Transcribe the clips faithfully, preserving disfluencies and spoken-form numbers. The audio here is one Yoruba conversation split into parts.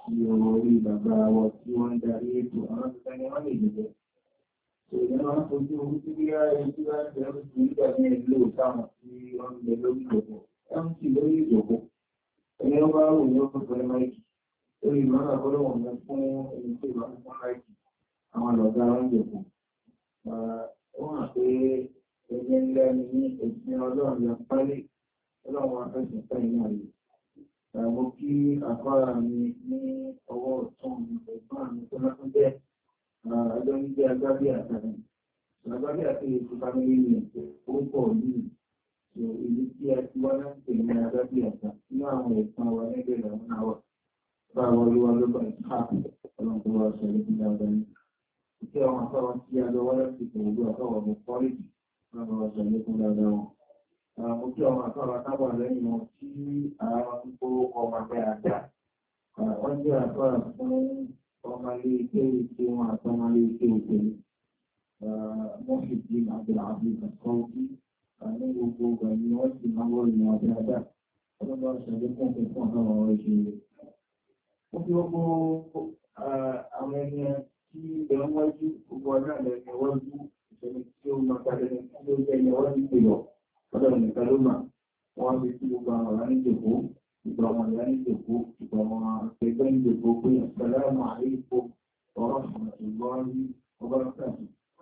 láti orí bàbá wa tí wọ́n ń darí ètò àwọn tó ní wọ́n lè jẹ́. Ìyẹn máa ń fojú orí tí bí á ẹni tí wọ́n ti ẹrù sí ìgbà ní ìlú ìtàwọn tí wọ́n ń bẹ lórí ìjòkó. Wọ́n ń sì lórí ìjòkó. Ẹni ó bá wù ní ọkọ̀ fẹ́ máìkì. Lórí ìmọ̀ràn àkọ́lọ́ wọn lọ fún ẹni tí ìbá fún máìkì. Àwọn lọ̀gá wọn jòkó. Ó hàn pé ẹgbẹ́ ńlá ní ẹ̀sìn ọlọ́run lọ pálí. Ọlọ́run afẹ́sìn pẹ́ iná yìí. Mo kí àfárá mi ní ọwọ́ ọ̀tún ẹ̀gbọ́n mi tó lọ́tún jẹ́ ọjọ́ ní jẹ́ agbábí àtàrí. Agbábí àti ètò family ní orúkọ yìí. Ìlú tí a ti wá láti pè ní agbábí àtà ní àwọn ẹ̀sán wa nígbẹ̀ ìlànà náà wà. Bá a wọlé wa ló bá ìsáàpù ọlọ́run tó wá sọ ní dáadáa ní. Ìkẹ́ àwọn afárá tí a lọ wá láti pè ní àtàwọn ọmọ kọ́lẹ́jì ọlọ́run wá sọ ní dáadáa wọn. Mo kí àwọn àtàwọn àtàwọn lẹ́yìn wọn tí àwọn tó ọmọ abẹ́ àjà. Wọ́n jẹ́ àtàwọn fún ọmọ ilé ike ìké wọn àtọmọ ilé ike òkèlè. Wọ́n sì di àbẹ̀làbẹ̀ àkọ́ọ̀kí ní gbogbo ọgbà ni wọ́n sì máa wọ́n ìwọ̀n abẹ́ àjà. Ọlọ́dọ̀ ṣẹlẹ̀ fún ọ̀fẹ́ fún àwọn ọ̀rọ̀ ìṣẹ̀lẹ̀. Ó fi gbogbo àwọn ẹni tí ìbẹ̀rún wájú gbogbo ọjọ́ àlẹ́ wájú ìṣẹ̀lẹ̀ tí ó máa tàbí ẹni tí ó jẹ́ ẹni wájú pè lọ. Ọjọ́ ìrìnká ló máa wọ́n fi sí gbogbo àwọn ọ̀rọ̀ níjòkó, ìgbà ọmọ ìyá níjòkó, ìgbà ọmọ akẹgbẹ́ níjòkó pé Assalamu alaikum wa rahmatullahi wa barakatuh.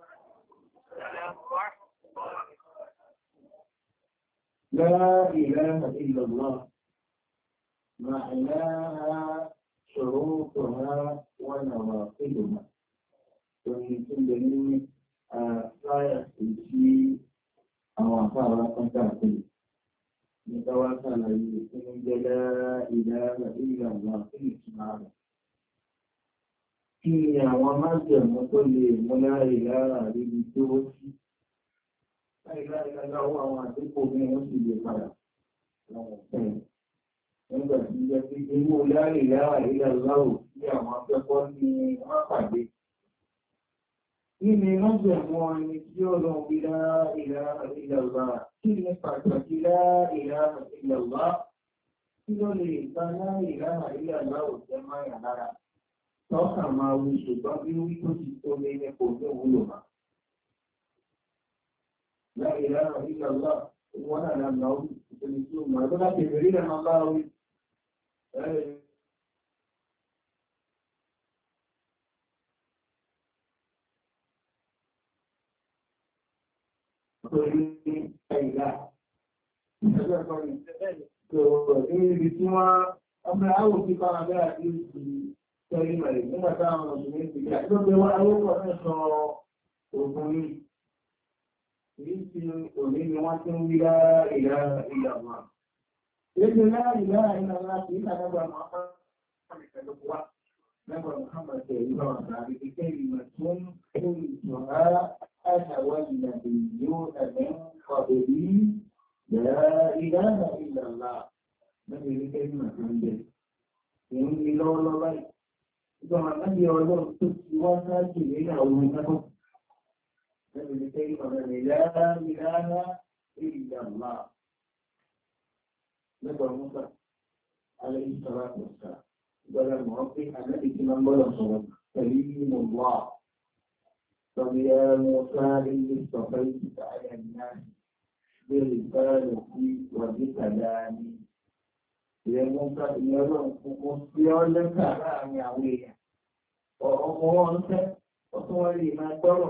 La ilaha illallah, ma'naha shurutuha wa nawaqiduha. Orin tí ń bẹ ní àṣáyà sí àwọn àfáàrà kan káàkiri. Nígbàwá sàlàyé tí ó jẹ́ la ilaha illallah fún ìtumà rẹ̀. Kí ni àwọn májẹ̀mú tó lè mú la ilaha ríbi tó ó sí? La ilaha illallah àwọn àdínkù ní wọ́n sì lè padà lọ́wọ́ fẹ́. Nígbà tí jẹ́ pé inú la ilaha illallah sí àwọn akẹ́kọ̀ọ́ ní wọ́n pàdé. Kí ni májẹ̀mú ẹni tí ó lọ bí la ilaha illallah? Kí ni pàtàkì la ilaha illallah? Kí ló lè gba la ilaha illallah ò jẹ́ máa yà lára? Tọ́kà máa wù ṣùgbọ́n bí wí tó ti tó lé ní kò ní wúlò máa. La ilaha illallah wọ́n náà lọ́nà ó ìpínlẹ̀ tí ó mọ̀ ẹgbẹ́ láti ìrírí lẹ́nà bá wí. Torí ẹ̀yà ìṣẹ́lẹ̀ kan ní ibi tí wọ́n ọmọ àwọn tí bá abẹ́ àti ìṣẹ́lẹ̀ mẹ́rin nígbà táwọn ọ̀sùnmí ti gbà tó gbé wọ́n awọ́pọ̀ náà sọ ògùn ní èyí tí òní ni wọ́n tí ń rí ìlà ìlàmà. Èdè láìlá ìlàmà tí ìlànàbà Muhammad Nẹ́gbà Muhammad ìlú àdárí ìkẹ́ ìmọ̀ tó ń kó ìjọba àṣàwọ̀ ìlànà yóò ẹ̀mẹ́ ọ̀dẹ̀rí ìlànà ìlànà lẹ́gbẹ̀ ìkẹ́ ìmọ̀ tó ń jẹ́. Èyí ni lọ́wọ́lọ́wọ́ báyìí. Ìjọba lábí ọlọ́run tó ti wá sáájì nínú àwọn ìgbàgbọ́. Lẹ́gbẹ̀ ìkẹ́ ìmọ̀ ìlànà ìlànà lẹ́gbà Musa alẹ́ ìṣọ́lá ọ̀sá. Gbọ́dọ̀ mọ̀ pé ànábì tí máa ń gbọ́dọ̀ sọ̀rọ̀ pẹ̀lú ìmọ̀ wà. Sọ̀rọ̀ ya Musa ilé sọ̀fẹ́ ìsìta ayà náà bẹ̀rẹ̀ bẹ́rẹ̀ sí wàdí kàdá ní. Ìrẹ̀ Musa ìyẹn ọlọ́run kúkú sí ọ lẹ́kà láàrin àwọn èèyàn. Ọkọ̀ wọn ń fẹ́, ọkọ̀ wọn lè máa gbọ́rọ̀.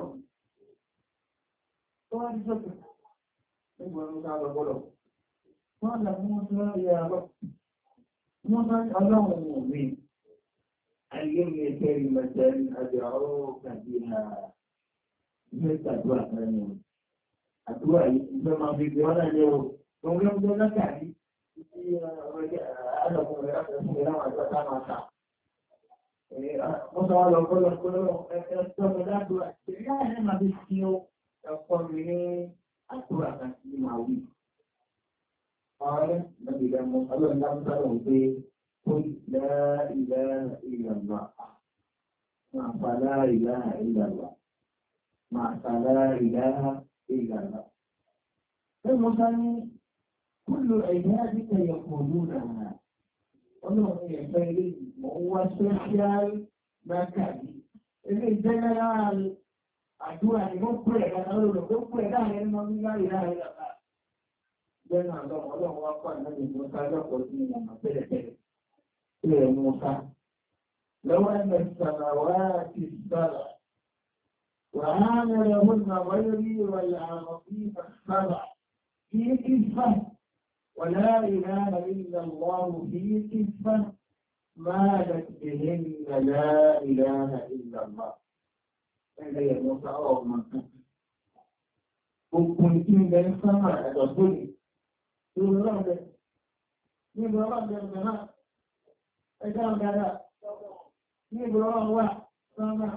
Tó wá ní sọ́kù, nígbà Musa lọ gbọ́dọ̀. Wọ́n lọ mú Musa yà lọ. Musa ọlọ́run mi, ayé mi ẹgbẹ́ ìmọ̀jẹ́ àjọ̀rọ̀ kàdínà ní ìtàdúrà lẹ́nu. Àdúrà yìí ìgbẹ́ máa fi gbé ọ́nà ní o. Òun ló ń gbé lọ́kàrí tí alọ́kùnrin láti fún ìlànà àjọ táwọn àṣà. Wọ́n sọ wá lọ gbọ́dọ̀ gbọ́dọ̀ ẹ̀ẹ́dọ́ mi ládùúrà. Èyí láì máa fi fi ọkọ mi ní àdúrà kan sí màá wí. قال نبي لهم الله لم تروا به قل لا إله إلا الله مع فلا إله إلا الله مع فلا إله إلا الله المثني كل عبادك يقولونها ọlọ́run ní ẹ̀fẹ́ ilé ìmọ̀ wá social bákàrí ilé general àdúrà ní ó pè ẹ̀dá lọ́rọ̀ ó pè ẹ̀dá ẹni mọ́ ní láì láì lọ́pàá jẹ́nà ọlọ́run ọlọ́run wá pà náà ní mọ́sá lọ́pọ̀ sí ìlànà pẹ̀lẹ̀pẹ̀lẹ̀ ilẹ̀ mọ́sá lọ́wọ́ ẹ̀mẹ̀ sàràwá ti sára وعامل لهن غيري والعربين السبع في كفة ولا إله إلا الله في كفة مالت بهن لا إله إلا الله إلا يموت أو من كفة وكنتم بين سماء رسولي يقول الله ده يقول الله ده الجماعة أجاب ده يقول الله واحد سماء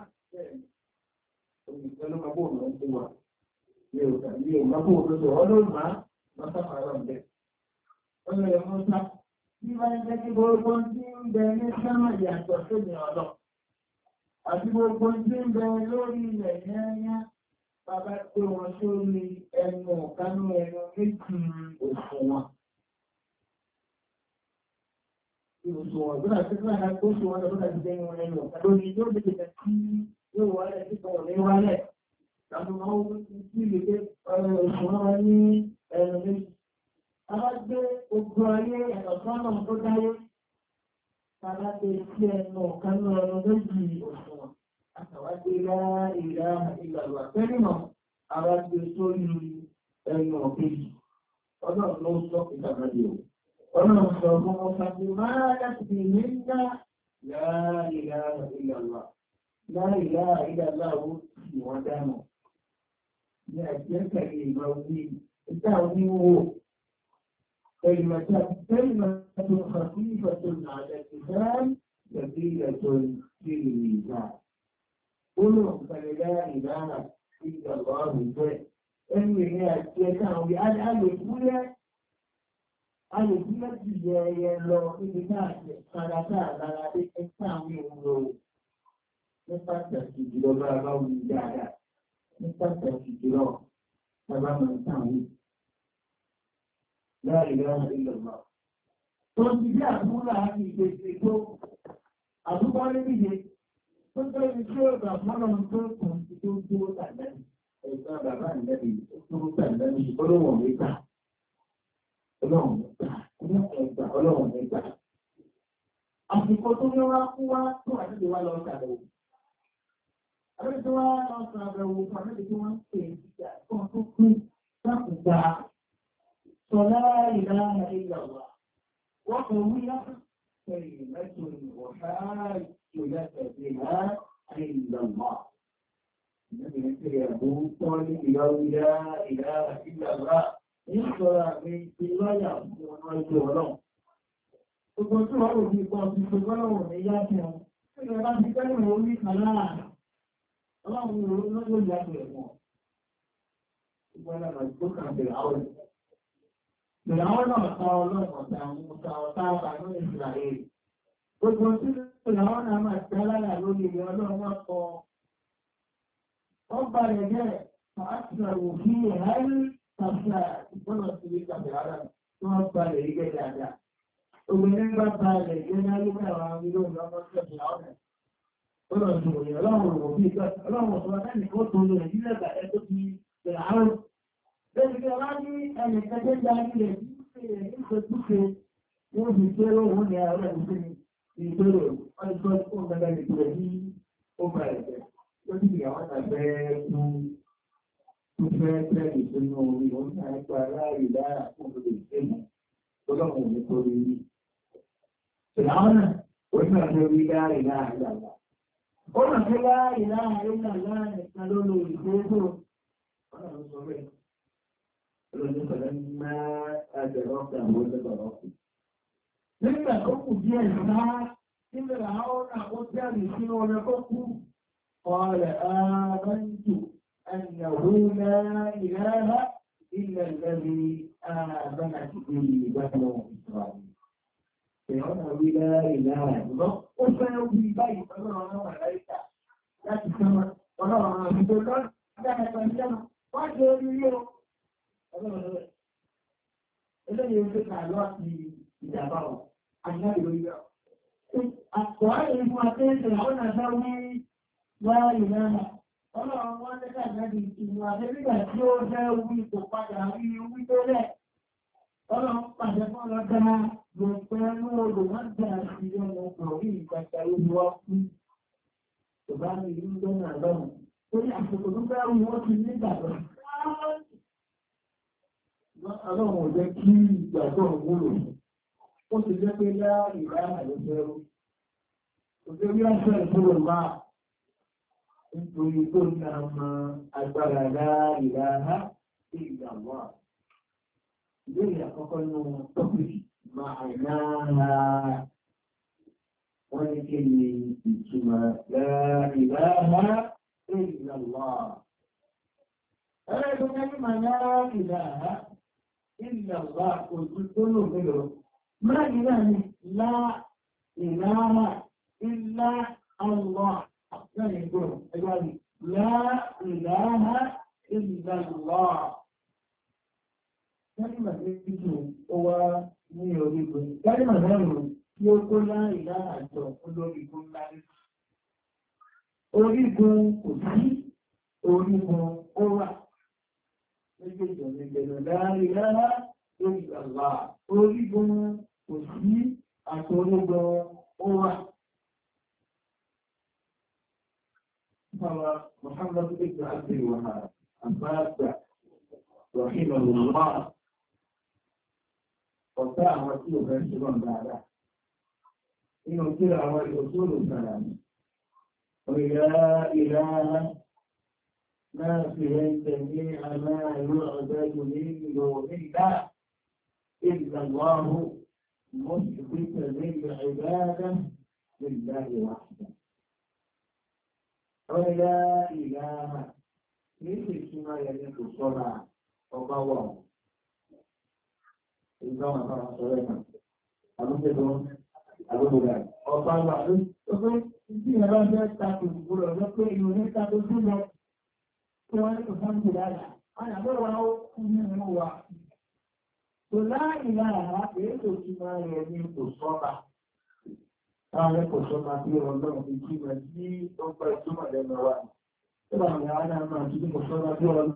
Ìjọba máa bóòrùn lọ sí wa. Mi ò tàbí ò máa bóòrùn lọ ọlọ́run máa máa sáfà rọ̀ ń bẹ̀. Ọlọ́ ẹ̀ mọ́ sá. Bí wá ń jẹ́ kí gbogbo tí ń bẹ ní sánmà yàtọ̀ sí ní ọ̀dọ̀. Àti gbogbo tí ń bẹ lórí ilẹ̀ yẹ́nyá. Bàbá pé wọn sórí ẹnu ọ̀kánú ẹnu méjì òṣùwọ̀n. Òṣùwọ̀n tó dà sí fún àdá tó ṣùwọ̀n lọ́dọ̀ àti jẹ́ ìwọ̀n ẹnu ọ̀kánú lórí yóò lè tẹ̀lé sí yóò wálẹ̀ tí kọ̀ ní wálẹ̀. Tàbí wọ́n wọ́n tí lè gbé òṣùwọ́n ní ẹ̀rọ méjì. A bá gbé ogun ayé ẹ̀nà sọ́nà tó dáyé. Tàbá gbé sí ẹnu ọ̀kan ní ẹ̀rọ méjì òṣùwọ̀n. Àtàwádé láà ìlà ìlàlùwà tẹ́lìmọ̀. A bá gbé sórí ẹnu ọ̀kejì. Ọlọ́run ló sọ ìtàkàdé o. Ọlọ́run sọ fún ọmọ máa láti ní ńlá láà ìlà ìlàlùwà. Láì láà ilẹ̀ aláwọ̀ tí wọ́n dánà. Ní àjẹ́kẹ̀lẹ̀ ìgbà orí ìta oníwò. Kẹlìmọ̀tà kẹlìmọ̀tà kàfí ìfẹ̀tò nàlẹ̀ ìfẹ́ tẹ̀bí ìyẹ̀tò sí ìrìnà. Ó lò ń pẹ̀lẹ̀ láì láà ìgbà ọ̀rùn jẹ́. Ẹni ìrìn àti ẹ̀ta àwọn alèkúlẹ̀ alèkúlẹ̀ ti yẹ ẹyẹ lọ níbi náà kàràtà lára dé ẹ̀ta àwọn ìwòrò. Ní pàtàkì jùlọ bá bá wù dáadáa, ní pàtàkì jùlọ bá bá mọ̀ sáwọn láàrin láàrin ìlọ̀mọ̀. Tó ti bí àbúrà ní ìgbésẹ̀ tó àbúkọ́ níbìyẹ tó tó ní tí ó gbà mọ́nà tó kùn sí tó tó tàbí ẹ̀gbọ́n bàbá ìlẹ́bí tó tó tàbí ọlọ́wọ̀n mẹ́ta. Ọlọ́wọ̀n mẹ́ta, ẹgbà ọlọ́wọ̀n mẹ́ta. Àsìkò tó ní wá kú wá tó àti wá lọ sàbẹ̀wò. Àwọn tó wá lọ sàbẹ̀wò fún àwọn tí wọ́n ń pè ìjà kan tó kú sákùgbà sọ̀lá ìlànà ìlàwà. Wọ́n kò wí láti mẹ́tò ìwọ̀ká ìjọlẹ́tẹ̀ẹ́ ìlà ìlàwà. Ìjọba ti ẹ̀bùn pọ́ ní ìlàwà ìlà ìlàwà. Ní sọ̀rọ̀ àmì ìlọ́yà fún ọmọ ẹgbẹ́ ọlọ́run. Gbogbo tí wọ́n rò bí pọ̀ sí gbogbo ọlọ́run ní yá fún ọ. Tí wọ́n bá ti tẹ́lẹ̀ wọ́n ní kàláà. Ọlọ́run ló ló yá fún ẹ̀mọ́. Gbogbo ẹlẹ́mọ̀ ìgbókà bẹ̀rẹ̀ àwọn. Bẹ̀rẹ̀ àwọn náà ta ọlọ́run ọ̀tà àwọn ọ̀tà ọ̀tà ọ̀tà ní Ìsìláyé. Gbogbo tí bẹ̀rẹ̀ àwọn náà máa tẹ́ láyà lórí ilẹ̀ ọlọ́run wọn kọ. Wọ́n bá rẹ̀ jẹ́ àtìlẹ̀wò fi ẹ̀hárí tàbí ìgbọ́nà sí ilé tàbí ara tí wọ́n bá rẹ̀ rí gẹ́ dáadáa. Obìnrin bá bá rẹ̀ jẹ́ láyé mẹ́wàá ilé ìlú ọmọ tẹ̀sí àwọn ẹ̀. Ọlọ́run tó wòye ọlọ́run rò bí ìgbà ọlọ́run ọ̀sán láti kó tó lè nílẹ̀ ìgbà ẹ̀ tó ti bẹ̀rẹ̀ àárọ̀. Bẹ́ẹ̀ni kí ọlá ní ẹnì kẹjẹ́ ń darí rẹ̀ nígbèkúṣe wọ́n fi pẹ́rọ òun ní ààrẹ ìṣẹ́ ìgbèrò ọjọ́ tó ń gbẹ́gbẹ́ ìgbèrè ní ọgbà ẹ̀jẹ̀. Ó sì àwọn àgbẹ̀ fún fẹ́ fẹ́ ìṣẹ́nu orí òun ní àìpa aláàrí lára fún olè ìṣẹ́nu ọlọ́run ní torí rí. Ìlànà náà, ó ní àjọ rí láàrí láàrí láàrí. Ó nà fẹ́ láàrí láàrí láàrí nìkan ló lo ìgbésò. Ọlọ́run sọ bẹ́ẹ̀. Ọlọ́run sọ bẹ́ẹ̀ máa àjẹ̀rọ̀ ọ̀pẹ̀ àwọn olóògbé. Nígbà tó kù díẹ̀ sáá, nígbà àwọn àwọn jáde sínú ọlọ́ tó kú, ọ̀rẹ̀ ààbájú ẹ̀yàwó láìláà ilẹ̀ ìlẹ́bí ààbánàtì ìgbàlọ́ ìsọ̀rọ̀. Èèyàn náà wí láìláà ìgbọ́. Ó fẹ́ wí báyìí ọlọ́run náà láìka láti sọ́mọ́. Ọlọ́run náà fi tó lọ́rùn dáadáa ìjọba. Wọ́n ṣe orí rí o. Ọlọ́run náà. Eléyìí ó fẹ́ kà lọ́ọ̀tì ìjàmbá wọn. Àyíká ìlú ìjọba. wáyé fún akẹ́kẹ̀ẹ́ àwọn àdáwí láàrin náà. Ọlọ́run wọ́n tẹ́kà jáde ìwọ̀n àdébígbà tí ó jẹ́ wí kò padà rí wí tó rẹ̀. Ọlọ́run pàṣẹ fún ọlọ́dá gbọ̀pẹ́ ní odò wọ́n gbà sí ọmọ ọ̀rí ìgbàgbà ìlú wá fún. Ìbá ní ìlú lọ́nà lọ́rùn. Ó ní àsìkò tó bẹ́rù wọ́n ti ní ìgbàgbọ́. Ọlọ́run ò jẹ́ kí ìgbàgbọ́ wúlò. Ó ti jẹ́ pé láàrin ìlànà ló fẹ́rù. Òjò bí wọ́n fẹ́ ìfúrò máa nítorí tó ní àmà agbára láìláha ìgbàwà. Ìbéèrè àkọ́kọ́ ní tọ́pìkì máa náà wọ́n ní kí ni ìtumọ̀ láìláha ìgbàwà. Ẹ̀rẹ́ tó ní máa láìláha ìgbàwà ojú tó lò mélòó. Máa nílá ni láìláha ìlà Allah. يعني يقول أجابي لا إله إلا الله كلمة يجو هو يريد كلمة غيره يقول لا إله إلا الله يقول لا orígun kò sí orígun ó wà méjèèjì ọ̀nẹ́gbẹ̀rẹ̀ láàrin lára lórí àlá orígun kò sí àti orígun ó wà. محمد بن عبد الوهاب أباك رحمه الله وكان وكيل فاشلون بعده إنه كلا والأصول الثلاث ولا إله ما في جميع ما يعبد من دون الله إلا الله مثبت للعبادة لله وحده ولا إله مثل كما يليق الصلاة وقوام إذا ما كان صلاة أبو سيدون أبو بلاد وقال بعضهم يقول إنتي هلا جاءت تاكل بقوله يقول إنه نتا تقوله كما يقول بلالا أنا أقول له إنه هو ولا إله مثل كما يليق الصلاة Àwọn ẹ̀kọ́ sọ́mà bí ọlọ́run ti jí mẹ́ sí ọgbà ìtumọ̀ lẹ́nu wa. Ẹgbà àwọn ará máa jí kò sọ́mà bí ọlọ́run.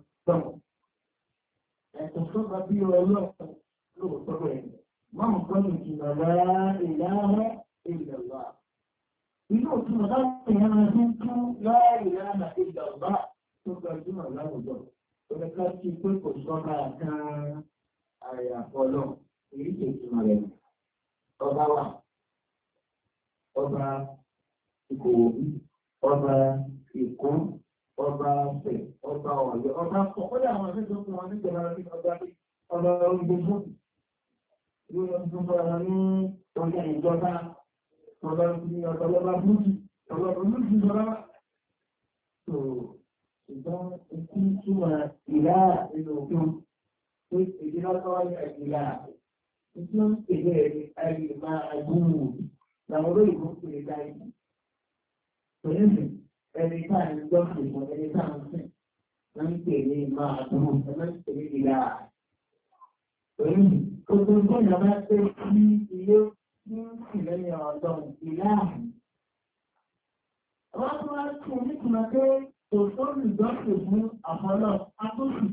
Ẹ̀kọ́ sọ́mà bí ọlọ́run lóòótọ́ rẹ̀. Máa kọ́ ní ìjìnà lára ìlànà ìlànà. Inú òtúmọ̀ láti ìyára sí tún lára ìlànà ìlànà tó gbajúmọ̀ láwùjọ. Ọ̀dẹ́ká sí pé kò sọ́mà kan àyàfọ́lọ́. Èyí ṣe ìtumọ̀ rẹ̀. Ọba wà. Ọba Ìkòròdú, ọba Èkó, ọba Ọ̀fẹ́, ọba Ọ̀yọ́, ọba Kọ̀kọ́dà àwọn akẹ́kọ̀ọ́ fún wọn nígbà lára ní ọba ọba orígbogbo. Yóò lọ sí ọba ní ọjà ìjọba, ọba ní ọ̀tọ̀lọ́ba búrúkì, ọba olúkì ìjọba. So, ṣùgbọ́n ikú túmọ̀ ìlà nínú òkú, pé èdè lọ́tọ́ ní àìlà, ikú ń pèlè àìlè àìbúrú. Làwọn olóyìnbó ń pè dáì. Pẹ̀lú ẹni táà ń gbọ́ ìmọ̀ ẹni táà ń sìn. Wọ́n ń pè ní máa dúró, wọ́n ń pè ní ìlà. Pẹ̀lú gbogbo ìgbọ́nà bá pé sí ilé ní ìlẹ́yìn ọ̀dọ́ ìlà. Àwọn tó wá tún nítorí pé kò tó ìjọ́sìn fún àfọlọ́ atúnṣì.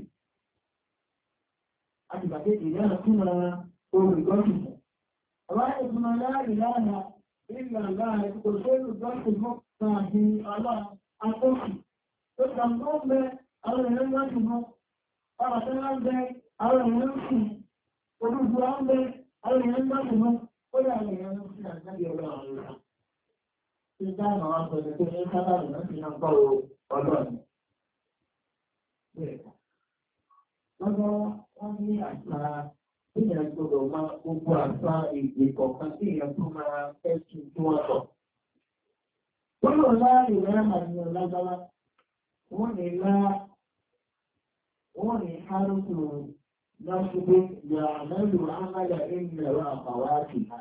A ti gbàgbé ìlà túnra olùjọ́sìn fún. Àwọn ìgbìmọ̀ láàrin láàrin ìgbà láàrin kò ṣe olùjọ́sìn fún àti ọlọ́ atúnṣì. Ó sàmọ́ ń bẹ àwọn èèyàn láti mọ́. Ọ̀rọ̀ tó wá ń bẹ àwọn èèyàn ń sìn. Olúgbò á ń bẹ àwọn èèyàn láti mọ́. Ó yà àwọn èèyàn ń sìn àjáde ọlọ́run rẹ̀. Ṣé dáàmà wá sọ pé ní sábàbí náà ti náà gbọ́ ọlọ́run. Bẹ́ẹ̀ lọ́gbọ́n wọ́n ní àṣà ìyẹn gbọdọ̀ máa gbogbo àṣà èdè kọ̀ọ̀kan tí èèyàn tó máa fẹ́ sí tí wọ́n sọ. Wọ́n lò láàrin rẹ́mà ní ọlágbára, wọ́n ní lá, wọ́n ní hárùkù lọ́ṣùgbé yà mẹ́lù ámàlà ìmẹ̀rọ àpàwátì ha.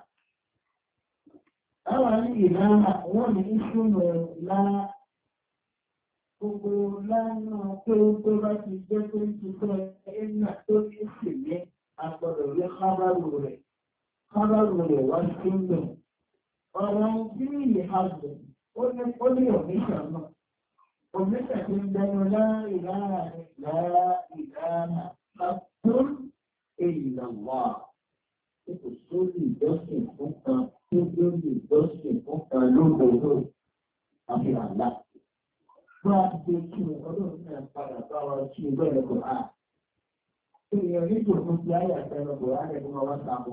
Àwọn ní ìlànà wọ́n ní ìṣúnà lá gbogbo lánà pé tó bá ti jẹ́ tó ń ti fẹ́ ẹ̀nà tó ní ìṣẹ̀lẹ̀ agbọ́dọ̀ rí kábàrù rẹ̀ kábàrù rẹ̀ wá sí mẹ́ ọ̀rọ̀ tí ilé àgbẹ̀ ó ní ó ní omission náà. Omission ti ń dẹnu láìláà láìláà látún ìlànà. Kò sórí ìjọsìn fún kan tó lórí ìjọsìn fún kan lóòrò àfi àlá. Bá a ti kí ọdún náà padà bá wa kí ẹgbẹ́ ẹ̀kọ́ á. Èèyàn nígbò tó ti ayé àtẹnubọ̀ á lẹ́nu ọwọ́ sábọ̀.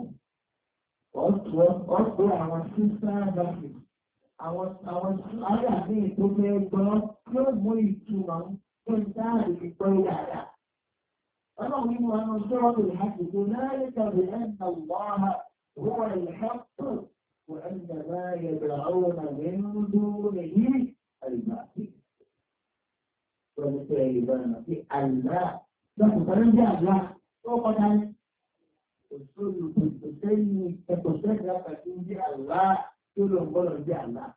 Ọ̀pọ̀ àwọn sísá báṣì, àwọn ayé àmì ìtòkè ẹgbọ́n yóò mú ìtumọ̀ tó ń dáàrí ìgbọ́ yàrá. Ọlọ́run nínú àwọn ọjọ́ ọdún ìhàkùnkùn láyé tàbí ẹ̀nà wàhálà هو الحق وأن ما يدعون من دونه الباطل. وبالتالي بنا في الله لا تترجع الله فوق ذلك الرسول الحسين الحسين لا تكون الله كل قول الله.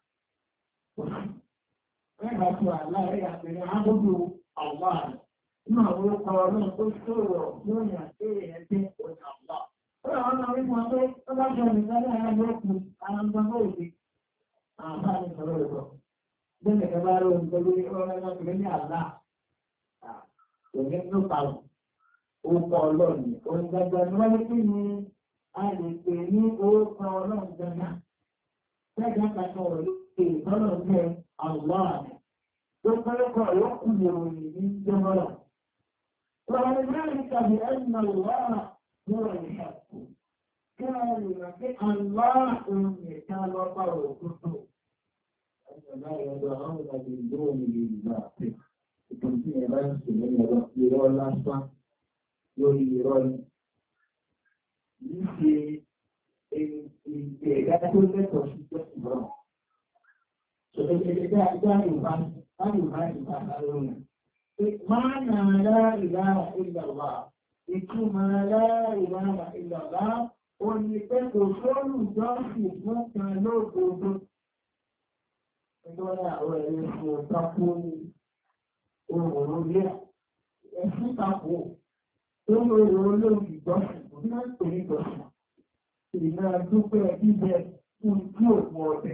وما شاء الله يعني عبد الله ما هو قانون الشرع من يأتي الله. Ọlọ́run náà rí wọn pé ó bá jọ nìkan ní àwọn ọkùn àwọn ọmọ òbí àwọn bá ní sọ̀rọ̀ ìrọ̀. Bẹ́ẹ̀ni ẹ bá rí ohun tó lórí ọ̀rọ̀ ẹgbẹ́ tó ní àlá. Òní ló parọ̀. Orúkọ ọlọ́run. Òun gbàgbọ́ ni wọ́n ní kí ni a lè pè ní orúkọ ọlọ́run gbàgbà. Bẹ́ẹ̀ni àkàtọ̀ rẹ̀ lè tọ́lọ̀ jẹ́ àwọ̀ àmì. Tó pẹ́lẹ́kọ̀ yókù ìròyìn ní jẹ́mọ́lá. Ọ̀rọ̀ ìgbẹ́rin tàbí ẹ̀yìn àwọ̀ هو الحق كلمة الله كان وقعه كتب أن لا يدعون من دونه الباطل كنت يبان سنين يرون لاسا يرون يسي ìgbéyàwó lẹ́tọ̀ọ́ sí jẹ́ ìbọn. Ṣọ̀rọ̀ ìgbéyàwó dáa ìbáni, láti ìbáni ìbáni lónìí. Máa nà láìláà ìlàwà. Ìtumọ̀ aláìlára ìlàlá ó ní pé kò sórù jọ́sì fún kan lóògbòdó. Nígbọ́nà àwọn ẹ̀rẹ́ fún ọ̀tàkó ní ohun orí ẹ̀sùn tako tó lórí olóògbì jọ́sì fún ní pè ní jọ́sì. Ìmọ̀ dúpẹ́ bíbẹ̀ fún tí òkun ọ̀bẹ̀.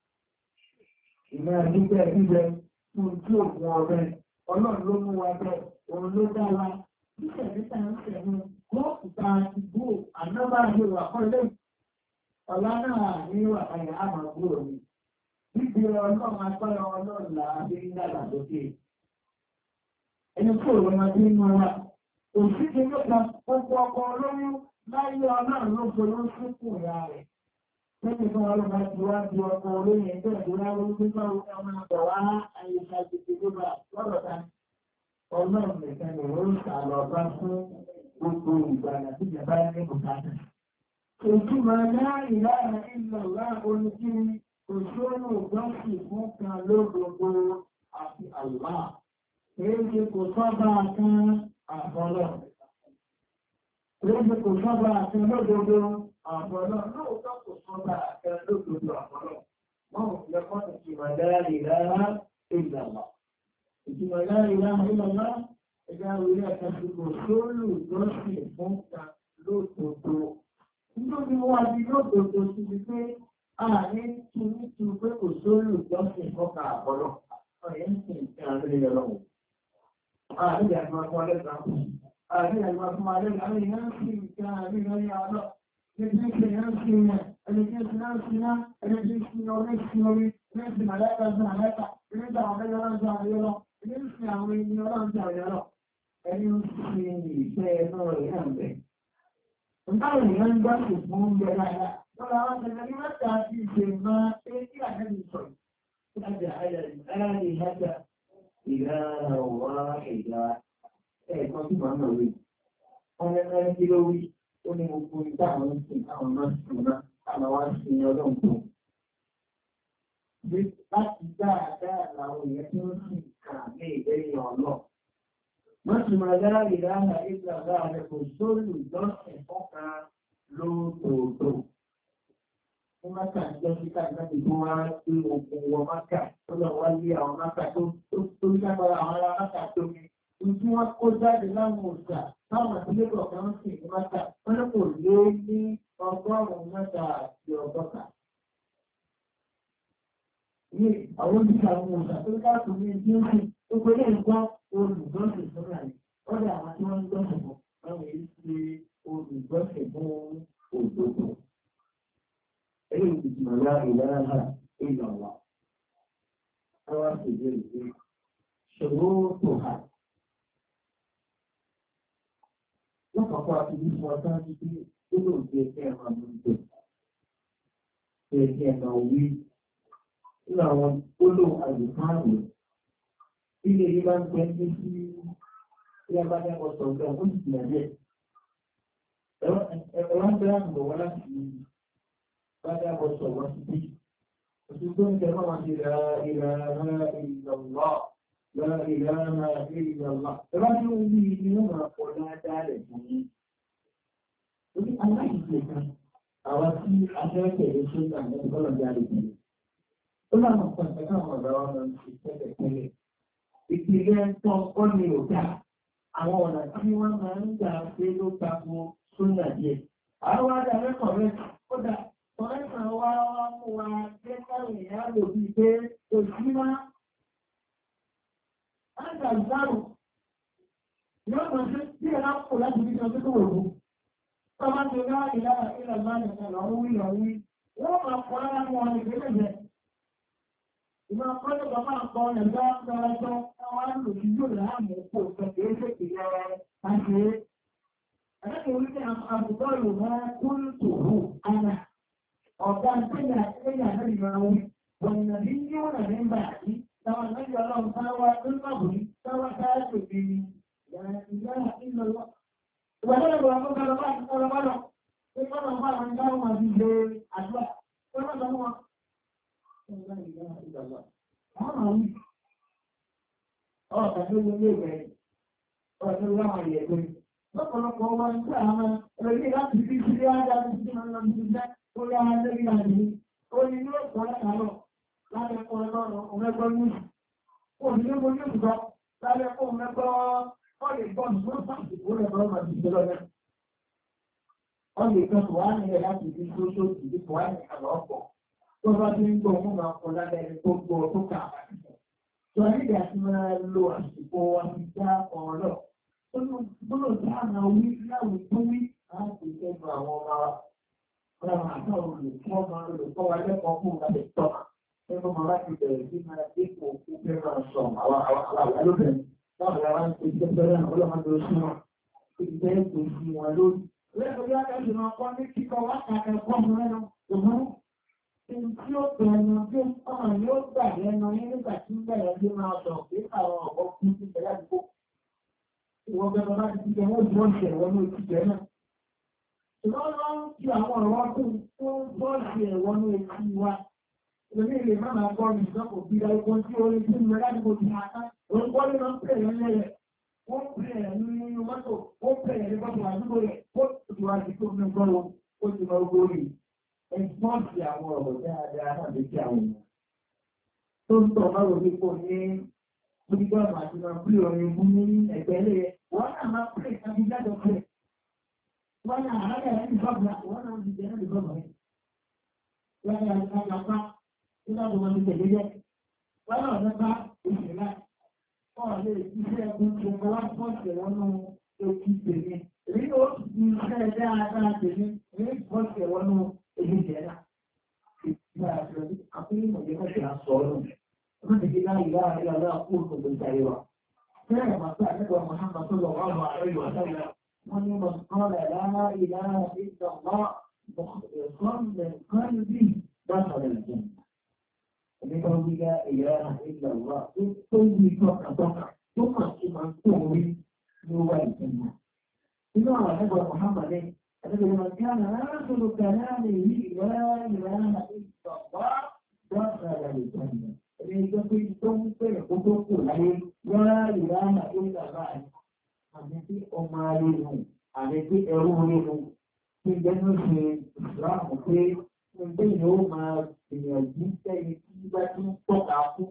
Ìmọ̀ dúpẹ́ bíbẹ̀ fún tí òkun ọ̀bẹ̀. Ọlọ́run ló mú wa bẹ̀, òun ló dá wa. Ìṣẹ̀lẹ́ta ń ṣẹ̀mú kọ́ọ̀pù ta ti gbó ànábà ní wà kọ́lẹ̀. Ọ̀lá náà ní wà ẹ̀yà àmà gbúrò ní. Níbi ọlọ́run agbára ọlọ́run làábí ń dàgbà lókè. Ẹni tó rọ̀ máa dín mọ́ wa. Òṣìṣẹ́ ti nípa ọkọ̀ ọkọ̀ olóyún láyé ọlọ́run ló ṣe ló ṣíkù ìyá rẹ̀. Lẹ́yìn tó wọn lọ bá ti wá di ọkọ̀ olóyún ẹgbẹ́ ìdúrà lórí gbígbà ọmọ àgbọ̀ wá àyíká ti ti gbígbà lọ́dọ̀ ta. Ọlọ́run nìkan ni ó ń ṣàlọ́bá fún gbogbo ìgbàlá tí ìjọba ní bùkátà. Òtúmọ̀ láìláà ìlọ̀lá oníkiri òṣòro ìgbọ́sì fún kan lóògbogbo àti àlùbá. Èéjì kò sọ́bà kan àbọ̀lọ̀. Èéjì kò sọ́bà kan lóògbogbo àbọ̀lọ̀. Lóòótọ́ kò sọ́bà kan lóògbogbo àbọ̀lọ̀. Wọ́n ò fi ẹ̀kọ́ ìtumọ̀ láìláà ìlọ̀lá. Ìtumọ̀ láìláà ìlọ̀lá ẹgbẹ́ orí àtàkùnkùn sólù lọ́sìn fún kan lóòtòtò. Nítorí wọ́n ti lóòtòtò sí ti pé ààrin tún nítú pé kò sólù lọ́sìn fọ́kà àbọ̀lọ̀. Ọ̀yẹ́ ń sìn kí àárín rẹ̀ lọ́wọ́. Àárín rẹ̀ máa fún alẹ́ kan. Àárín rẹ̀ máa fún alẹ́ kan. Àárín rẹ̀ ń sìn kí àárín rẹ̀ yà lọ. Ẹni tí ń sìn náà ń sìn náà. Ẹni tí ń sìn náà ń sìn náà. Ẹni tí ń sìn orí sìn orí. Ẹni tí ń sìn àlẹ́kà sìn àlẹ́kà. Ẹni tí àwọn ẹgbẹ́ ọlọ́run sìn àlẹ́yọ́ lọ. Ẹni tí ń sìn àwọn ènìyàn ọlọ́run sìn àlẹ́yọ́ lọ. Ẹni ń sin ìfẹ́ ẹ̀nà rẹ̀ náà bẹ̀. Ǹbáwọn èèyàn ń gbá sí fún oúnjẹ láyá. Lọ́la wọ́n tẹ̀lé ní mẹ́ta àti ìṣe máa pé kí àjẹ́bì sọ̀rọ̀. Lájẹ̀ ayẹyẹ ìhájà ìlànà wà ìgbà ẹ̀ẹ̀kan tí wọ́n náà rí. Wọ́n lẹ́nà kí ló rí, ó ní gbogbo ìdáwọn ń sìn àwọn náà sí náà, àwọn wá sí ọlọ́run tó. Láti dáadáa làwọn èèyàn tí ó sì kà ní ìgbẹ́yìn ọlọ́run. Mọ́sùmọ̀ láàrin láàrin ìgbà láàrin kò sólù lọ́sìn fọ́ka lóòtòòtò. Ní Mákà jẹ́ síkà láti fún wá sí ogun wọ Mákà tó lọ wá lé àwọn Mákà tó tó lágbára àwọn ará Mákà tó ní. Ìjú wọn kó jáde láwọn òṣà táwọn ìdílé kọ̀ọ̀kan sì ní Mákà. Wọ́n ní kò lé ní ọgọ́rùn-ún mẹ́ta àti ọgọ́ta. ní àwọn oníṣẹ́ àwọn òṣà tó káàkiri ní ẹgbẹ́ òṣì tó pé lè gbọ́ olùgbọ́sẹ̀ sọ́nà rẹ̀ ọ̀dọ̀ àwọn tí wọ́n ń gbọ́sẹ̀ bọ̀ láwọn èyí ṣe olùgbọ́sẹ̀ fún òdòdó. Ẹ̀yìn ìgbìmọ̀ láàrin ìlànà ìlànà àwọn àṣèjì ìgbé ṣòro tó hà. Lọ́pàá àti bí wọ́n tán ti bí ó lò sí ẹgbẹ́ ẹ̀rọ àmúlò. Ẹgbẹ́ ẹ̀rọ wí nínú àwọn gbólóhùn àlùfáàrù. Ilé yìí bá ń pẹ́ ní sí tí a bá dẹ́kọ̀ sọ̀rọ̀ ó sì tìyà díẹ̀. Ẹ̀rọ ń bẹ́rẹ̀ àmì wọ́n láti bá dẹ́kọ̀ sọ̀rọ̀ sí bí. Òṣìṣẹ́ tó ń tẹ́lọ́ wọn ti ra ìlànà ìlọ́wọ́. La ilaha illallah. Ẹ̀rọ tí ó wí ni wọ́n máa pọ̀ dáadáa rẹ̀ fún yín. Orí aláìsí kan, àwọn tí afẹ́kẹ̀ẹ́ ṣe ń gbà ní ọlọ́run jáde fún mi. Ó láwọn pàṣẹ káwọn ọ̀gá wa máa ń ṣe tẹ́lẹ̀tẹ́lẹ̀. Ìpìlẹ̀ ń tán ọ́ ní òkà. Àwọn ọ̀nà tí wọ́n máa ń gbà pé ló tako sóyà díẹ̀. Àwọn adá rẹ́kọ̀ọ́ rẹ̀ kódà kọ̀rẹ́sàn wá wá mú wa jẹ́ káwọn èèyàn lò bíi pé òṣì máa Àìsà ìsáàrù yóò mọ̀ sí bí ẹ̀rá kò láti bí ọjọ́ tó wòrò. Tọ́bá ti rá ìlànà ìlànà ìlànà orí ọ̀wí, wọ́n máa kọ́ lára mọ́ ọ̀nà ìgbésẹ̀ jẹ. Ìmọ̀ akọ́jọ́ bàbá àpọ̀ ẹ̀gbẹ́ ọjọ́ àwọn àlò tí yóò láàmú kò kẹ̀kẹ́ ṣe ìrẹ́ àṣẹ. Ẹ̀lẹ́kẹ̀ orí ní àbùkọ́ ìlú máa kún tòrò àná. Ọ̀gá ìpínlẹ̀ àtẹ́yà náà ìrànwọ́. Wọ̀nyí ní yóò rẹ̀ nígbà yìí. Táwọn ẹgbẹ́ ọlọ́run táwà tó lábùrí, táwà káàkiri bí i ìyára ìlọ lọ. Ìgbàlẹ́ ìgbà tó kọlọ bá ìkọlọ bá lọ, tó kọlọ bá wọn dáwọn àti ilé àdúrà, tó lọ́dọ̀ wọn. Ìgbà ìyára ìlọ lọ. Àwọn àwọn yìí, ọ̀rọ̀ tàbí ilé ìwẹ̀ ọ̀rọ̀ tó láwọn ìyẹ̀gbẹ́. Lọ́pọ̀lọpọ̀ wọn ń tẹ́ àwọn ẹgbẹ́ láti fi sílé ájá ní sí ọ̀nà ìṣẹ́ tó yá lẹ́yìn àdìrí. Ó ní ní ọ̀pọ̀ látàrọ̀. Lábẹ́ ẹ̀kọ́ ọlọ́run ọmọẹgbọ́ ní òṣìṣẹ́ mo ní òṣìṣọ́ lábẹ́ ẹ̀kọ́ ọmọẹgbọ́ ọ̀lẹ̀ gbọ́n tó sáàtì kó lẹ́gbọ́ ọmọ ìṣẹ́ lọ́lẹ́. Ọ̀lẹ̀ kan tó wá nílẹ̀ láti fi tó tó ti di tó wá ní àlọ́ ọ̀pọ̀. Tó bá ti ń gbọ́ mú máa kọ lábẹ́ ẹni tó gbọ́ tó kà á. Sọ nígbà tí máa lo àsìkò àti já ọ̀rọ̀ lọ. Gbọ́dọ̀ tí a máa wí láwùjọ tó wí láti ṣẹ́gun àwọn ọmọ wa. Ọlọ́run àtàwọn olùkọ́ máa olùkọ́ wa lẹ́kọ̀ọ́ fún ìgbàlẹ̀ tọ́ka. Ẹgbẹ́ ọmọ láti bẹ̀rẹ̀ sí máa dípò fún fẹ́ràn sọ àwọn àwọn alóbẹ̀rẹ̀ láwọn ará ń pè jẹ́ bẹ̀rẹ̀ àwọn ọlọ́mọdé oṣù wọn. Ìgbẹ́ ètò ìsìn wọn lórí. Lẹ́gbẹ̀ẹ́ bí wákàtí máa kọ́ ní kíkọ́ wákàtí ẹ̀kọ́ mú lẹ́nu òmú. Ẹni tí ó bẹ̀rẹ̀ tí ọmọ yóò gbà lẹ́nu yín nígbà tí ń bẹ̀rẹ̀ sí máa sọ pé àwọn ọ̀pọ̀ fún ti bẹ̀rẹ̀ àdúgbò. Ìwọ̀n bẹ̀rẹ̀ bá ti jẹ wọ́n jọ́ ìṣẹ̀ wọ́n ní oṣù jẹ náà. Ṣùgbọ́n wọ́n ń fi àwọn ọ̀rọ̀ tó bọ́ọ̀ṣì ẹ̀wọ́n ní etí wa. Ìlú ilé máa máa gbọ́ ní ìjọpọ̀ bí i ọgbọ́n tí ó rí tí ó rẹ̀ láti gbogbo àtá. Òun gbọ́ ní wọ́n pẹ̀lẹ̀ lẹ́yẹ̀. Wọ́n pẹ̀lẹ̀ nínú mọ́tò, ó pẹ̀lẹ̀ ní gbọ́dọ̀ àdúgbò rẹ̀, ó ti wá sí tó ní gbọ́rọ̀, ó ti lọ gbórí. Ẹgbọ́n sí àwọn ọ̀rọ̀ dáadáa náà lè kí àwọn èèyàn. Tó ń tọ̀ máa rògbé pọ̀ ní onígbàmù àti máa pílè orin mú ní ẹgbẹ́ ilé rẹ̀. Wọ́n náà máa pílè kábí jájọ pílè. Wọ́n náà àárẹ̀ ẹ̀ ní gbọ́gbà, wọ́n náà ti jẹ́ ní gbọ́gbà rẹ̀. Wọ́n náà ti ká nígbà tó wọ́n ti tẹ̀lé jẹ́. Wọ́n náà lọ́pá ìṣẹ̀lá. Wọ́n lè ṣiṣẹ́ ẹkùn tó kọ́ wá pọ́ọ̀sẹ̀ wọnú èkì tèmi. Èyí ó ti iṣẹ́ dáadáa tèmi, èyí pọ́ọ̀sẹ̀ wọnú èkì jẹ́lá. Ìgbà àti àpéyìn ìmọ̀jẹ́ kọ́ṣẹ́ àṣọ ọ̀rọ̀. Wọ́n ti gbé láyé láàrin ìlànà àpò òkòtò ìṣàyè wa. Fẹ́rẹ̀ màtí àtẹ́kọ̀ọ́ Muhammad tó lọ wà wà àrẹ́lú àtẹ́lẹ̀. Wọ́n ní mọ̀ kọ́lẹ̀ láàá ìlànà ìjọba mọ̀kànlẹ̀ bí dáṣọ̀rẹ̀ ìjọba. Nígbà wíwá ìyára ìgbà wà tó wí tọ́kàtọ́kà tó kàn sí máa tó orí ní wà ìsinmi. Inú àwọn akẹ́kọ̀ọ́ Muhammad ní ẹgbẹ̀rún máa kí á náà rásòlò kànáàlì yìí ìyára ìyára ìgbà wà dáṣàrà ìjọba. Ẹni ìjọ pé tó ń pẹ̀lẹ̀ kó tó kò láyé yára ìyára ìgbà wà ní. Àmì tí ọmọ ayé nù, àmì tí ẹrú orí nù, tí ìjẹ́nu ṣe ìṣúrámù pé ẹgbẹ́ yóò máa gbìyànjú sẹ́yìn tí bá tún tọ́ka fún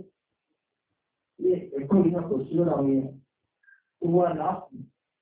ẹ̀kọ́ yìí náà kò sí lọ́dọ̀ àwọn yẹn. Owó àlàáfù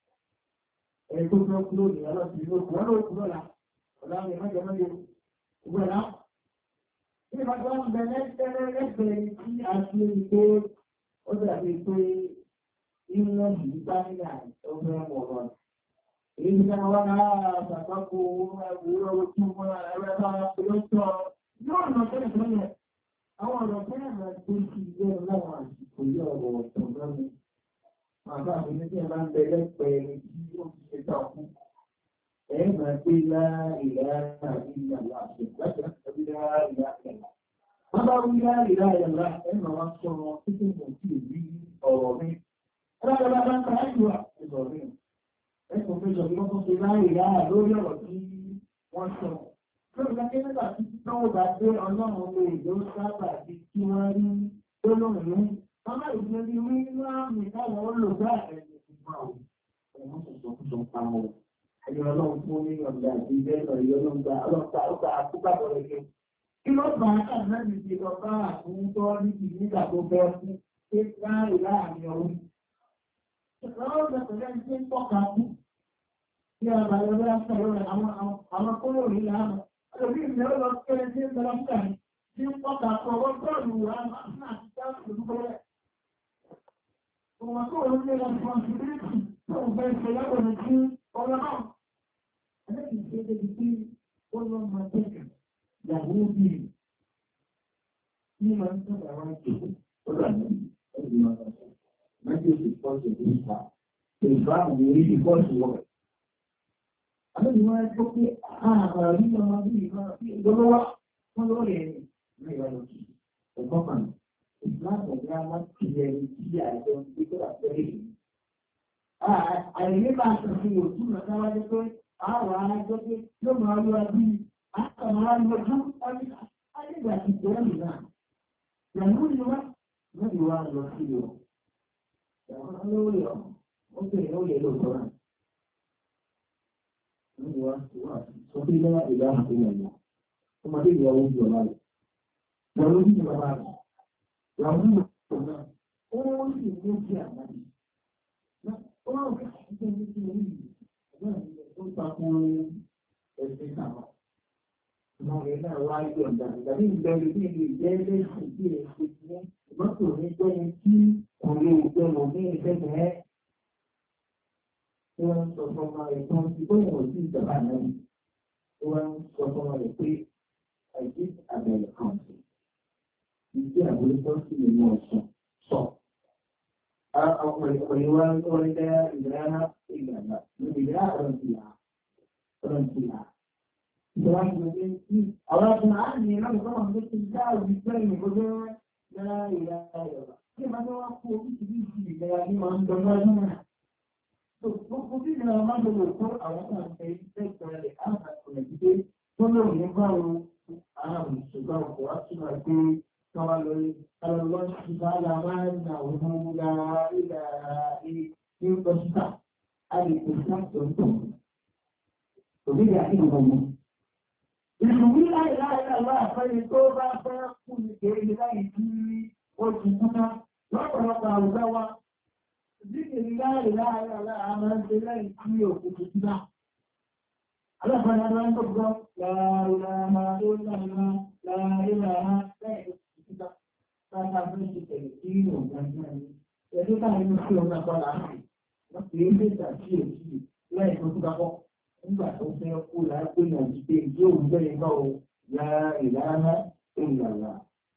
ẹni tó fẹ́ kúrò ní ọlọ́sìn ìlú òkú wọn ló kú lọ́la ọ̀la mi mẹ́jọ mẹ́jọ owó àlàáfù. Ní ọjọ́ ń bẹ lẹ́gbẹ̀rẹ́ lẹ́gbẹ̀rẹ́ tí a ti rí pé ó dàbí pé inú yìí bá nílà ọgbẹ́ ọmọ èyí ni wọ́n náà àtàkù ẹgbẹ̀rẹ̀ ojú wọn ẹgbẹ̀rẹ̀ pẹ̀lọ́tọ̀ yóò lọ tẹ́lẹ̀ tẹ́lẹ̀ àwọn ọ̀rọ̀ tẹ́lẹ̀ rẹ̀ tó ti jẹ́ láwọn àsìkò yọ ọ̀rọ̀ ọ̀tọ̀ lọ́nà àbá mi ní kí ẹ máa ń bẹ lẹ́pẹ̀ẹ́ tí ó ti ṣe tàkù ẹ̀ẹ́gbà pé láìlá àti ìyàwó àṣẹ láti láti láìlá ẹ̀lá wọ́n bá wí láìlá ẹ̀lá ẹ̀nà wá sọ̀rọ̀ títí mọ̀ sí ìrí ọ̀rọ̀ mi ẹ̀rọ bá ń ta ẹ̀yọ́ ẹ̀sọ̀ mi ẹ̀sùn méjọ bí wọ́n tó ṣe láìlá lórí ọ̀rọ̀ tí wọ́n sọ lórí ẹgbẹ́ nígbà tí náà bá dé ọlọ́run lè ló sábà di kí wọ́n rí gbólóhùn ní wọ́n má ìgbé bí wí nínú àmì táwọn olùgbà ẹ̀yìn ìgbà òun ẹ̀wọ̀n sọ̀tọ̀ kúṣọ̀ ń pa wọn ẹ̀yìn ọlọ́run fún ní ọ̀gá àti ìbẹ́ ọ̀yọ́ ọlọ́gbà ọlọ́gbà ọgbà àkúgbàbọ̀ rẹ̀ kẹ́ kí ló bá àkàndínláàbì ti lọ bá àkúntọ́ níbi nígbà tó bẹ́ fún pé láàrín láàrin ọ̀run ìṣòro ọ̀gbẹ̀pẹ̀lẹ́ ti ń pọ̀ kàkú ní àbàlẹ̀ ọ̀rẹ́ àṣàrò rẹ̀ àwọn kóló rí láàrín ọ̀rẹ́ ìrìn ọlọ́ kẹ́lẹ́ tí ń bẹ̀rẹ̀ fúkà ní tí ń pọ̀ kàkú ọwọ́ bọ́ọ̀lù àwọn àti táàkù lókọ́lẹ̀ òun kó òun ní responsibility tó ń fẹ́ ṣe lábọ̀nà tí ọlọ́ náà ẹlẹ́kì ṣe é débi tí ó lọ máa tẹ́kà ìyàwó bí i ní máa ń tọ́jà wọn jù ó rà ní ẹ̀dùn máa ń sọ májèlé ti pọ́ọ̀sì ní ìfà ìfà àwọn orí ti pọ́ọ̀sì wọ̀ àbẹ́bí wọn tó pé ààbà rí ọmọ bí ìfà sí ìgbọ́lọ́wọ́ wọn lọ́wọ́ rẹ̀ ní ìwà lọ́kì ẹ̀gbọ́n kan ìsìláàmù ní a máa ti yẹ ní tí àìsàn gbé tó àpẹẹrẹ yìí àìlè bá a sọ sí òtún náà káwájú pé àwọn arájọ́ pé yóò máa lọ bí àtàwọn arájọ́ alẹ́gbà ti jẹ́ ìlà ìyàwó ni wá lórí wá lọ sí o ìyàwó lórí ọ̀ ó bẹ̀rẹ̀ ó yẹ lóòótọ́ náà lórí wá sí wá sọ pé lọ́wọ́ ìlà àti ìyàwó ọmọdé ìyàwó ń jọ láàrẹ̀ ìyàwó ń jọ láàrẹ̀ ìyàwó ń jọ náà ó sì ní kí àmàlì ó wà ó kí àṣìṣe ní kí orí ìyàwó ó tako ẹ̀sìn náà. Ọmọ rẹ̀ náà wá yọ̀ ọ̀dà ìgbàdí ìbẹ̀rẹ̀ ní ìlú ìjẹ́ lẹ́sìn tí ẹ̀ ṣe ti ní mọ́tò ní gbẹ́ni tí kò lè gbẹ̀mọ̀ ní ìfẹ́fẹ́ ẹ́. Wọ́n ń sọ fún ọmọ rẹ̀ tán tí bóyá ò sí ìjọba náà. Wọ́n ń sọ fún ọmọ rẹ̀ pé àìsí àbẹ̀rẹ̀ kan sí. Ìdí àbúrò tó sì lè mú ọ̀sán sọ. Ọkùnrin wa ń kọ́ ní ìdára ìgbàgbà níbi ìdára ọ̀rọ̀ ìlà ọ̀rọ̀ ìlà. Ìjọba ìgbàgbé tí àwọn ọkùnrin á ní ẹ̀rọ ìgbàgbà tó ti dá òbíṣẹ́ ìgbàgbé lára ìlà ìrọ̀lá. Tí ìbá tó wá kú oríṣiríṣi ìlera ní máa ń dọ́gbọ́ náà. Gbogbo bí ìlera máa ń lò fún àwọn kan ṣe iṣẹ́ ìpẹ̀rẹ̀ àwọn àkùnrin gbígbé tó lòun ní báwo àwọn ìṣèjọba ọkọ̀ wá sí máa gbé kama lórí alọ́lọ́ ìbára máa ń nà òun lára ilẹ̀ ní ọjọ́ àìkò sáàtọ̀tọ̀ òbílẹ̀ àti ìgbọ̀mọ̀. Ìṣùgbí láìláìláwà àfẹ́yẹ tó bá fẹ́ kú ní kèrè láì tí ó ti kúta lọ́pọ̀lọpọ̀ àwùjọ wa. Ìdíkèrè láìláìláwà máa ń ṣe láì tí òkú ti kúta. Aláfẹ́yẹ máa ń tó gbọ́ láìláìláwà láìláìláwà Lára bí ṣe tẹ̀lé sí ìrìn ògbàgbà ní ẹgbẹ́ káàrin ní sí ọmọ àpá láàrín wọ́n fi ń gbèsà sí òkú láì tó tó kápọ́ nígbà tó fẹ́ kó láàpé ìyàjú pé ìjọ òun bẹ́ẹ̀ bá o lára ìlànà ìlànà.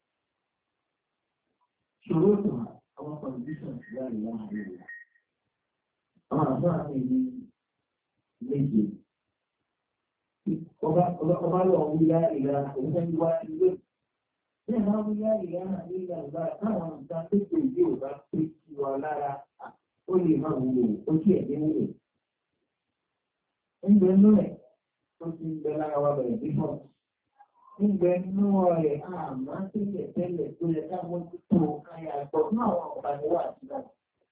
Ṣòro tó àwọn conditions láàrin láàrin ìlànà. Àwọn àbá àmì ní méje. Ọba lọ wíyá ìlànà òun fẹ́ wá ilé. Bí ẹ̀mọ́ mú yá ìyá náà ní ilẹ̀ ọ̀gá táwọn nǹkan tó pè ní ọ̀gá pé kí wà lára ó lè máa wúlò ó kí ẹ̀dẹ́ wúlò. Ń bẹ nú ẹ̀ tó ti ń bẹ lára wa bẹ̀rẹ̀ bí bọ̀. Ń bẹ nú ọ̀rẹ́ àmọ́ tẹ́lẹ̀ tẹ́lẹ̀ tó yẹ káwọn tó tó káyà àgbọ̀ fún àwọn ọ̀pàdé wà sí náà.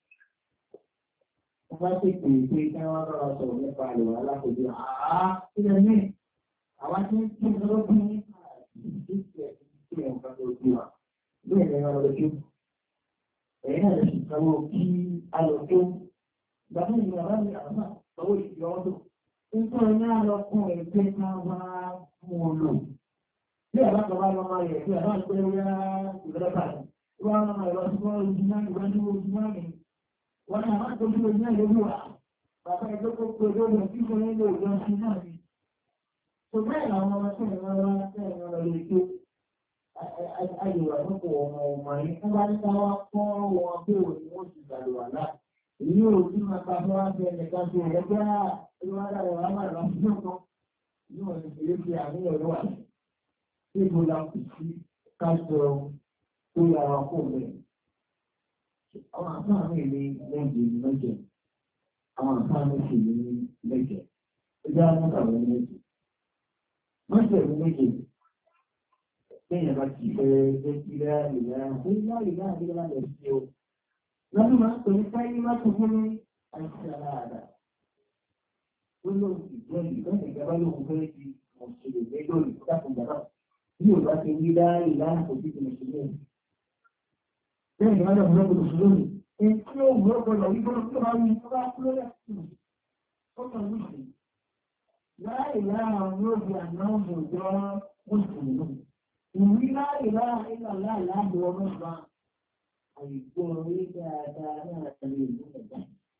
Wọ́n bá ti pè é pé kí wọ́n bá wa sọ̀rọ̀ nípa àlọ́ alákòóso. Àá sílẹ̀ ní àwọn tí ń kí ọlọ́gbọ́n ní àìsí Tí wọ́n bá tó bí wa, bẹ́ẹ̀ ni wọ́n lọ sí. Ẹ̀yìn náà lè ṣìṣàwó kí a lọ tó. Gbàmí ìlú àbá ní àbá ọwọ́ ìjọ ọdún. Nítorí náà lọ fún ẹgbẹ́ ká wá fún ọ lò. bí àbá kan bá lọ máa yẹ bí àbá pé wíwá ìrẹ́pà wọ́n á máa lọ sí wọ́n ojú náà ìwé ní ojú náà ni wọ́n náà máa tójú ojú náà lórí wa bàbá ẹgbẹ́ tó pé lórí ọtí fún ilé ìjọ sí náà ni. tó bẹ́ẹ̀ làwọn ọmọ tó ń rán wá tẹ̀ ń rán lórí tó ayò àdúgbò ọmọ ọmọ yìí wọ́n bá ní káwá kọ́ wọn pé òní wọ́n ti gbàlùwà náà èyí ò tí máa ta fún wa ṣe ẹnìkan ṣe ẹgbẹ́ ìwádà ìwà máa lọ sí ọkọ yóò ní ìdílé fi àníyàn ló wà sí ibo la kù sí kájọ tó yára kó bẹ́ẹ̀. àwọn àfáà mi ní méje méje àwọn àfáà mi sì ní méje ó jẹ́ àwọn àwọn méje méje ní méje lẹ́yìn bá ti fẹ́ jẹ́ kí láàrín láàrín láàrín láàrín láàrín sí o. lọ́dún máa ń pè ní káyé má tó fún ní àìsàn àdáadáa. ó lóun ti jẹ́ ìgbọ́n ìjọba lóun fẹ́ di mùsùlùmí lórí ìdákùnjà náà bí ò bá ti rí láàrín láàrín kò sí ti mùsùlùmí. lẹ́yìn ìgbà náà mo mùsùlùmí èyí tí ó wù ọ́ gbọ́dọ̀ wípé ó bá wí tó bá kúrò lẹ́sìn ó kàn wí sí. láàrín láàrín yóò fi àná òjò mùsùlùmí. ìwí láàrín láàrín láàrín láàrín ọmọ ìgbà àìgbọ́ orí dáadáa náà lè mú ẹ̀dá.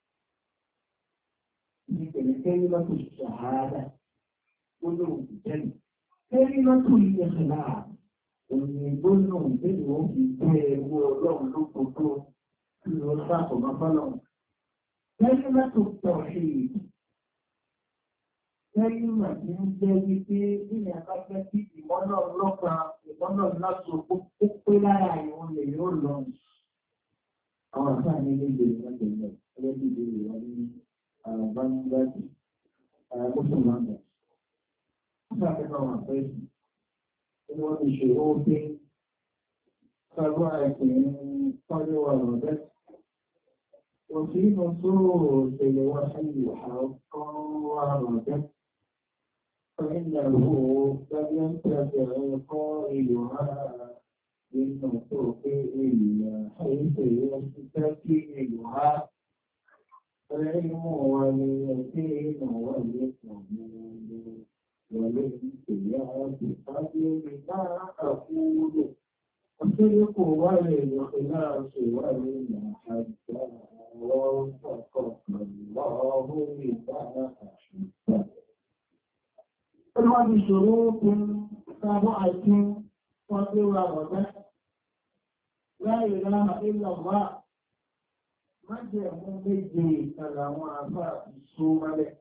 Ìpìlẹ̀ kẹ́rí lọ́tò ṣàhádà ó lóun kò jẹ́rì. Kẹ́rí lọ́tò ilẹ̀ ṣẹlá òyìnbó náà bẹ́ẹ̀ wọ́n fi gbé ẹwọ́ ọlọ́run lókòókò kí wọ́n bá ọmọ bọ́lọ̀. Kẹ́rí lọ́tò pọ̀ ṣe èdè. Kẹ́rí mà ti ń jẹ́ wípé nílẹ̀ abájẹ́ sí ìmọ́nà ọlọ́pàá ìmọ́nà láti ó pé lára ìwọ̀n lè yóò lọ. Àwọn àfáà ní ilé ìgbèrè wọn tẹ̀lé ẹgbẹ́ bí ìgbèrè wọn ní Bangladesh, Mùsùlùmí. Wọ́n ṣàfihàn àwọn àfẹ́sì tí wọ́n ti ṣòro pé sábà ẹ̀sìn pàdé wà lọ́dẹ́. Òṣìṣẹ́ sóòrò ìṣẹ̀lẹ̀ wá sí ìwàkọ́ wà lọ́dẹ́. فإنه لم ينتفع قائلها بالنطق إلا حيث يستكملها العلم واليقين والقبول والامتياز قبل ما أقول الصدق والإخلاص والمحبة ووفقك الله لما أحب. الوعد شروط سبعة وسوى وبس لا إله إلا الله ما جاء méje àwọn àfà ìṣòmọlẹ̀.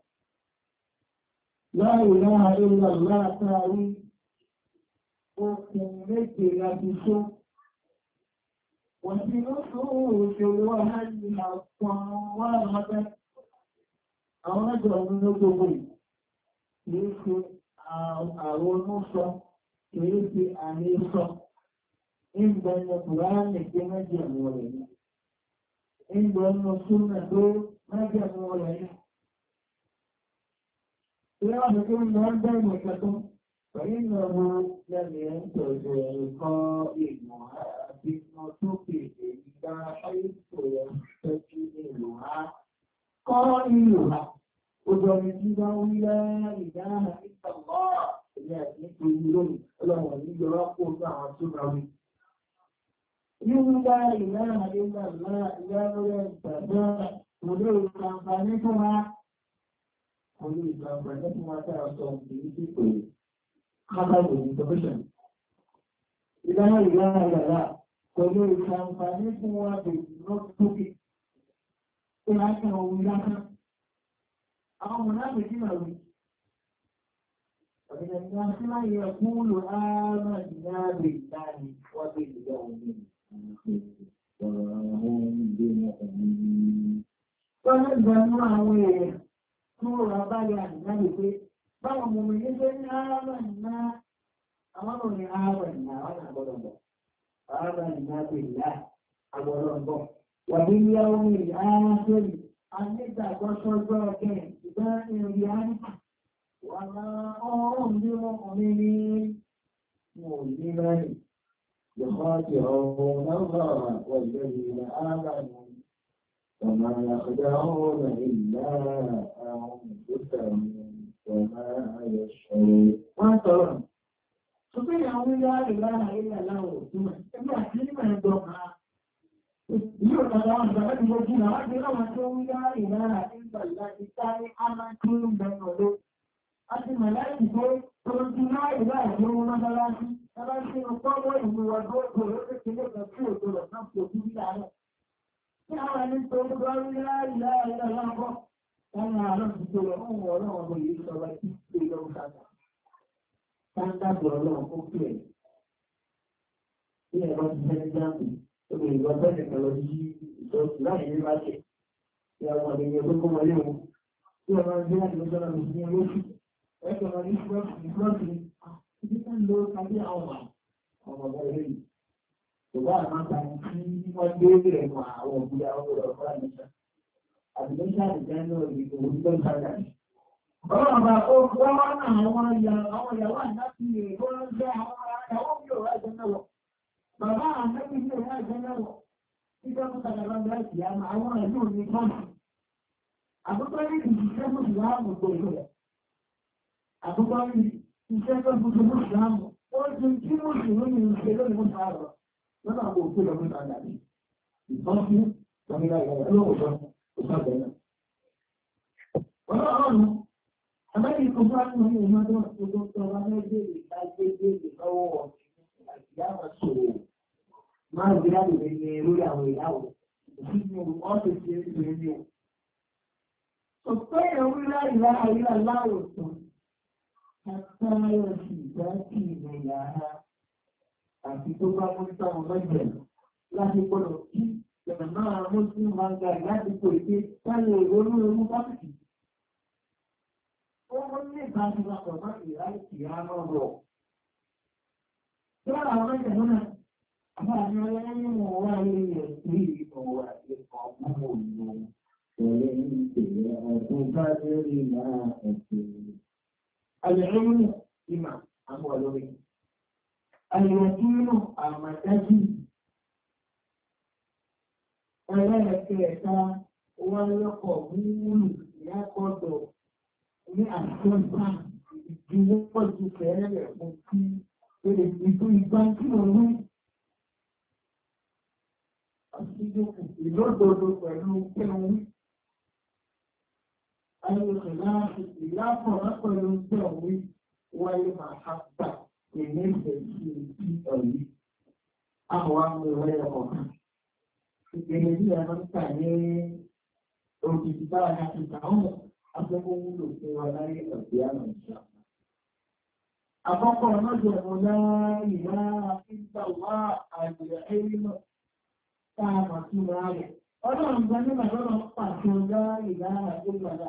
La ilaha illallah táwí okùn méje láti ṣó. Wọ́n ti ló ṣòro òṣèlú àhájì àwọn wọ́n rọ́bẹ́. Àwọn mẹ́jọ ọdún ló gbogbo kìí ṣe àwọn olóṣọ, kìí ṣe àmì sọ. Ìgbẹ̀yìn Kùránì pé méjì àwọn rẹ̀ ní. Ìgbẹ̀ ọmọ súnmọ̀ tó mẹ́jẹ̀ mọ́ rẹ̀ ní. Ìrẹ́ ọ̀dọ̀ tó ń lọ bẹ́ẹ̀ mẹ́kẹ́tọ́, pẹ̀lú ọmọ lẹ́mìí ń tọ̀jọ̀ ẹ̀kọ́ ìgbọ̀n àti ìmọ̀ tó pèsè ìgbà ayétò ẹ̀ tẹ́jú ìlú ha. Kọ́ ìlú ha. Ó jọ ní tí wọ́n wí lẹ́ ìdáhà ìtàwọ́ ilé àti nítorí lónìí, ọlọ́run ní yọrọ́ kó ní àwọn tó rà wí. Nígbà ìlànà ìlànà ìyáwó ìtàjọ́ òlé ìtàǹfàní fún wa. Òlé ìtàǹfàní fún wa tàà sọ ìdí sí pé kábàbò ní profession. Ìlànà ìlànà ìlànà òlé ìtàǹfàní fún wa bèèrè lọ́pùpù. Ó láti àwọn ohun lásán. Àwọn ọmọ láti kí màá wí. Ọ̀dẹ̀dẹ̀ ni a ti máa yẹ kúrò ààrùn ìdáàbò ìdáàbò wọ́n bí ìjọ òun. Wọ́n lè gbẹ̀mú àwọn èèyàn tó rà báyà àdìjáde pé báwọn ọmọ mi ní pé ní ààrẹ ìná àwọn ọmọ ní ààrẹ ìná àwọn àgbọ̀dọ̀bọ̀. Ààrẹ ìná pè láà àgbọ̀dọ̀bọ̀. Wà ní ilé ọmọ ìlú ààrẹ sórí, a nígbàgbọ́ sọ́jọ́ ọ̀kẹ́ ìgbà ìrìn àríkà. Wà máa ọ̀rùn bí wọ́n kọ̀ mí ní wọ́n ní mẹ́rin. يخادعون الله والذين آمنوا وما يخدعون إلا أنفسهم وما يشعرون. ما ترى Ṣùgbọ́n àwọn ilé àìlára ilẹ̀ aláwọ̀ òtúmọ̀ ẹgbẹ́ àti nígbà ẹgbẹ́ ọ̀gá. Yóò tàbí àwọn ìgbà láti lójú náà wájú láwọn tó ń yá ìlára ìgbà láti sáré ámájú mẹ́rin ọ̀dọ́. A ti mọ̀ láti gbé tó ń ti náà ìlà ìlú mọ́sálásí, mọ́sálásí ọgbọ́gbọ́ ìlú ọdún òkú lókè kílé kan tí òjò rẹ̀ náà kò sí nílà rẹ̀. Tí àwọn ẹni tó ń gbọ́ ìlà ìlà ìlà lápọ̀, táwọn àárọ̀ ti tó lọ fún ọlọ́run ọmọ yìí sọ̀rọ̀ tí ó lọ sáta. Sáńdàbù ọlọ́run ó pè é. Bí ẹ̀rọ ti fẹ́ jáde, ó lè lọ bẹ́ẹ̀ kan lọ sí ìjọsìn láì ní bá ṣe. Tí àwọn ọmọdé yẹn tó kó wọlé wọn. Tí ọmọ ẹgbẹ́ láti lọ́jọ́ náà lọ sí ní olóṣù. Ẹgbẹ́ ọmọ ní ṣúlọ́ọ̀sì ṣúlọ́ọ̀sì ní ibi tó ń lo kábí àwọn ọmọ ọmọ ilé yìí. Ṣùgbọ́n àwọn àǹfààní tí wọ́n gbé rẹ̀ mọ àwọn òbí àwọn ọmọ ọ̀pọ̀ àmìṣà. Àbìlẹ́ṣà àdìjẹ́ náà ìgbò òwúgbọ́n sáyà. Ọlọ́ọ̀bà ó wọ́n àwọn ìyàwó àdáṣì rẹ̀ tó ń jẹ́ àwọn ìyàwó bí òwúrọ̀ ẹ̀jẹ̀ náà wọ̀. Bàbá àmẹ́bí bí òwúrọ̀ ẹ̀jẹ̀ náà wọ̀. Títọ́ tó tàbí ọgbà ìyá àwọn ìlú ní kọ́ọ̀sì. Àbúkọ́ ní ìṣiṣẹ́ mú ìyáàmù tó ìlú rẹ̀. Àbúkọ́ ní iṣẹ́ tó gbogbo mú ìyáàmù. Ó ti tí mú ìṣòro ní ìṣẹ́ lórí mú sàárọ̀. Lọ́nà àbò òkú lọ mú àdàbí. Ìtọ́sí lọ́mílá ìyàwó ẹlọ́wọ̀sọ́ òṣàbẹ̀ náà. Ọlọ́run àbẹ́bí kò bá ní ọmọ ìmọ̀dọ́ ọdún tó wá mẹ́jẹ̀ ìdájẹ́jẹ́ lọ́wọ́ ìyáwó sọ̀rọ̀. Máa gbé láti lè ní lórí àwọn ìyàwó. Ìṣíjú ọ́sẹ̀ tí ó ń ní o. Ọ̀pẹ́ ìrìnlá ìlà àrílà láwòsàn, àtàrà sí ìdájí ìrìn yàrá àti tó bá mú sáwọn mẹ́jẹ̀ láti gbọ́dọ̀ kí ìjọba náà mú sí máa ga láti kò ìpé sálẹ̀ ìrònú ẹmú bákìtì. Ó mú ní ìbájú lápọ̀ má ìrá ìyá náà rọ̀. Tí wọ́n àwọn mẹ́jẹ̀ náà, àbá àmì ọlọ́run mọ̀ wá ilé rẹ̀ sí ìmọ̀ wà ìkọ̀ ọmọ òun. العلم إما أموالوري اليقين أمتاجي ẹlẹ́ẹ̀kẹta wọ́n lọ́pọ̀ wúlù lápọ̀dọ̀ ní àṣọ́gbà ìdíwọ́pọ̀ ju fẹ́ẹ̀rẹ̀ fún kí èrè ìtò ìgbà tí ó rí àṣíjòkù ìlọ́dọ̀dọ̀ pẹ̀lú pẹ̀lú ayọ̀kẹ̀láàfì ìlápọ̀ lápẹ̀lú pẹ̀lú wáyé máa hápà ìní ìfẹ̀ sí ìdí ọ̀rí àwọn amúrẹ̀ ọ̀kan. Ìgbèrè bí ẹ̀rọ ń tà ní òkìtì bá àti ìtàwọn afẹ́kọ́ wúlò fún wa láyé ọ̀dẹ́ àmà ìṣà. Àkọ́kọ́ ọmọdé ọ̀nà ìlà ìgbà wá àgbẹ̀ ẹ̀rìnà táàmà tí wọ́n rẹ̀. Ọlọ́run gbá nígbà lọ́rọ̀ pàṣẹ ọjọ́ ìlà ìgbàdà.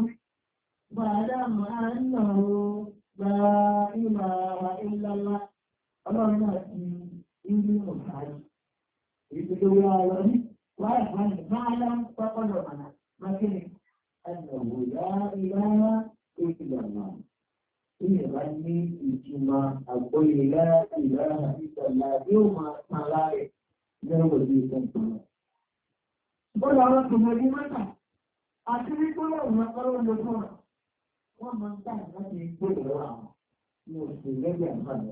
Bàdá máa ń nà ó gba ìlà ìlàlá. Ọlọ́run náà ti ìlú ọ̀sáyé. Ìgbèdéwé ọ̀rọ̀ ní wáyé wáyé máa lá ń pápọ́lọ̀ màná mákìrì ẹnìwò yá ìlànà ìlànà. Ilẹ̀ bá ní ìtumọ̀ àgbóyè ìlànà ìtọ̀lá bí ó máa tàn láàrẹ̀ lẹ́wọ̀ ní ìtọ̀tọ̀. Bọ́lá wọn kò mọ̀ ní mọ́ta àti wípé ọ̀rọ̀ ọ̀rọ̀ ló fún wọn. Wọ́n máa ń tà láti gbé ìrọ̀ àwọn ní oṣù lẹ́gbẹ̀ẹ́ àǹfààní.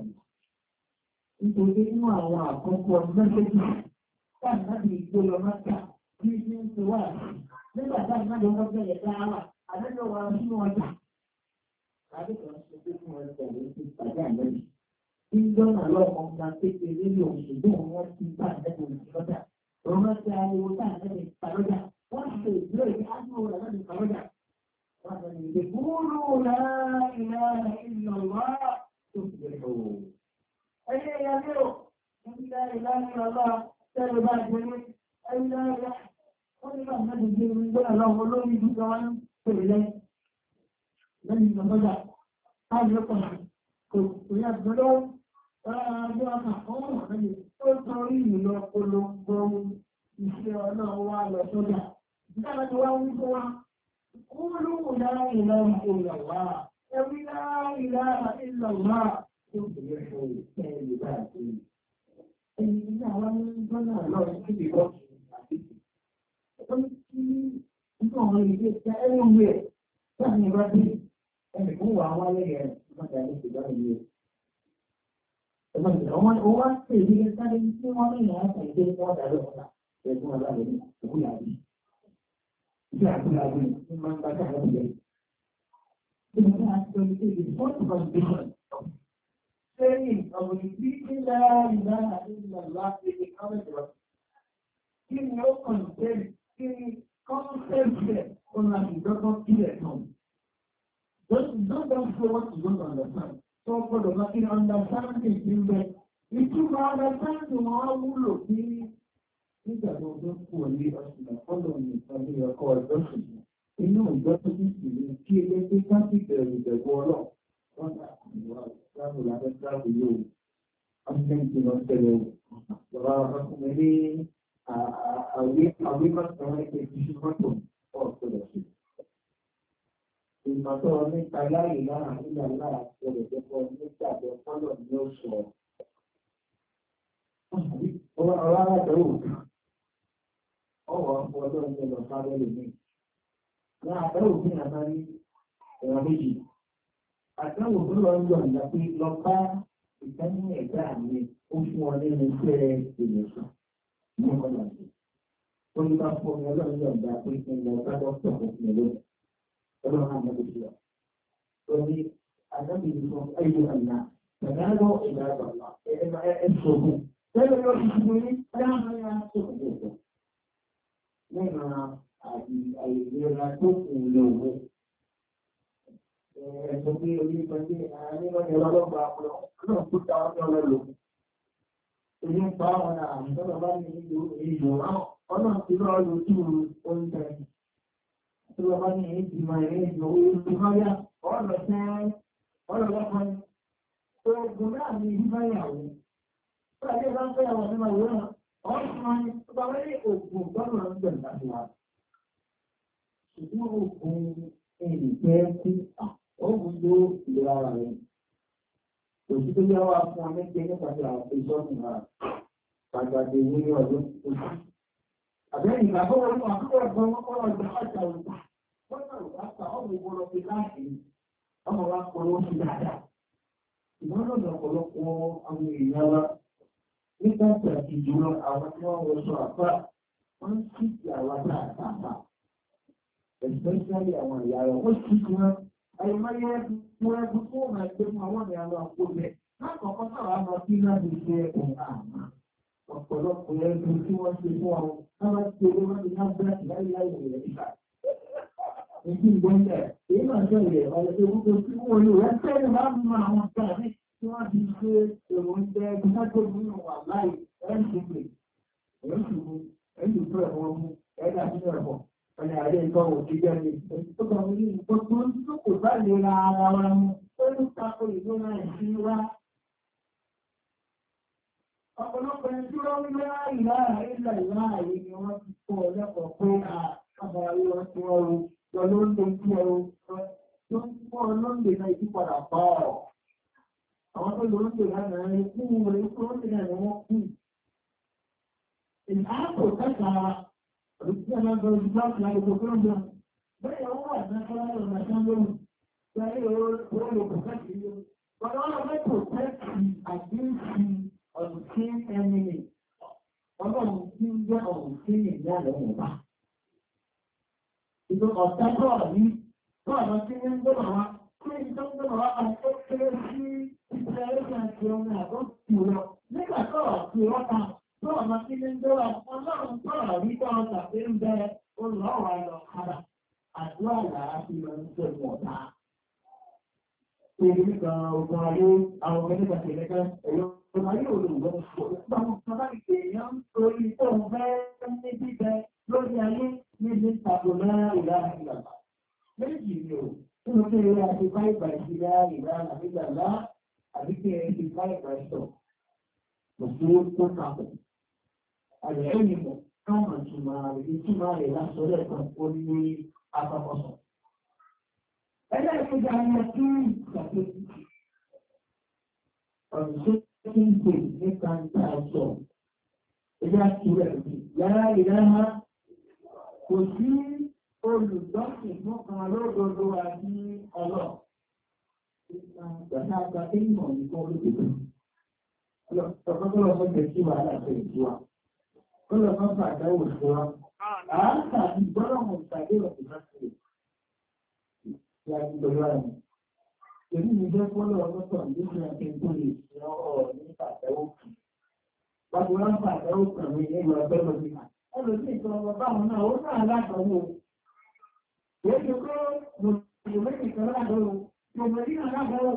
Nítorí nínú àwọn àkọ́kọ́ mẹ́sẹ̀jì táà láti ìgbó lọ mọ́ta tí ní ń ti wà nígbà táà náà lọ mọ́ta yẹ dáhà àdẹ́jọ́ wa sínú ọjà. Adékan ṣe pé fún ọjà ló ti pàdé àlẹ́jì. Tí ń dọ́nà lọ́kọ̀ ń gba kékeré ní òṣèlú wọn ti bá àdẹ́jọ́ ìṣọ́jà. Ọmọ ti ariwo táà lẹ́jì ìpàlọ́jà. Wọ́n ṣe ìdúró ìdí ájúwò rẹ̀ lẹ́jì ìpàlọ́jà. Wọ́n ṣe ìdí kúrú láìláà ìlọ̀wọ́ tó fi rẹ̀ o. Ẹyẹ ìyàlẹ́ ò, ìlà ìlànà ọlọ́ tẹ́lẹ̀ bá jẹ́ ẹ̀yà ẹ̀yà wọ́n ní bàbá ti gbé ní gbọ́nà lọ́wọ́ lórí ìdúgbà wọn pèrè lẹ́yìn lẹ́yìn ìgbàmọ́jà láti lọ́pọ̀ kò yà gbọ́dọ̀ ọjọ́ ọkà ọmọ ọ̀rẹ́ tó torí ìlọ polongo iṣẹ́ ọlọ́run wá lọ sọ́jà ìdára ti wá wí fún wa kúrú ìlànà ìlànà ìlànà ẹ̀rí ìlànà ìlànà tó bèèrè fún ìtẹ́lẹ̀ bá ti ẹni ní àwọn gbọ́nà lọ́rọ̀ sí ìbọ́sù àti ọdún tí nígbà wọn lè gbé ṣe ẹ̀rọ ìwé ẹ̀ láàrin ìbá dé ẹni fún wà wá lẹ́yìn ẹ̀ lọ́jà ní ìgbà ìwé. Àwọn owó ṣe ìdílé sáré tí wọ́n ní ìyá àtàn ìdílé wọ́n dà lọ́wọ́ ẹ̀gbọ́n aláwọ̀ ní òkúlàbí. Ìjọ àkúlàbí ní máa ń bá káàkiri ọ̀gbẹ́. Ìjọba àti ọ̀gbẹ́ ìdí fọ́ọ̀tù foundation. Saying of the people that in the last day coming to us. Kí ni ó kàn ṣe kí ni kọ́ńtẹ́ǹtì ọ̀nà ìdọ́gbọ́n kílẹ̀ kan. Don't don't say what you don't understand. So for the making understanding in the if you understand you are wúlò ní nígbà tó tó kú ní ọ̀sìn ọ̀pọ̀lọ̀ ní ìpàdé ọkọ̀ ìjọsìn. Inú ìjọsìn sì ní kí ẹgbẹ́ ká sì bẹ̀rù ìbẹ̀wò ọlọ́. Wọ́n dà ìwà ìsáàbò lábẹ́ sáàbò yóò. Ọ̀sìn ti lọ tẹ̀lé o. Bàbá ọkùnrin ní àwé àwé máa sọ wọn pé kí ṣe mọ́tò ọ̀pọ̀lọ̀ sí. Ìmọ̀tọ́ nípa láyé lára nígbà lára ọ̀rọ̀ ìjọpọ̀ nígbà tó fọ́lọ̀ ní ó sọ. Ọwọ́ alátẹ̀wò ọwọ́ ọ̀pọ̀ ọjọ́ ìjọ lọ sáré lè ní. Ní àtẹ́wò bí àmà ní ẹ̀rọ méjì. Àtẹ́wò tó lọ ń yọ ìgbà pé lọ bá ìtẹ́ní ẹ̀dá mi ó fún ọ nínú iṣẹ́ ìlẹ̀sùn ní ọ̀nà àti. Ó ní bá fún ọ lọ́rùn yọ̀ ìgbà pé ìlẹ̀ ọ̀gá dọ́kítọ̀ kò fi lónìí. Ọlọ́run àmọ́ ìṣẹ́ orí adábìnrin fún ẹ̀yọ́ àná tẹ̀lẹ́rọ ìdájọ́ ẹ̀ṣọ́gun tẹ́lẹ̀ lọ sí ṣùgbọ́n ní dáhàá ṣòkòtò lẹ́nà àìlera tó kù lòwò ẹ̀ṣọ́ pé orí ìpàdé àárín ọlọ́gbà náà tó ta ọjọ́ lọ́lọ́ èyí ń pa àwọn àmì tọ́lọ̀ bá ní ìlú ìlú ọ̀nà tí lọ́ọ́ lójú oúnjẹ tí wọ́n bá ní ìdìmọ̀ ẹ̀rẹ́ ìjọwó ìrìnmáyà ọ̀rọ̀ tẹ́ ọ̀rọ̀ lọ́pọ̀ tó gùn náà ní ìdímáyàwó tó àjẹ́ bá ń fẹ́ àwọn ọmọ ìwọ̀n ọ̀rọ̀ tó bá wọ́n ní ògùn gbọ́nà ń bẹ̀rẹ̀ láti wá ṣùgbọ́n ògùn ẹ̀yìn jẹ́ sí ọ̀gùn tó ìlera ara rẹ̀ òṣì tó yá wá fún ọmọ ẹgbẹ́ nípasẹ̀ àwọn ìṣọ́nù ara pàtàkì ìwé ní ọdún oṣù àbẹ́yìn ìgbàgbọ́ wọn ní àkókò ẹ̀gbọ́n wọn kọ́ ọ̀gbọ́n àjà òkú wọ́n náà wá pa ọmọ ìgbọ́lọ́ fi láàyè ọmọ wa pọ̀lọ́ sí dáadáa ìwọ́n lọ́dọ̀ ọ̀pọ̀lọpọ̀ àwọn èèyàn wa nígbà tí jùlọ àwọn tí wọ́n wọṣọ àpá wọ́n sì ti àwa dáadáa especially àwọn ìyá rẹ̀ wọ́n sì ti wọn àyèmáyé mo ẹgbẹ́ fún ọmọ ẹgbẹ́ fún àwọn ìyá wa kó bẹ̀ lákọ̀ọ́kọ́ táwa máa bí láti ṣe òun àmà ọ̀pọ̀lọpọ̀ ẹgbẹ́ tí wọ́n ṣe fún àwọn káwá tí owó wọn ti náà bẹ́ẹ̀ láìláì rẹ̀ nígbà. Èyí ìgbọ́nlẹ̀ èyí máa jẹ́ ìrẹ̀ ọ̀rẹ́ ewúro tí wọ́n lò wọ́n tẹ́lẹ̀ máa ń mú àwọn ọ̀gá ní tí wọ́n ti ṣe èrò oúnjẹ ẹgbẹ́ tó nínú wà láì ẹ̀ńtìgbè ẹ̀ńtìgbè ẹ̀ńtìgbè ẹ̀wọ̀n mú ẹ̀dá sínú ẹ̀fọ́ ọ̀nà àdé nǹkan ò ti jẹ́ ní tó kàn ní gbogbo tó kò bá lè ra ara wa mú ó ń tako ìlú náà ìṣí wá. Ọ̀pọ̀lọpọ̀ ẹni tí wọ́n ń lé ìlànà ìlà ìlànà yìí ni wọ́n ti kọ́ ọlẹ́kọ̀ọ́ pé àbáyé wọn ti wọ́n ro lọ ló ń lé tí ẹrù tó ń pọ̀ lóńdè náà ìdí padà pa ọ̀. Àwọn tó lóńdè lánàá rí kú rẹ̀ tó ń tẹ̀lé ni wọ́n kú. Ìlànà kẹta òṣìṣẹ́ ẹlẹ́gbẹ̀ẹ́ òṣìṣẹ́ láti láti gbogbo tó ń bọ̀. Bẹ́ẹ̀ wọ́n wà ní ẹgbẹ́ ọ̀rọ̀ ẹ̀ṣẹ́ lóhùn. Bẹ́ẹ̀ ó lè protect you. But all of them protect you against you. Ọ̀sìn ẹni ọlọ́run tí ń jẹ́ ọ̀sìn ìyá lẹ́yìn bá. Ìjọ ọ̀tẹ́kọ̀ ní bọ́ọ̀lọ́ tí ń gbọ́nà wá, tí ń tó ń gbọ́nà wá kan tó kéré sí ìṣẹ́ ẹ̀ṣẹ́ àti ọmọ àgọ́ tì lọ. Nígbà tó ọ̀sìn wọ́ta, bọ́ọ̀lọ́ tí ń gbọ́nà ọlọ́run tọ́rọ̀ rí tọ́rọ̀ tàbí ń bẹ olùrọ̀wà lọ kára. Àdúrà làá fi lọ ń tẹ̀wọ̀n ọ̀tá. Èyí kan ogun ayé àwọn ọmọ nígbà tẹ̀lé kan ẹ̀yọ́ ọmọ ayé olùgbọ́n ṣùgbọ́n ọmọ ìpè èèyàn torí tó ń fẹ́ ní bíbẹ lórí ayé níbi tàbí náà ìlànà ìlànà. Méjì ni ò nínú kí eré àti fáìbà ìṣẹ̀lá ìlànà ìlànà àbí kí eré ti fáìbà ìṣọ̀. Kò sí tó kàpọ̀. Àyẹ̀ ẹ̀yìn mọ̀ káwọn ìtumọ̀ rẹ̀ ìtumọ̀ rẹ̀ lásọ̀rọ̀ kan ó ní apapọ̀sọ̀. Ẹlẹ́ẹ̀kejì àwọn tí ìṣàkóso ọ̀rọ̀ tó ń pè nípa ìta ọ̀sọ̀ ẹgbẹ́ àti rẹ̀ yára ìdáhà kò sí olùdọ́sìn fún kan lódodo àti ọlọ́. Ìgbàta àgbà tí mọ̀ nìkan olódodo. Ọ̀pọ̀lọpọ̀ lọ sọ́jọ́ sí wa láti ìlú wa. Ó lọ sọ́ fún àdáwò sí wa. Àáńkà àti ìgbọ́nà mọ̀ ìpàdé ọ̀sẹ̀ láti rẹ̀. Ìyá ti lọ lára mi. Èmi ni jẹ́ fọ́lọ́ ọlọ́tọ̀ nígbà tí n tó lè ṣe ọ̀rọ̀ ní àdáwò kù. Bàbá wọn fà àdáwò kù àwọn ilé ìwà ọgbẹ́ lọ sí. Ẹ lọ sí ìtọ́ ọmọ báwọn náà, ó náà látọ̀wọ́. Kìí ṣe pé mo lè méjì kan látọ̀wọ́. Mo mọ̀ ní àlágbọ́wọ́.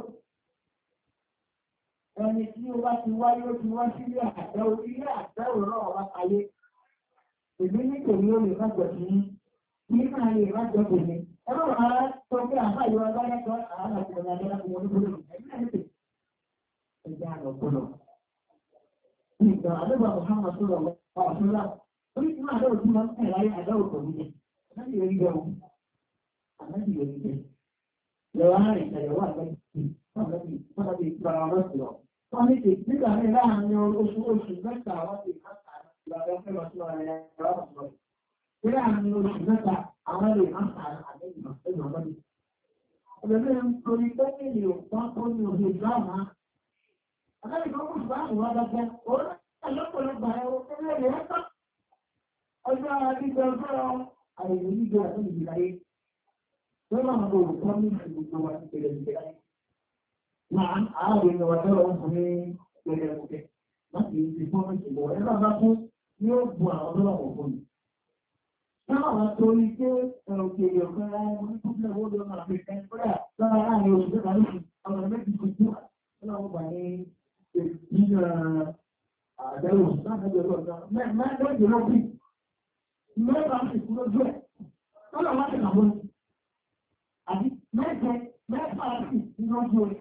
Ẹni tí ó bá ti wáyé ó ti wá sí ilé àdáwò, ilé àdáwò náà wá ayé. Èmi ní kò ní ó lè májọ sí ní, ní máa lè májọ kò ní. Ẹgbẹ́ wọn á sọ pé àbá ìwọ agbáyẹ́kọ́ àwọn àti ọ̀nà àjẹ́lá fún wọn ní gbọ́dọ̀. Ẹgbẹ́ ẹ̀sẹ̀ ẹgbẹ́ àlọ́ gbọ́dọ̀. Ìgbà àdébà Muhammad sọ̀rọ̀ ọ̀ṣọ́lá. Orí tí máa dáwò tí wọ́n ń tẹ̀lé ayé àdáwò pọ̀ nílẹ̀. Àdájì yẹn gbẹ̀ wọn. Àdájì yẹn gbẹ̀. Lọ́wọ́ àárín ìṣẹ̀lẹ̀wọ́ àgbẹ̀jì. Wọ́n ti gba ọ̀rọ̀ sí ọ. Wọ́n ní kì nígbà ní láàárín oṣù oṣù mẹ́ta wọ́n ti máta ìgbàgbọ́ fẹ́ lọ sí ọ̀rẹ́ ẹ̀rọ ọ̀sọ̀. Láàárín oṣù mẹ́ta àwọn ẹ̀rọ ìmáta àgbẹ̀jì ẹ̀rọ ọ̀gbọ́dì. Ọ̀gbẹ̀mẹ́ ń torí pé kí ni òpá tó ní oṣù ìgbàmà. Àgbẹ̀jì kan kò bá àwọn adájẹ́ orí ọ̀lọ́pọ̀lọpọ̀ ẹ̀rọ kẹ́lẹ́ rẹ̀ ẹ́kọ́. Ọjọ́ àdíjọ ọjọ́ àìyè níjọ àti ìgbìláyé. Wọ́n máa ń lo òkú ní ìgbìgbò wa ti tẹ̀lé ìgbìláyé. Máa ààrẹ ìwà tọ́lọ ọkùnrin pẹ̀lẹ̀ ọ̀kẹ́ láti ìdí fún ìṣẹ̀lẹ̀ ẹ̀rọ bá fún ní ó bu àwọn ọlọ́pọ̀ fún mi. Náà wà torí pé òkèèrè ọ̀kan láwọn ní púpọ̀ owó ló máa fi kẹ́ pẹ́lá lára láàrin oṣù tẹ́ta lóṣù àwọn méjì tó kú láwọn bà ní ìdíyà àdẹ́rù láti ẹgbẹ̀ ọ̀gá mẹ́rin lọ́pì mẹ́ta sì kú lójú ẹ̀ tọ́lọ̀ wá sí àwọn àti mẹ́jẹ mẹ́fà sì kú lójú ẹ̀.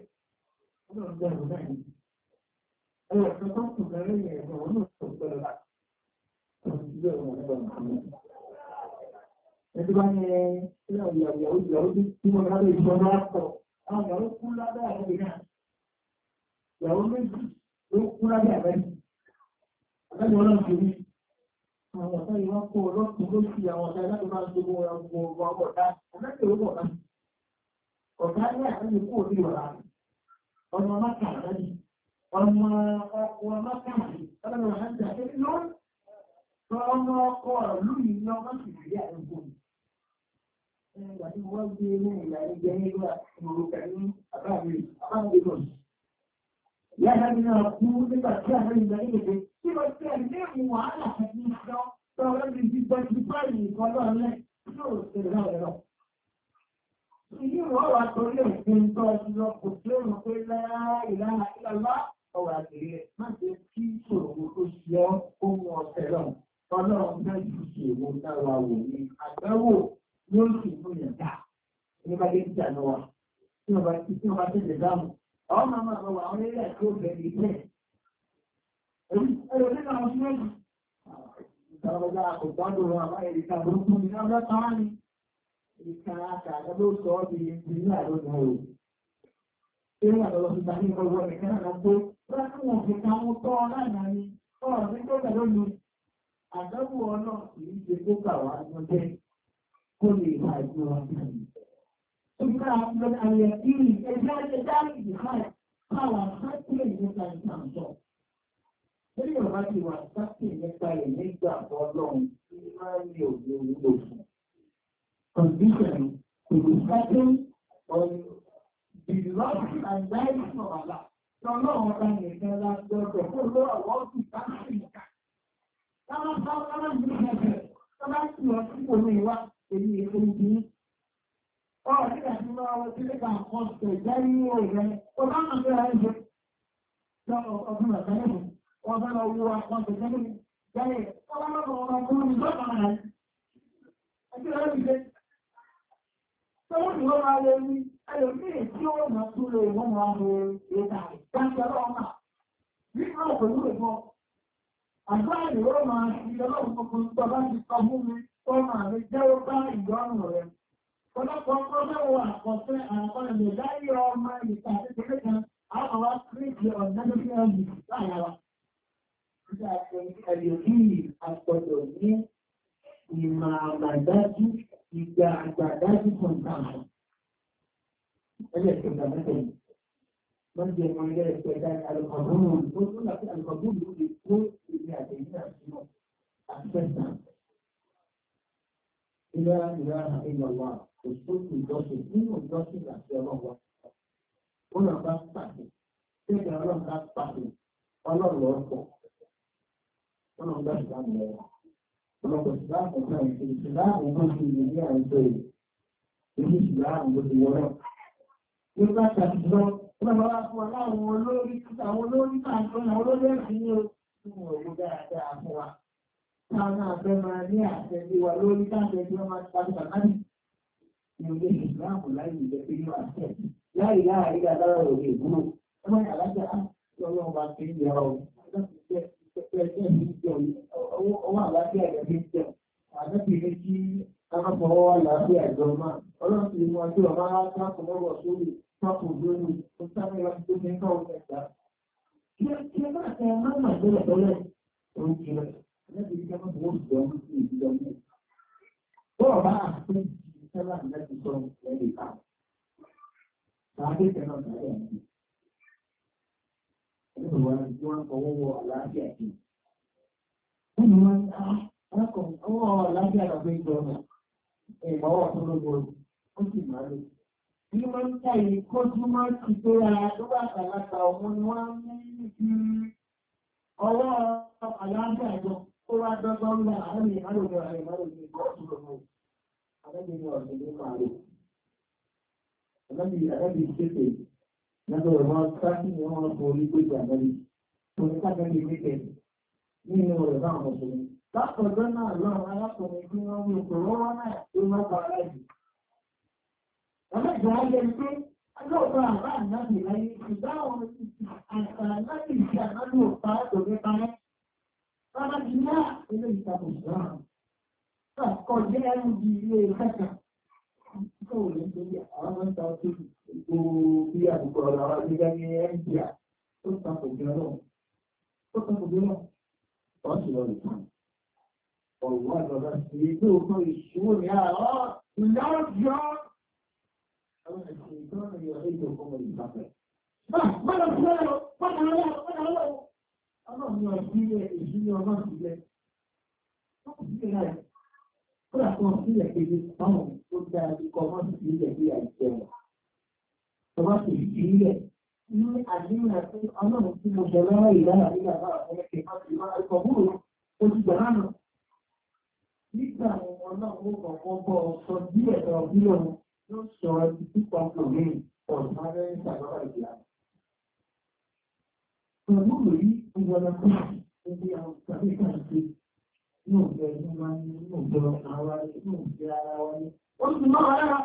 Ẹ̀rọ tó kù lẹ́rìn ẹ̀rọ náà tó gbẹ̀rẹ̀ láti ọ̀sílẹ̀ ọmọ ẹgbẹ̀ ọmọ. Ẹgbẹ́ bá ní ẹ̀rọ ìyàwó ìyàwó tí wọ́n lábẹ́ ìṣọ́ lápọ̀, àwọn ìyàwó kú lábẹ́ àgbẹ̀ náà. Ìyàwó méjì ló kú lábẹ́ àgbẹ̀. Àgbẹ̀ wọn náà torí àwọn ọ̀tá ìwọ́n kó ọlọ́pùn ló fi àwọn ọ̀tá láti máa ń gbogbo ọmọ ọmọ ọ̀tá. Àgbẹ̀ ìwọ́n ọ̀tá. Ọ̀tá ní àgbẹ̀ kú òbí ọ̀tá. Ọmọ mákà àdájí, ọmọ ọkọ̀ mákà àdájí, ọmọ àdájí àdájí lọ́n, ọmọ ọkọ̀ ìlú yìí lọ máa sì rí àrùgbò. Ẹgbà tí wọ́n gbé ní ìyà ìjẹ nígbà ìmọ̀lùkà ní àbáwí, àbáwí lọ. Ìyá àdájí náà kú nígbà tí àwọn ìgbà ní èdè, tí ó tí ẹni ní ìwọ̀n wàhálà àti ìṣọ́, tọ́wọ́ ní ti gbọ́ ti báyìí nǹkan lọ́ọ̀lẹ́, tí ó ṣẹlẹ̀ náà rẹ̀. Ìyí wọ́n wà torí òfin tó ọdún lọ kò tí ó rò pé lára ìlànà ìlàlá ọwà àgbèrè máa jẹ́ kí ṣòro tó ṣe ọ́ ohun ọ̀sẹ̀ lọ. Ọlọ́run mẹ́jù sí èwo dára wò ní àgbẹ́wò yóò sì mú yẹn dá. Ní bá dé ìjà lọ wa, tí wọ́n bá ti tí wọ́n bá tẹ̀lé dáhùn. Àwọn máa máa lọ wà àwọn ilé ẹ̀kọ́ bẹ̀rẹ̀ ilé. Ẹ̀rọ nínú àwọn méjì. Ìtàwọn àkọ́gbọ́dọ̀ àwọn ẹ̀ríkà burúkú ní ọlọ́tàn á ní. Ìkàrà àkàrà ló sọ ọ́ di ìpínlẹ̀ àlọ́nà òun. Ṣé wà lọ́wọ́ sí tàbí ọgbọ́ ìkẹ́rà lọ pé wọ́n tí wọ́n fi ká wọ́n tọ́ láàrin ní ọ̀rọ̀ ní tó tẹ̀lé lu àdẹ́bù ọ̀nà kìí ṣe tó kà wá ní ọjẹ́ kó lè máa ìgbó wọn sí àmì. Ìgbà àwọn àyẹ̀ kí ẹgbẹ́ ẹgbẹ́ dárí ìdíkàrà káwà sákìlẹ̀ nípa ìtàǹsọ̀. Ṣé Yorùbá ti wà sákìlẹ̀ nípa ẹ̀ nígbà ọlọ́run tí máa ń ní òde òwúlò fún? Condition to be certain on the love and life of Allah. So no one can tell us the whole world wants to something. Some of them do it. Some of them people may want to be able to do. Oh, I think I know what you can cost the very way. So I'm not going to so of my family. Or then I will want to tell you. Then, oh, I'm not going to go on. I feel like Tọ́wọ́n ni wọ́n máa lè rí ẹlòmíì tí ó máa tún lè wọ́n máa lè èdà ìdájọ́ ọlọ́ọ̀mà. Bí wọ́n pẹ̀lú ẹ̀kọ́, àgbá ìwọ́ máa fi ọlọ́run tuntun tó bá ti sọ fún mi tó máa lè jẹ́ ó bá ìgbọ́rùn rẹ̀. Ọlọ́pọ̀ ọlọ́wọ́ àkọsẹ́ àwọn ilẹ̀ láyé ọmọ ìta kékeré kan, àwọn wá kíríkì ọ̀dẹ́dẹ́gbẹ̀rẹ̀ láyà wa. Nígbà ẹ̀lòmíì àpọ̀jọ̀ ní ìmọ̀ àgbàdájú ìgbà àgbàdájú kan táwọn ẹlẹ́kẹ̀ẹ́gbà mẹ́tẹ̀lẹ̀. wọ́n jẹ́ ọmọ ilé ẹ̀kọ́ ẹ̀dá alùpàdúrù tó tún láti alùpàdúrù lè kó ìrìn àtẹ̀yìn àti àtẹ̀sà. Ilé ìlà ìlọ̀wà kò tó kù ìjọsìn nínú ìjọsìn àti ọlọ́wọ́. Ó lọ bá pàṣẹ, tẹ́lẹ̀ ọlọ́run bá pàṣẹ, ọlọ́run ọ̀pọ̀. Ọlọ́run bá ìdáhùn lẹ́wọ̀. Ọlọ́run ìdáhùn náà ìṣèlú ìdáhùn tó ti ìlú ní àìsọ èyí. Èyí ìdáhùn ló ti wọ́rọ̀. Nígbà tàbí lọ, wọ́n bá wá fún aláwọn olórí, àwọn olórí náà tó àwọn olórí ẹ̀sìn ní oṣù òwò dáadáa fún wa. Táwọn náà fẹ́ máa ní àṣẹ bí wa lórí káàkiri tí wọ́n máa tàbí tàbí ní ilé ìsìláàmù láì ìjẹ́ pé yóò àṣẹ. Láì láàrí adára òde ìgbúrò. Wọ́n máa alájà á tí ọlọ́run bá ti ń yẹ ọ. Ọwọ́ àlàáfíà rẹ̀ fi ń jẹ. Àdẹ́bì ní kí akáfọwọ́ àlàáfíà ìjọ máa. Ọlọ́run ti mú ọjọ́ ọmọ aláàkáfọ̀ lọ́wọ́ sórí pápò lórí tó sáré láti tó ní káwọn ẹ̀dá. Kí ẹ bá tẹ ọmọ ìgbẹ́lẹ̀ tọ́lẹ̀ òun kìlọ̀. Àdẹ́bì ní kẹ́kọ̀ọ́ tó wọ́n jọ ọmọ sí ìdíjọ mú. Bọ́ọ̀ bá àti ìṣẹ́lá ìlẹ́sìn sọ ẹ̀rì ká. Tàbí tẹ̀lọ́ tàbí ẹ̀mí. Ẹ̀rọ wa ni wọ́n fọwọ́ wọ àlàáfíà sí. Wọ́n ni wọ́n á alákọ̀ọ́ ọwọ́ àlàáfíà lọ́gbẹ́ ìjọ ọmọ. Ìgbàwọ̀ tó lógo ó sì máa lò. Bí wọ́n ń ta ìkọ́jú máa ti tó ara tó bá kàlákà ọmọ ni wọ́n ní ti ọwọ́ àlàáfíà jọ tó wá dọ́gbọ́n ń bá àwọn ìmọ̀lòdì àwọn ìmọ̀lòdì ìkọ́jú lọ́wọ́. Àdẹ́bí ni ọ̀sẹ̀ ní máa lò. Àdẹ́bí àdẹ́bí ṣètè lọ́dọ̀ wọn sáàkì ni wọ́n kọ orí gbèjà lẹ́yìn. Tó ní káàkiri wíkẹ̀ nínú rẹ̀ náà mọ̀ sórí. Látọ̀jọ́ náà lọ́rùn alákùnrin tí wọ́n mú ìṣòro wọn náà tó máa bá ara jù. Ọlọ́jọ́ ayé pé alóòtọ́ àbá ànábì láyé ìdáhùn àṣà láti ìṣe ànádù òpá òwe parẹ́. Bàbá ti ná ilé ìtàkùn ìṣòro. Kọjá ẹrù di ilé ìkẹta. Kó o lè ṣe àwọn ọmọ ìta ọtí gbogbo bí àbùkù ọ̀rọ̀ àwọn akẹ́kẹ́ ní Ẹ́ńdíà tó takò bí ọlọ́run. Tó takò bí ọlọ́run. Wọ́n sì lọ ìtàn. Ọ̀wọ́ àgbàbà sí ilé òkú ìṣòro ní àárọ̀ ìlọ́jọ́. Àwọn ẹ̀sìn ìtọ́nà yọ ilé òkú ọmọ ìgbàfẹ́. Bọ́lá ti lọ́rọ̀, bọ́lá lọ́rọ̀, bọ́lá lọ́rọ̀. Ọlọ́run ní ọdún ilé ìṣúná ọmọ ìṣúlẹ̀. Wọ́n kò sí ilé rẹ̀. Kódà kan sílẹ̀ kejì báwọn tó dáa bí kọ́ wọ́n sì sílẹ̀ bí àìsẹ̀ wọn. Tọ́wọ́ sì sílẹ̀ ní àdéhùn àti ọlọ́run tí mo jẹ lọ́wọ́ ìlànà nígbà bá àwọn ẹ̀kẹ́ máa ti máa ẹ̀kọ́ búrò oṣù gbà lánàá. Nígbà àwọn ọlọ́run ó kọ̀ọ̀kan bọ́ ọ̀sọ̀ díẹ̀ lọ bí òun yóò sọ ẹbí pípa pòmí ọ̀sán rẹ̀ ń ṣàlọ́wọ́ ìlà. Pẹ̀lú èyí, ìjọba tó ń bí àwọn ìpàdé káàkiri yóò jẹ inú máa ń ní òjò ara inú ìjẹ ara wọn ni. Ó sì máa wà lára.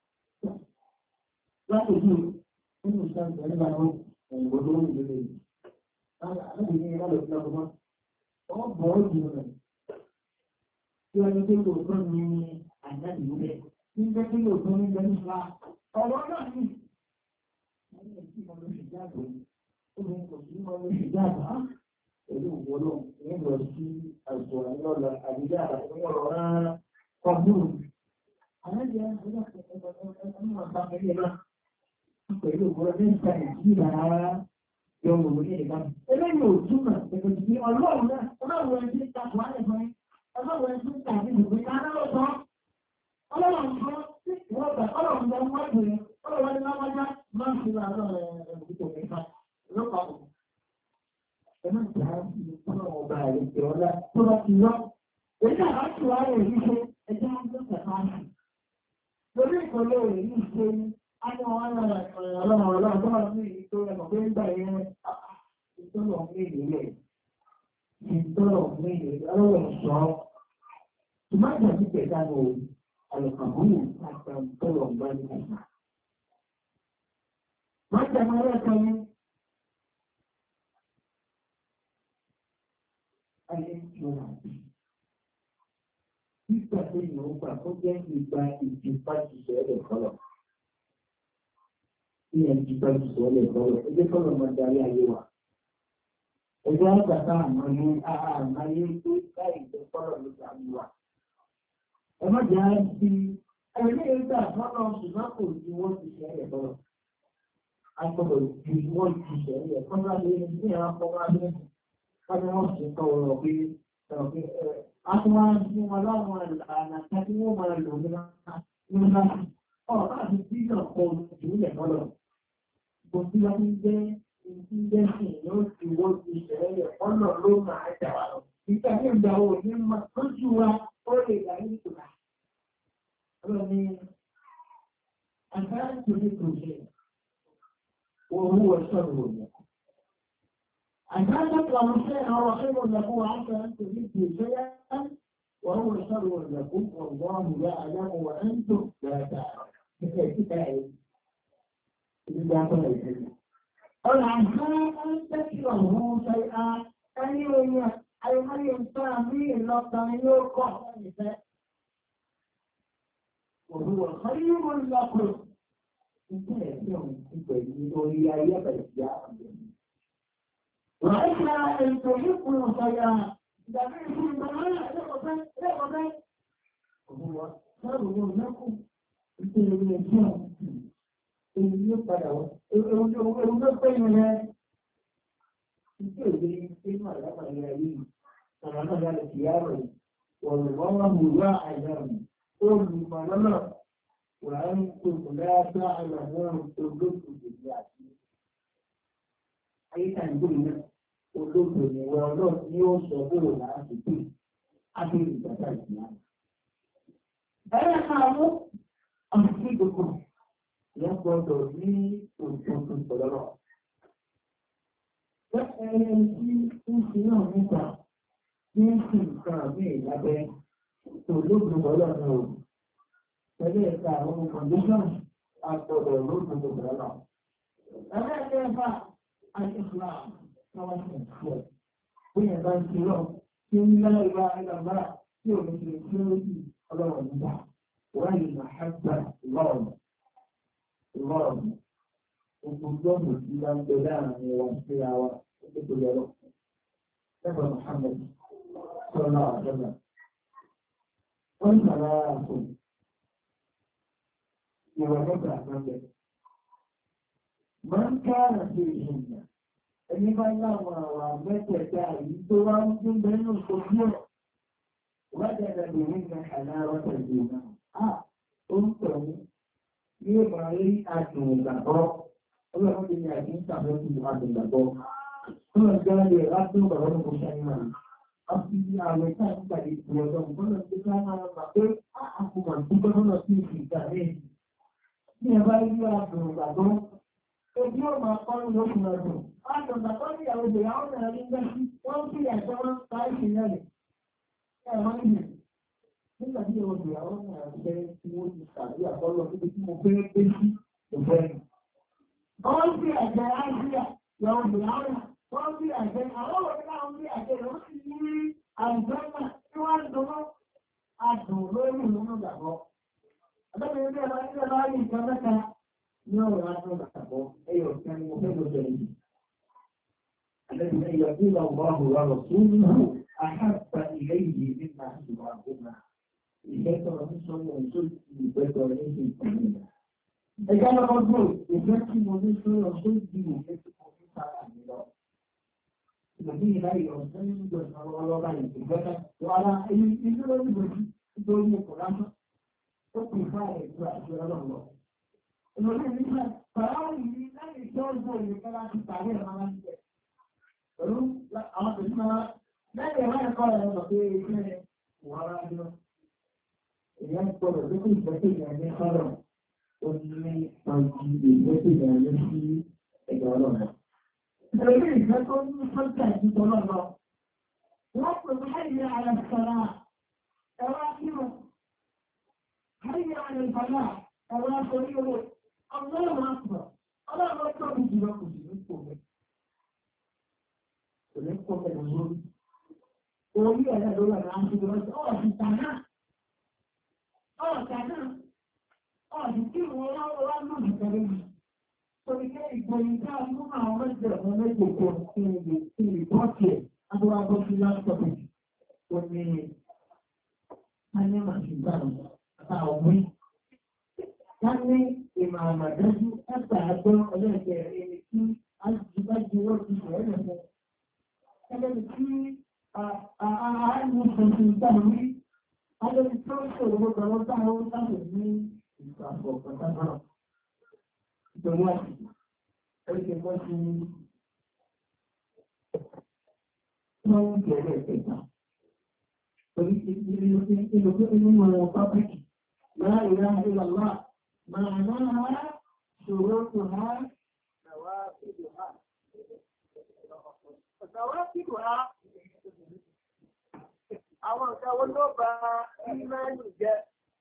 Látòjú nínú ìṣàǹtẹ̀ nígbà náà ẹ̀yìnbó ló ń gbélé yìí. Láti ní ìrọ̀lẹ́ ìjọba ọmọ. Wọ́n bọ̀ ọ́ jù rẹ̀. Tí wọ́n ní pé lóòótọ́ ni àjáde ìwé. Ní jẹ́ pé lóòótọ́ ní jẹ́ nípa ọ̀rọ̀ náà ní. Wọ́n ní kí wọ́n lọ sí jáde. Ó ní kò sí wọn lọ sí jáde. Pẹ̀lú ìwọ́lọ́ nígbà sí àjọ àyọ́lọ àdíjá àtàkùnwọ̀rọ̀ rárá ọdún. Àlẹ́jẹ́ ọmọ àpapẹ̀lẹ̀ náà pẹ̀lú ìwọ́lọ́ nígbà ìjìnà rárá yọmọ orí ẹ̀dá. Eléyìí ò túnmọ̀ pẹ̀lú sí ọlọ́run náà, ọlọ́run ẹni tí ń takò á lẹ́fọ́ ní, ọlọ́run ẹni tí ń tàbí ìgbé káná lọ́tọ́. Ọlọ́run tó wọ́n gbà ọlọ́run tó wọ́n gbé ọlọ́run ẹni máa wájá máa ń fi ọlọ́run ẹ̀rọ mẹ́fà lọ́pàá. Ẹ̀mọ́ ìjà ọ̀nà ọba àrẹ̀kẹ̀ ọlá tó bá ti lọ. Èyí àbájú wa rẹ̀ yìí ṣe ẹjọ́ ọjọ́ kẹta ní. Lórí ìkọlẹ̀ rẹ̀ yìí ṣe ní àwọn ọlọ́run ọlọ́run ọlọ́run tó máa ní ìtò ẹ̀mọ̀ pé ń gbà yẹn ìtọ́lọ̀ mú ìrìnlẹ̀. Ìtọ́lọ̀ mú ìrìnlẹ̀ ọlọ́run sọ. Tùmájà ti tẹ̀ka lọ àlùkàbúrò àti ìtọ́lọ̀ ń bá ní ẹ̀ka. Májà máa rẹ̀ kan ní nígbà tó yàn ó gbà ó jẹ́ ìgbà ìjìpá jùsọ̀ ẹ̀lẹ̀ kọlọ̀. Ní ìjìpá jùsọ̀ ẹ̀lẹ̀ kọlọ̀, ẹgbẹ́ kọlọ̀ máa darí ayé wa. Ẹgbẹ́ àgbàtà àmọ́ ní àmàyé tó láì jẹ́ kọlọ̀ ló darí wa. Ẹ má jẹ́ àti ẹgbẹ́ ìgbà kọlọ̀ ṣùgbọ́n kò ju wọ́n ti ṣe ẹ̀lẹ̀ kọlọ̀. agbọ́dọ̀ ju wọ́n ti ṣẹlẹ̀ kọ́ńtà lórí ní ẹ̀rọ akọ́kọ́ abẹ́rẹ́ káwọn wọ́n sì kọ́ ọ̀rọ̀ pé ọ̀rọ̀ pé a tún wá ní wọn láwọn ìlànà tí wọ́n máa lò ní nígbà ọ̀rọ̀ láti bí ọ̀pọ̀ ìjìnlẹ̀ lọ́lọ́ kò sí wọn ń jẹ́ ìdí lẹ́sìn yóò ti wọ́n ti ṣẹlẹ̀ ọ̀nà ló máa dà wà lọ. ìgbà tí ìgbà wo ní ma lójú wa ó lè yà ní ìtura. ọ̀rọ̀ ni àgbáyé tó ní kò ṣe وهو شر لكم عشان تطلعوا شيئا وخير لكم وعسى ان تجدوا شيئا وهو شر لكم والله يعلم وانتم لا تعلمون. قل عسى ان تكرهوا شيئا ان اي من ينفعني لطن يوقع وهو خير لكم وعسى أن تحبوا شيئا جميع المعنى لقطة لقطة وهو شر لكم التلفزيون اللي يقرأ ونقيمنا التلفزيون لما يليه فنحن على الثياب والله يعلم كل ما لنا وأنتم لا تعلمون قلوبكم بالله. أي كان يقول قلوبكم ولو يوصفون عن أبي البشر. أنا أعلم أمسككم يقول لي قلوبكم بالله. فأنا في نومك يمكن كامل أبي قلوبكم بالله. Pẹ̀lú ẹ̀ka àwọn conditions àtọ̀dọ̀ lóògùn tó bẹ̀rẹ̀ náà. Ẹlẹ́ẹ̀kẹ́fà àìsíkìlá káwọn sì ń fún ẹ̀. Bóyá bá ń ṣe lọ, tí ń lá ìwà ìlànà tí ò ní ṣe tí ó sì ọlọ́rọ̀ nígbà. Wáyé màhágbà lọ́ọ̀nù. Lọ́ọ̀nù. Gbogbo gbọ́mù tí bá ń bẹ láàrin wa sí àwa ó tó tó yọrọ. Ẹgbẹ́ Mùhàmmad sọ́lá àjọ́nà. Wọ́n ń sàrà àkókò. وربع مبلغ من كان فيهن ẹni bá láwọn àwọn mẹ́tẹ̀ẹ̀ta yìí tó wá ń tún bẹ́ẹ̀nù kojú ọ̀ wájàdà lórí ní àláwọ̀ tẹ̀lé náà á ó ń tọ̀ ní ní ìmọ̀ rí àdùn ìgbàgbọ́ ọlọ́run ti ní àti ń sàmẹ́kù àdùn ìgbàgbọ́ ọlọ́run jáde látún bàbá ní kòṣà ìmọ̀ a fi àwọn ìta ìpàdé ìpìlẹ̀ ọ̀dọ́ ọlọ́run ti ká máa bà pé àkùnmọ̀ tó gbọ́dọ̀ sí ìgbà lẹ́yìn ní ẹ̀bá ilé àdùn ìgbàgbọ́ ojú ọmọ akọrin lókùn ọdún àdùn ìgbàgbọ́ ní ìyàwó ìgbèrè àwọn ìrìnà ní gbẹ́sí wọ́n ń fi ẹ̀jọ́ wọn pa ìṣẹ̀lẹ̀ rẹ̀ ẹ̀wọ̀n ìgbè nígbà tí ìyàwó ìgbèrè àwọn ìrìnà jẹ́ tí wọ́n ti tàbí àkọlọ̀ níbi tí mo fẹ́ gbé sí ìfẹ́ rẹ̀. wọ́n fi ẹ̀jẹ̀ àìsíà ìyàwó ìgbèrè àwọn wọ́n fi ẹ̀jẹ̀ àwọn òwe náà fi ẹ̀jẹ̀ rẹ̀ ó sì ní àìsàn náà tí wọ́n ń dùn àdùn lórí ìlú ìgbàgbọ́. Àbẹ́bẹ̀rẹ̀ bí ẹbá ní ẹbá rí ìjọ mẹ́ta ní ọ̀rọ̀ àtọ́gbàtàbọ̀ ẹyọ ìkẹ́ ni mo fẹ́ lọ bẹ̀rẹ̀ yìí. Àbẹ́bẹ̀rẹ̀ yọ sí ọgbọ̀n ọ̀rọ̀ rọ̀ tó ń hù àhábà ilé ìyè nípa ìwà àgbọ̀gbà. Ìfẹ́ sọ̀rọ̀ ní sọ́nà tó ìfẹ́ sọ̀rọ̀ ní ìpínlẹ̀. Ẹgbẹ́ lọ́wọ́ gbò ìfẹ́ tí mo ní sọ́rọ̀ tó di ìfẹ́ tí mo ní sára mi lọ. Ìgbàgbé ìláyè ọ̀sán ní ìjọba ọlọ́ba ìgbẹ́ta wàrà ilé lórí ìbòjú nítorí ọkọ̀ lásán. Ó kù fáyẹ̀ ìgbà àti ọlọ́rọ̀. Ìrọ̀lẹ́ nígbà pàáwọ̀ yìí láì jọ́ ìgbò ìrìnkẹ́ láti tàbí ẹ̀rọ máa ń jẹ́. Pẹ̀lú àwọn tẹ̀sí máa lẹ́yìn ẹ̀rọ ẹ̀kọ́ ẹ̀rọ lọ pé iṣẹ́ wà rájọ́. Èyí ń gbọ́dọ̀ tó kú ìgbẹ́sẹ̀ ìrìnàjẹ́ sọ́rọ̀. Ó ní ọjọ́ ìgbẹ́sẹ̀ ìrìnàjẹ́ sí ẹ̀gbẹ́ ọlọ́rọ̀. Ìrọ̀lẹ́ ìfẹ́ tó ní sọ́jà ìjọ lọ́lọ́. Wọ́n pè mí ẹ̀yẹ àyàfẹ́ra ẹ̀rọ akíwọ̀n. هيا على الفلاح الله يقول الله أكبر الله أكبر بجواكم بجواكم ولكم بالنزول وهي لا دولة عن سبرات أوه سنتانا أوه سنتانا أوه سنتين والله والله ما نتكلم فبكي الكويتان مما ومجد ومجد يكون في بوكي أدوى بوكي لا تبقى ومن أنا ما سنتانا àwọn ọmọ ká ní ìmọ̀ àmàdájú ẹ̀ta àgbọ̀ ọlọ́ọ̀kẹ́ ẹni tí a ti bá ju wọ́n ti sọ̀rọ̀ ẹ̀ fún. Ẹlẹ́ni tí àánú tuntun táwọn rí, ẹlẹ́ni tó ń ṣòro gbogbo àwọn táwọn táwọn ní ìgbàgbọ́ pàtàkì. Ìjọba ẹ̀ṣẹ̀ wọ́n ti wọ́n ń bẹ̀rẹ̀ ẹ̀ta. Torí ìlú nínú àwọn pápákì, láà ilaha illallah, ma'naha shurutuha nawaqiduha. Nawaqiduha, àwọn nǹkan wo ló bá ìmánì jẹ́?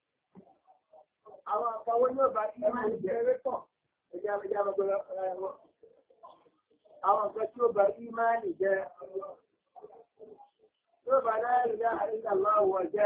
Àwọn nǹkan wo ló bá ìmánì jẹ́ rétọ̀? Ẹjá ẹjá gbogbo ẹ̀rọ. Àwọn nǹkan tí ó bá ìmánì jẹ́. Yóò bá la ilaha illallah wọ̀ jẹ́.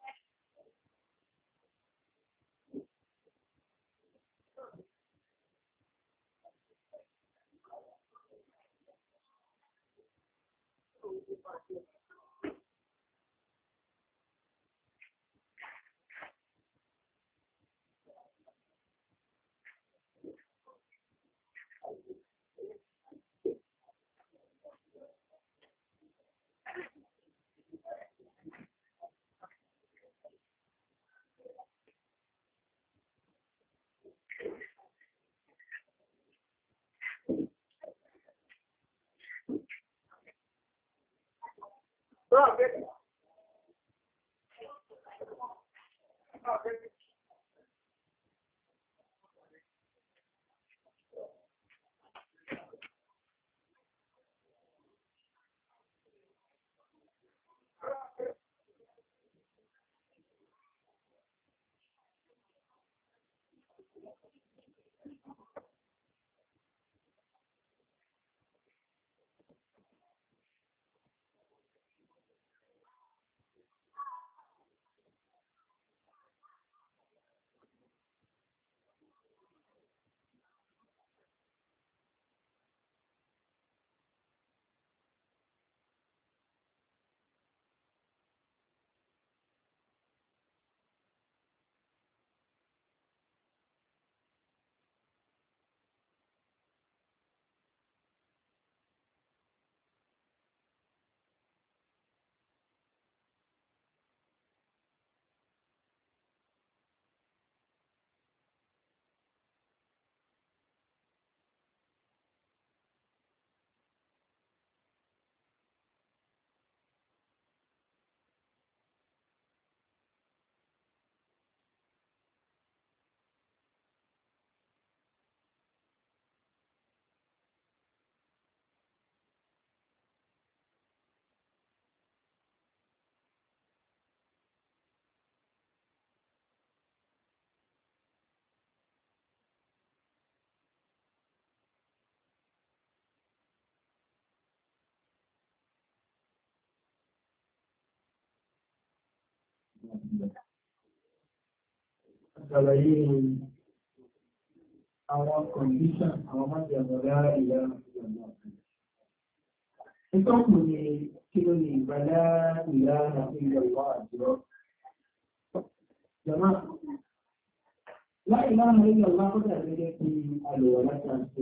Àṣàlàyé àwọn condition àwọn májèmọ̀lá ìyá ìjọba. Ìtọ́kù ni kí ló ní ìgbàlá ìyá àti ìjọba àjọ. Jọmọ́, láì láàrín ìjọba ó dàbí gẹ́gẹ́ bí àlùwàlá ṣàṣe.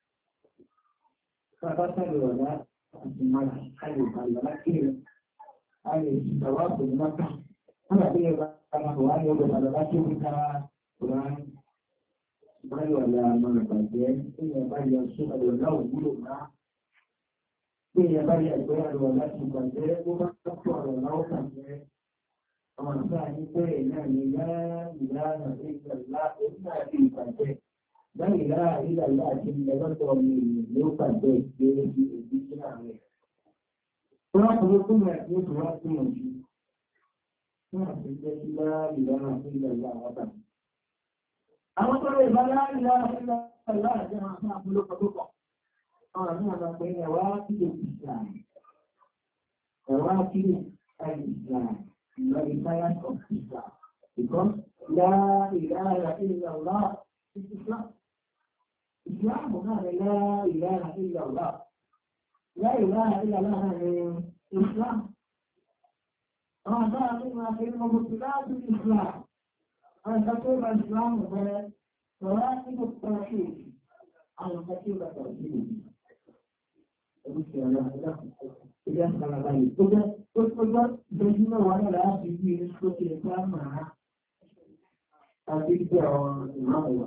Bàbá sàlùwàlá àti máa àlùwàlá kiri. A lè ṣìṣàwà pẹ̀lú mọ́ta. Wọ́n dàbí ẹgbà àwọn wà ní ọgbà àlùwàlá kí ó ká Quran. Báyọ̀ àlà àmọ́ ìbàjẹ́, ìyẹn bá yọ sí àlùwàlá òwúlò máa. Bí ìyẹn bá yẹ ẹgbẹ́ àlùwàlá ti bàjẹ́, ó bá tọ́pọ̀ àlùwàlá ó kàn jẹ́. Àwọn àṣà ní bẹ́ẹ̀ náà ni láìláà ìlàlá ó náà rí ìbàjẹ́. Láìláà ìlàlá àti ìlẹ́lọ́tọ̀ mi ni ó bàjẹ́ ìgbé ibi òbí sí ààrẹ. Wọ́n kò ló kún rẹ̀ ní oṣù wá sí ọ̀jú. Wọ́n àti jẹ́ sí láìláà ìlàlá àwọ́ta. Àwọn tó lè bá láìláà ìlàlá àjẹ́ máa fún àpolókọ̀ tó pọ̀. Àwọn àmì àmà pé ẹ̀wá kílò ìsìlámù. Ẹ̀wá kílò ìsìlámù. Verifiance of Islam. Because La ilaha illallah is Islam. Islam bukan La ilaha illallah. La ilaha illallah is Islam. Ada yang mengakhiri memutihkan Islam. Ada satu Islam فراتب التوحيد على كثير التوحيد إذا كان ذلك إذا كنت بينما وأنا لا أجد رزق الإسلام معها أجد الله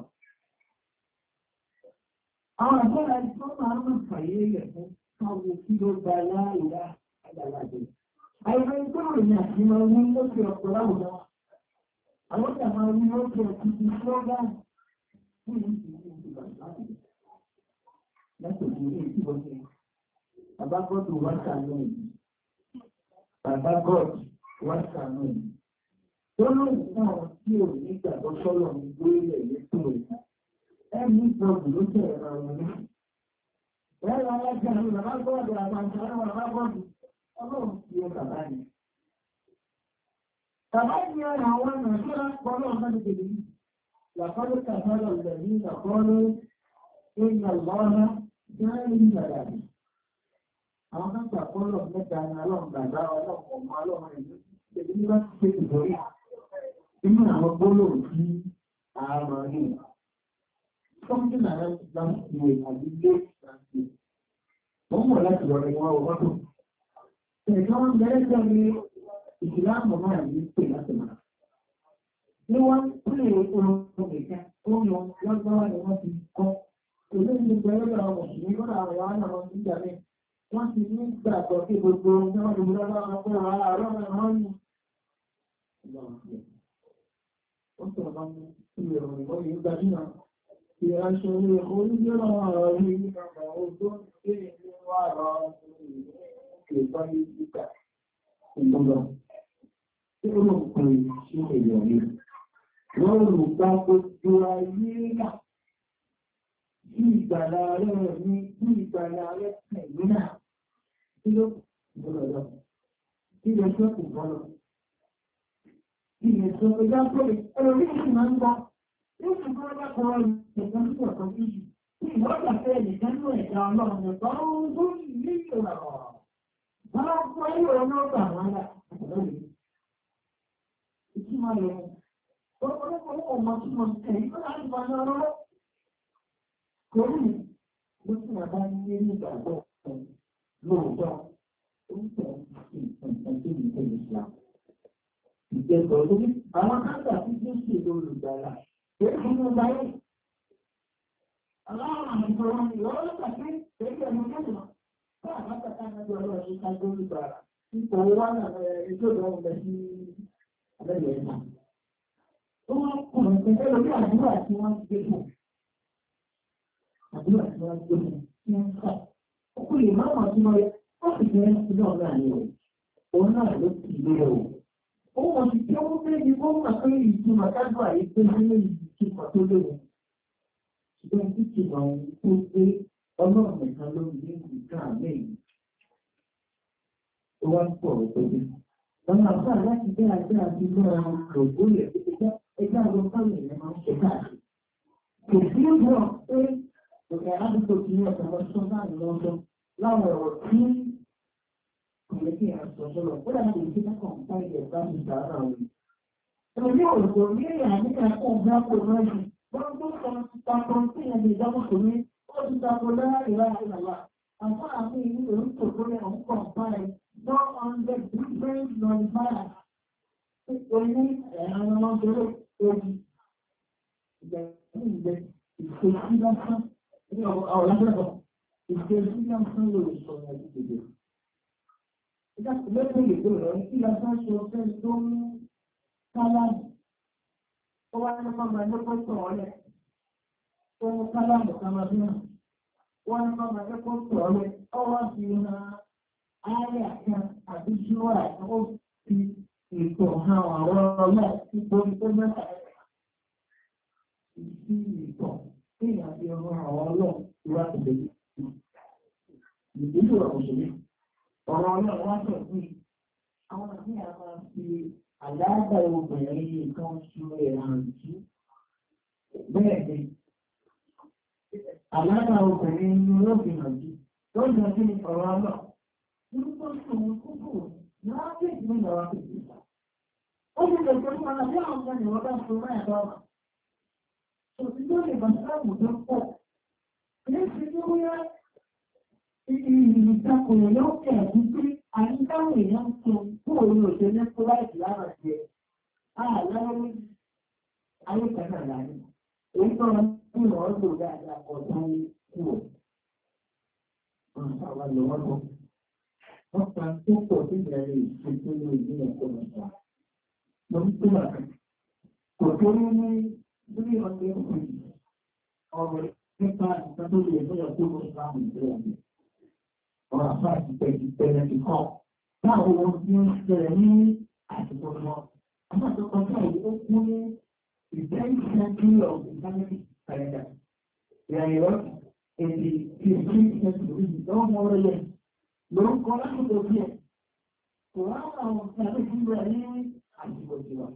àwọn àgbẹ̀rẹ̀ àti tó máa ń mọ̀ fàyè rẹ̀ fún káwọn kí ló gba láìlá àgbàlagbẹ̀. Àìmọ̀ ìgbọ́rọ̀ ní àti máa wí lókè ọ̀pọ̀ láwùjọ. Àwọn ìjà máa wí lókè ọ̀pọ̀ ti ṣọ́gá ní ìlú ìlú ìgbà láti. Lẹ́tọ̀ọ́ ní èyí wọ́n ṣe. Bàbá Gọ́ọ̀dù wá sàánú yìí. Bàbá Gọ́ọ̀dù wá sàánú yìí. Tó lóyún náà tí ò ní ìgbàgbọ́ sọ́lọ̀ ní gbóyè lẹ́tọ̀ rẹ̀. Ẹni ìjọba ló jẹ́ ẹ̀rọ ọ̀rọ̀. Ẹ̀rọ alájẹ́ àwọn bàbá Gọ́ọ̀dù àbájá àwọn bàbá Gọ́ọ̀dù ọlọ́run ti ẹ bàbá ni. Bàbá ni ọ̀rọ̀ àwọn ọ̀nà tí wọ́n pọ̀ lọ́wọ́ náà nígbèrè yìí. Làkọ́lé kàfọ́lọ̀ rẹ̀ ní ìgbàkọ́lé èèyàn lọ́rọ̀ jẹ́ ìgbàdà rẹ̀. Àwọn kan gbàkọ́lọ̀ mẹ́ta ni ọlọ́run bàbá ọlọ́run ọmọ ọlọ́run rẹ̀ ní ní wọ́n ti ṣe ìdórí. Inú àwọn gbólóhùn sí àárọ̀ yìí. Something around last year and the late last year. Wọ́n mọ̀ láti lọ́rọ̀ ìwọ̀n ọwọ́ tó. Ẹ̀gbọ́n mẹ́rẹ́jọ́ ni ìsìláàmù náà ní pè láti máa. Ní wọ́n pè ohun ìka, ó lọ lọ́gbọ́n ni wọ́n ti kọ́. Èlé ní gbẹ̀rẹ̀ àwọn òṣèré lọ́nà àwọn àwọn àwọn ìjà rẹ̀. Wọ́n ti ní gbàgbọ́ pé gbogbo ọjọ́ ìlú lọ́wọ́ ọkọ̀ àárọ̀ náà ní. Ó sọ̀rọ̀ bá mú ìrọ̀rùn ìwọ́n yìí gbajúmọ̀. Ìránṣẹ́ orílẹ̀-èdè ọ̀rọ̀ yìí ọmọ ogun tí ìlú wà rọ̀ ìgbà ìgbà ìgbà tí ó lòun pè sí èèyàn ní. Wọ́n rò gbá gbogbo ayé náà bí ìgbàlá rẹ̀ ní bí ìgbàlá rẹ̀ tẹ̀lé náà tí ó gbọ́dọ̀ lọ. Kí lè ṣe kò gbọ́dọ̀. Kí lè ṣe kò já pé ẹ̀rọ ní ìsìn máa ń gbọ́. Ní ìsìn tó bá kọ́ ìṣẹ̀kan sí ọ̀kan méjì. Tí ìwọ́n fẹ́ ẹnìkan ní ẹ̀dá ọlọ́run ẹ̀kọ́ ó ń gbó ní ìrọ̀rọ̀. Wọ́n á fún ẹ̀yọ́ ọlọ́gbà wọn lá àtàlọ́yìn. Ìtumọ̀ rẹ̀ ọ̀pọ̀lọpọ̀ ọmọ tí wọ́n tẹ̀ ní láti bá ní ọlọ́rọ̀. Kò rí ló tí wọ́n bá ní ní ìgbàgbọ́ lóòótọ́. Ó ń tẹ̀ sí ìpínlẹ̀ tó ní ìpínlẹ̀ Islam. Ìjẹ́kọ̀ọ́ lórí àwọn káńtà tí ó ṣe olùgbàlà. Èyí fún ọgbà yìí. Aláwọ̀ àmì ìjọba ni ìwọ́n lọ́pàá sí èyí ẹ̀mọ́ kẹ́lùmọ́. Àbátàkà náà lọ́wọ́ ṣe ká górí bàrà. Ipò wá náà ẹjọ́ ìwọ̀n bẹ̀ sí abẹ́lẹ̀ ẹ̀mà. Ó wọ́n kùnrin pẹ̀lú lórí àdúrà tí wọ́n gbé fún. Àdúrà tí wọ́n gbé fún ní ń kà. Ó kú lè máa wọ́n tí wọ́n yẹ, ó sì fẹ́ sí náà náà ní o. Òun náà ló ti lé o. Ó wọ́n ti tí ó ń gbé ní kó mọ̀ pé ìtumọ̀ kájú àyè pé ní ìtumọ̀ tó léwu. Ṣùgbọ́n títí àwọn tó gbé ọlọ́run nìkan ló ní ìgbà mẹ́rin tó wá ń pọ̀ òpópó. Àwọn àbá láti bẹ́ àjẹ́ àti lọ́ra ògbó rẹ̀ tó jẹ́ ẹgbẹ́ àwọn fáwọn èèyàn máa ń ṣe káàkiri. Kò sí ìwọ̀n pé òkè aládùúgbò ti ní ọ̀sán lọ́sọ́ náà lọ́sọ́ láwọn ọ̀rọ̀ tí kò lè kí èèyàn sọ sọ́lọ̀. Ó dàbí èyí tí wọ́n kàn ń pa ilẹ̀ bá ti sàárà òun. Ẹ̀rọ ní òrùkọ ní èèyàn nígbà kó ń bá kó lọ́yìn. Wọ́n tó sọ takọ̀ sí ẹni ìdábòkò ní Ọdúnṣàkó láàrin láàrin àwà. Àwọn àmì ìlú orúkọ lórí àwọn kọ̀ǹpáì one hundred different non-bias. Oní ẹ̀rọ ọmọdé orí ìgbẹ̀rún ìgbẹ̀ ìṣèṣí lásán ní ọ̀rọ̀ lábẹ́bọ̀. Ìṣèṣí lásán lórí ìṣọ̀rọ̀ ìgbẹ̀rẹ̀. Ìjọba lẹ́gbẹ̀ẹ́ ìgbẹ̀ rẹ̀ kí lásán ṣe ọ̀fẹ́ tó ń kálámù. Ó wá ní ọmọ ẹgbẹ́ tó ọ̀rẹ́. Ohun kálámù kamadúnà, wọ́n ní ọmọ ẹgbẹ́ sọ̀rọ̀ ọwọ́ fi hàn ààrẹ àti àti ṣúwà ó fi ètò hàn àwọn ọlọ́ nítorí tó mẹ́ta ìsí ìtọ̀ tí ìyàbí ọmọ àwọn ọlọ́ ìwà ìbẹ̀rẹ̀. Ìdílé òṣèlú, ọ̀rọ̀ ọlọ́ wá sọ pé àwọn àti àwọn fi àdáàbà obìnrin nǹkan ṣe ẹ̀hàn jù. Bẹ́ẹ̀ ni, àlára obìnrin ni ó fi hàn jù tó jọ sí ọ̀rọ̀ ọlọ́. Nígbà tó ń kúkú náà bí ìgbìmọ̀ ọ̀rọ̀ kìí. Ó ti lè tó ìpàdà bí àwọn ọmọ ìwọ̀n bá ṣe máa ẹ̀dọ́ ọ̀rọ̀. òṣìṣẹ́ lè bá sáàmù tó pọ̀. Ilé ṣe tí ó yá ìrìnìtakùnrin yóò kẹ̀ẹ̀kú pé àyíkáwò èèyàn ń tó kó orí òṣèlú tó láìsí lára jẹ. Ààlọ́wọ́ ayé kẹta láàrin. Èyí tó wọn ní ìwọ̀n lò dáadáa ọ̀dọ́ kú ọ̀. Wọ́n sáwà lọ́wọ́ lọ. Wọ́n pa tó pọ̀ sí ìrẹ̀lẹ̀ ìṣètò ní ìlú ẹ̀kọ́ mẹ́ta. Mo ń tó bàtà. Kò tó ní ní bí ọdún ìpínlẹ̀ ọ̀rọ̀ nípa ìtọ́jú ilé ẹgbẹ́ tó lọ sí àwọn ìgbéyàwó. Ọ̀rọ̀ àfáà ti pẹ̀ ti bẹ̀rẹ̀ ti kọ́. Báwo wọn ti ń ṣẹlẹ̀ ní àsìkò wọn? Àwọn àtọ́kọ̀ náà ó kún ní ìbẹ́yìn century of Islamic calendar. Ìrànlọ́ èdè fifteen century lọ́wọ́ mọ́ rẹ̀ yẹn. Ló ń kọ́ lásìkò díẹ̀. Kò wá àwọn ìṣàlẹ̀ ìṣúra ní àsìkò tiwa.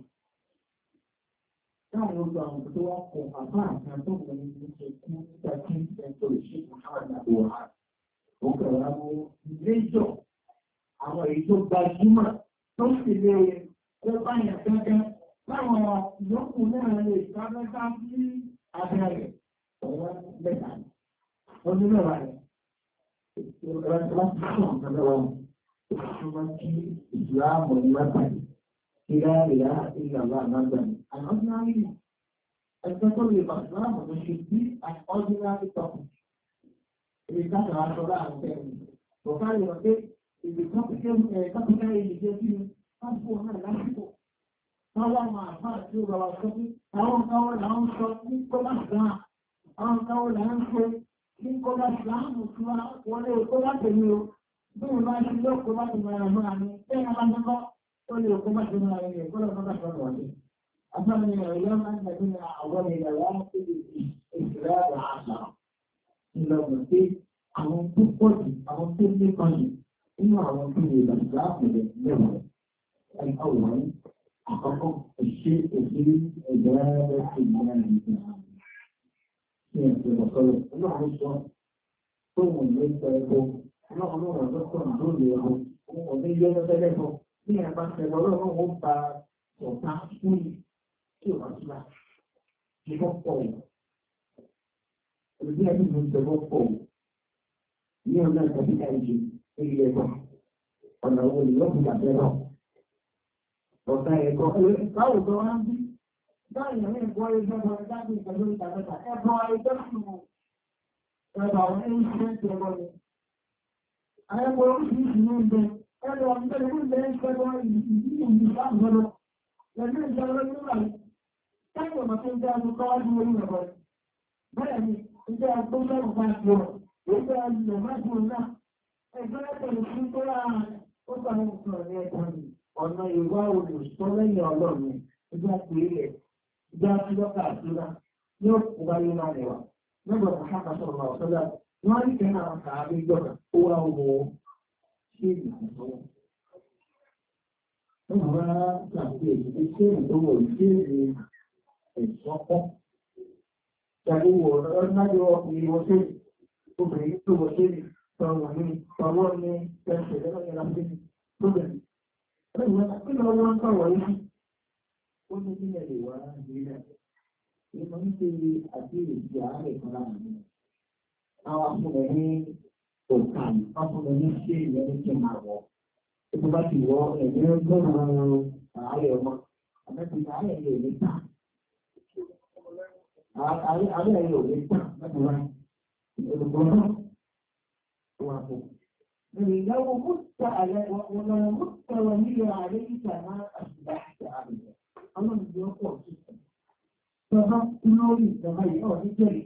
Táwọn olùgbò àwọn tó wá kọ àbá àti àtọ́kùn ní ṣe kú thirteen century ṣe Muhammad Abdullah. Ó kẹ̀rọ àwọn méjọ àwọn èyí tó gbajúmọ̀ tó sì lè kó báyà gẹ́gẹ́ láwọn ìyókù náà lè sábẹ́ká sí abẹ́rẹ́ ọ̀wọ́ mẹ́ta. Wọ́n ní mẹ́wàá rẹ̀. Ìrọ̀lẹ́ láti fún ọ̀kan lọ́wọ́ ìṣúná kí ìsìláàmù ní wákàtí. Ìlà ìlà ìlàlá àgbàgbàní. An ordinary, especially if Islam should be an ordinary topic. It is not a Torah and thing. So far, you know, if the topic topical education, some people are not people. How long my heart to our topic? How long our short Nicolas Lam? How long our Nicolas Lam? What is Nicolas you? Do not look at my money. Then I'm not. Oleh hukumat dunia ini, kalau kita berbuat, asalnya yang mana dunia awal ini adalah Islam dan Asal. Ini berarti awam tu pun, awam tu ni kan, ini awam tu ni Islam ni lepas. Yang awal, apakah Syekh Islam ada sebenarnya Islam? Ini kalau Allah Subhanahu tu mereka itu, Allah Allah berfirman dulu, Allah dia berfirman. Ní ẹ̀bá tẹ̀lọ ọlọ́run ó bá ọ̀tá fún tí ó wá sílá. Ìbọn pọ̀ ò. Olùdí ẹni ìlú ìjọba pọ̀ ò. Ní ọ̀nà ìtàbí àìjì ilé ẹ̀kọ́. Ọ̀nà owó ìlú ọ̀pọ̀ ìgbàgbẹ́ náà. Ọ̀tá ẹ̀kọ́. Láwùjọ wá ń bí. Báyìí ní ẹ̀kọ́ ẹgbẹ́ ọmọ ẹgbẹ́ ìgbàgbé ìgbàgbẹ́ta. Ẹ̀kọ́ ẹgbẹ́ fún ẹ̀rọ àwọn ẹ̀yìn ṣẹ́ ń tẹ̀lọ ni. Àyẹ̀kọ́ oríṣiríṣi ní ìgbẹ́. Ẹ̀rọ ọ̀gbẹ́ ìlú ilẹ̀ ìṣẹ́gbọ́ ìdíjì ìṣàmọ́lọ́. Lẹ́nu ìjọba ní ìwà táyọ̀ ọmọ tó ń jẹ́ ọdún kọ́wájú orí ọ̀rọ̀ rẹ̀. Bẹ́ẹ̀ ni, ìjẹ́ agbóṣẹ́rù bá ti rọ̀, ìjẹ́ ilẹ̀ májú náà. Ẹgbẹ́ ẹ̀tẹ̀lẹ̀ fún tó láàárín ó sọ̀rọ̀ ìṣòro ní ẹ̀kọ́ ni. Ọ̀nà ìwà olùsọ lẹ́yìn ọlọ́run, ìjẹ́ àti ilẹ̀, ìjẹ́ àti lọ́kà àtúrà, yóò kó bá yóò máa rẹwà. Lọ́gbọ̀n kò sábà sọ̀rọ̀ ọ̀sọ́dá, wọ́n rí kẹ́ náà kàárí gbọ́dọ̀, ó wá owó Wọ́n wá tàbí èdè ṣé ìdówó ìṣẹ́rẹ̀ ìṣọ́pọ̀. Tàbí wọ̀ ọ̀rọ̀lájọ́ ọkùnrin wọ́n ṣe obìnrin tó wọ́n ṣe tọwọ́ ní ọwọ́ ní ẹ̀ṣẹ̀ lẹ́wọ́n láti lóbìnrin. Ẹgbẹ̀rún kí lọ wọ́n tọwọ́ yìí? Ó ní nílẹ̀ lè wá nílẹ̀. Ìmọ̀ ń ṣe àti ìdí àárẹ̀ kan láàrin. Àwọn afúnẹ̀ ní òkà ọkùnrin ní ṣe ìyẹn ní máa wọ̀. Ètò bá ti wọ ẹ̀gbẹ́ gbọ́nà ààrẹ ọmọ. Àmẹ́bí ààrẹ yóò lè tà. Ààrẹ yóò lè tà láti wá. Olùgbọ́n náà wà fún. Ìrìnàwó mọ́ta ààrẹ ọ̀nà mọ́ta wà nílò ààrẹ ìta máa àṣìbá àti ààrẹ. Ọlọ́run yóò pọ̀ sí. Ìjọba lórí ìjọba yìí ọ̀ ní jẹ́rìí.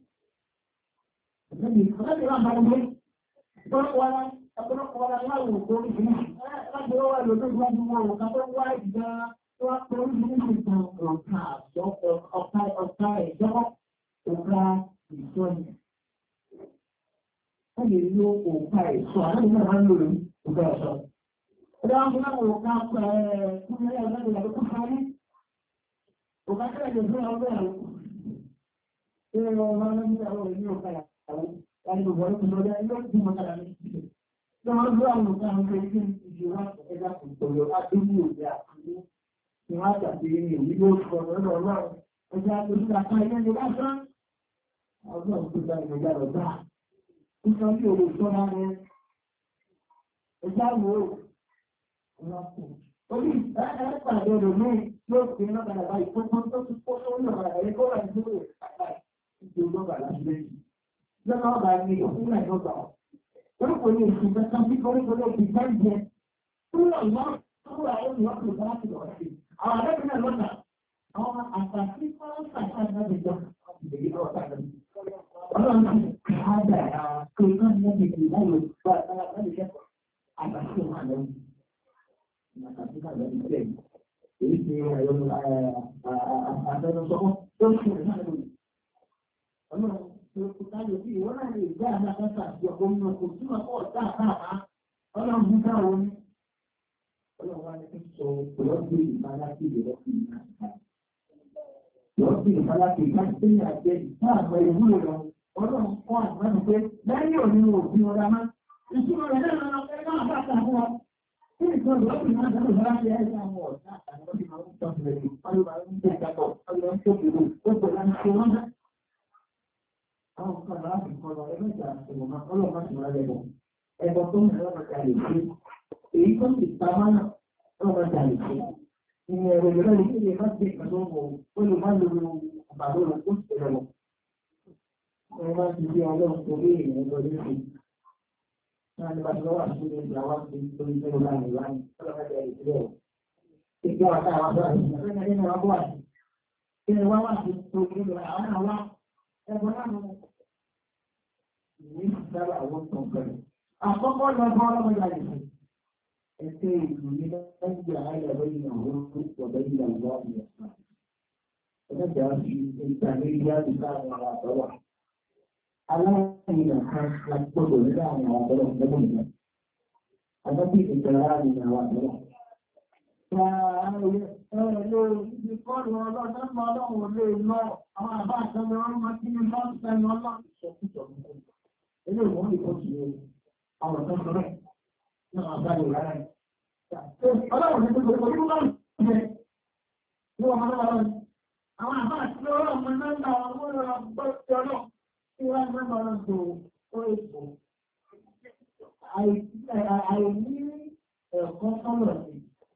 Àmẹ́bí ààrẹ wà bá gbé. Ọ̀pọ̀lọpọ̀ ara láwọn òkú oríṣiríṣi. Láti wọ́n wà lójú ìwájú wọn òkà tó wá ìgbà tó wá pọ̀ oríṣiríṣi kan ọ̀ka àjọpọ̀ ọ̀ka ọ̀ka ẹ̀jọ́ òkà ìsọ́ni. Wọ́n lè lo òkà ìsọ́, àwọn ìgbà máa ń lò ní òkà ìsọ́. Ọjọ́ wọn fún àwọn òkà kúrẹ́lẹ̀ ọ̀lẹ́dẹ̀ ìyàwó kú sáré. Òkà kẹ́lẹ̀ fún ọgbẹ́ àwọn. Ṣé ọmọ ọlọ́dún àwọn ìní òkà ìyàwó? Láti gbogbo ọdún lọ́dẹ́ ilé ìgbìmọ̀ kàdà ní ìgbìmọ̀. Lọ́wọ́n ló àwọn ọ̀gá àwọn ẹgbẹ́ ìjọba ẹgbẹ́ àkùnkọ̀lọ̀ adúlú òjò àkùnkú ni wọ́n tàbí ní ìlú sọ lọ́dọ̀ ọlọ́run ẹja olùkọ́ kan ilé ní lásán ọgbọ́n tó gba ìgbẹ́jà rẹ̀ gbà nítorí bí òwe ìṣọ́ra rẹ̀ ẹja wo orí ẹ̀ẹ́pàdé rẹ̀ ní yóò fi iná padà báyìí tó tó ti kó sórí ọ̀rọ̀ ẹ̀rí kó wà nílò ìdí olóògbà láti lẹ́yìn lọ́nà ọ̀gá ni òfúnlẹ̀ ìjọba orúkọ ní oṣù mẹ́ta bí orúkọ ní oṣù mẹ́jẹ tó lọ ìwọ́n tó wà ó ní ọ̀pọ̀ ìjọba láti lọ́wọ́ sí àwọn akẹ́kọ̀ọ́ náà lọ́nà àwọn àtàkì fọ́nrán sàkàtà náà ti jọ ọlọ́run ti ká dára pé náà ní ẹgbẹ̀ ìlànà ìgbà láti kẹ́kọ̀ọ́ àgbàṣe wà lọ́wọ́ àtàkì náà lọ́wọ́ ìgbẹ́ èyí ti àtẹnusọ́kọ́ tó ń ṣe náà lọ́wọ́ ọlọ́run tó kú káyọ̀ sí ìwọ́n náà lè gbé àdákàtà àti ọkọ̀ nínú ọkọ̀ tí wọ́n kọ́ ọ̀tá àkáàmá ọlọ́run ń ká wọn ní ọlọ́run wá ní kí sọ lọ́gbé ìbáláṣí ìrọ́pì náà lọ́gbé ìbáláṣí ìkáṣí àjẹ́ ìtààmọ́ ìwúlò lọ ọlọ́run kọ́ àgbánu pé lẹ́yìn òní òfin ọ̀dá má ìṣúná rẹ̀ náà lọ pé náà bá ta fún ọ kí nìkan lọ́gbé náà dáná bá ṣe ẹ̀ àwọn ọ̀tá àti ọdún máa ń tọ́ sílẹ̀ ọdún máa ń tẹ̀ ìjàpọ̀ ọdún tó kéré ó pè láti ṣe wọ́n dá àwọn kan láti kọ́ lọ ẹgbẹ́ ìjà àṣẹwọ̀n máa ọlọ́run má sì máa lẹ́bọ̀ ẹ̀bọ̀ tó ń lọ́wọ́ ká lè ṣe èyí tó sì ta máa náà ọlọ́run ká lè ṣe ìyẹn ẹ̀rọ ìrọ̀lẹ́ ní ilé má gbé ìpàdé ọmọ ó lè má lórí àbàdo rẹ̀ ó sì rẹ̀ lọ. wọ́n máa ti di ọlọ́run tó lé ìrìn lọ lé sí náà nípa tí wọ́n wà sí ìgbà wá sí orí tó lọ́la ní ìwà ní ọlọ́run ká lè ṣe bẹ́ẹ̀. ìgbà wà táwọn àbúrò àti ìgbà nínú wa bọ́ àti kí ni wọ́n wà sí orí ìgbà àwọn àwa ẹ̀bọ̀n náà mọ̀ ní ìdára àwọn tó ń bẹ̀rẹ̀. àkọ́kọ́ lọ́gbọ́n ọlọ́mọdé àyẹ̀fẹ́ ẹ̀sẹ̀ ìlú ní lẹ́yìn àyẹ̀wò ìyàwó ọ̀dọ́ ìyàwó ìyàwó ẹ̀dá fi ìtàgé ìyáàdì láàrin àwọn àtọ́wà aláìyàn kan lágbọ́dọ̀ ní láàrin àwọn àtọ́wà lẹ́gbọ̀n ìyá àtọ́bí ìtẹ̀lá láàrin àwọn àtọ́wà. Ibi kọ́lù ọlọ́dọ́ ọlọ́run lè lọ àwọn àbá àtọ́lẹ̀ ọrún máa kí ní bá ń sẹ́nu ọlọ́run ṣọ̀kútọ̀. Ilé ìwọ̀n lè kọ́ sí àwọn ọ̀tọ́ sọ́rọ̀ náà àbáyé rárá. Ọlọ́run ní gbogbo orí wọ́n jẹ́ ní ọmọ ọlọ́run. Àwọn àbá àti ọlọ́run mọ́ náà àwọn ọlọ́run gbọ́ sí ọlọ́run tí wọ́n ń mọ́ ọlọ́run tó ó èso. Àìní ẹ̀kọ́ sọ́lọ̀ sí.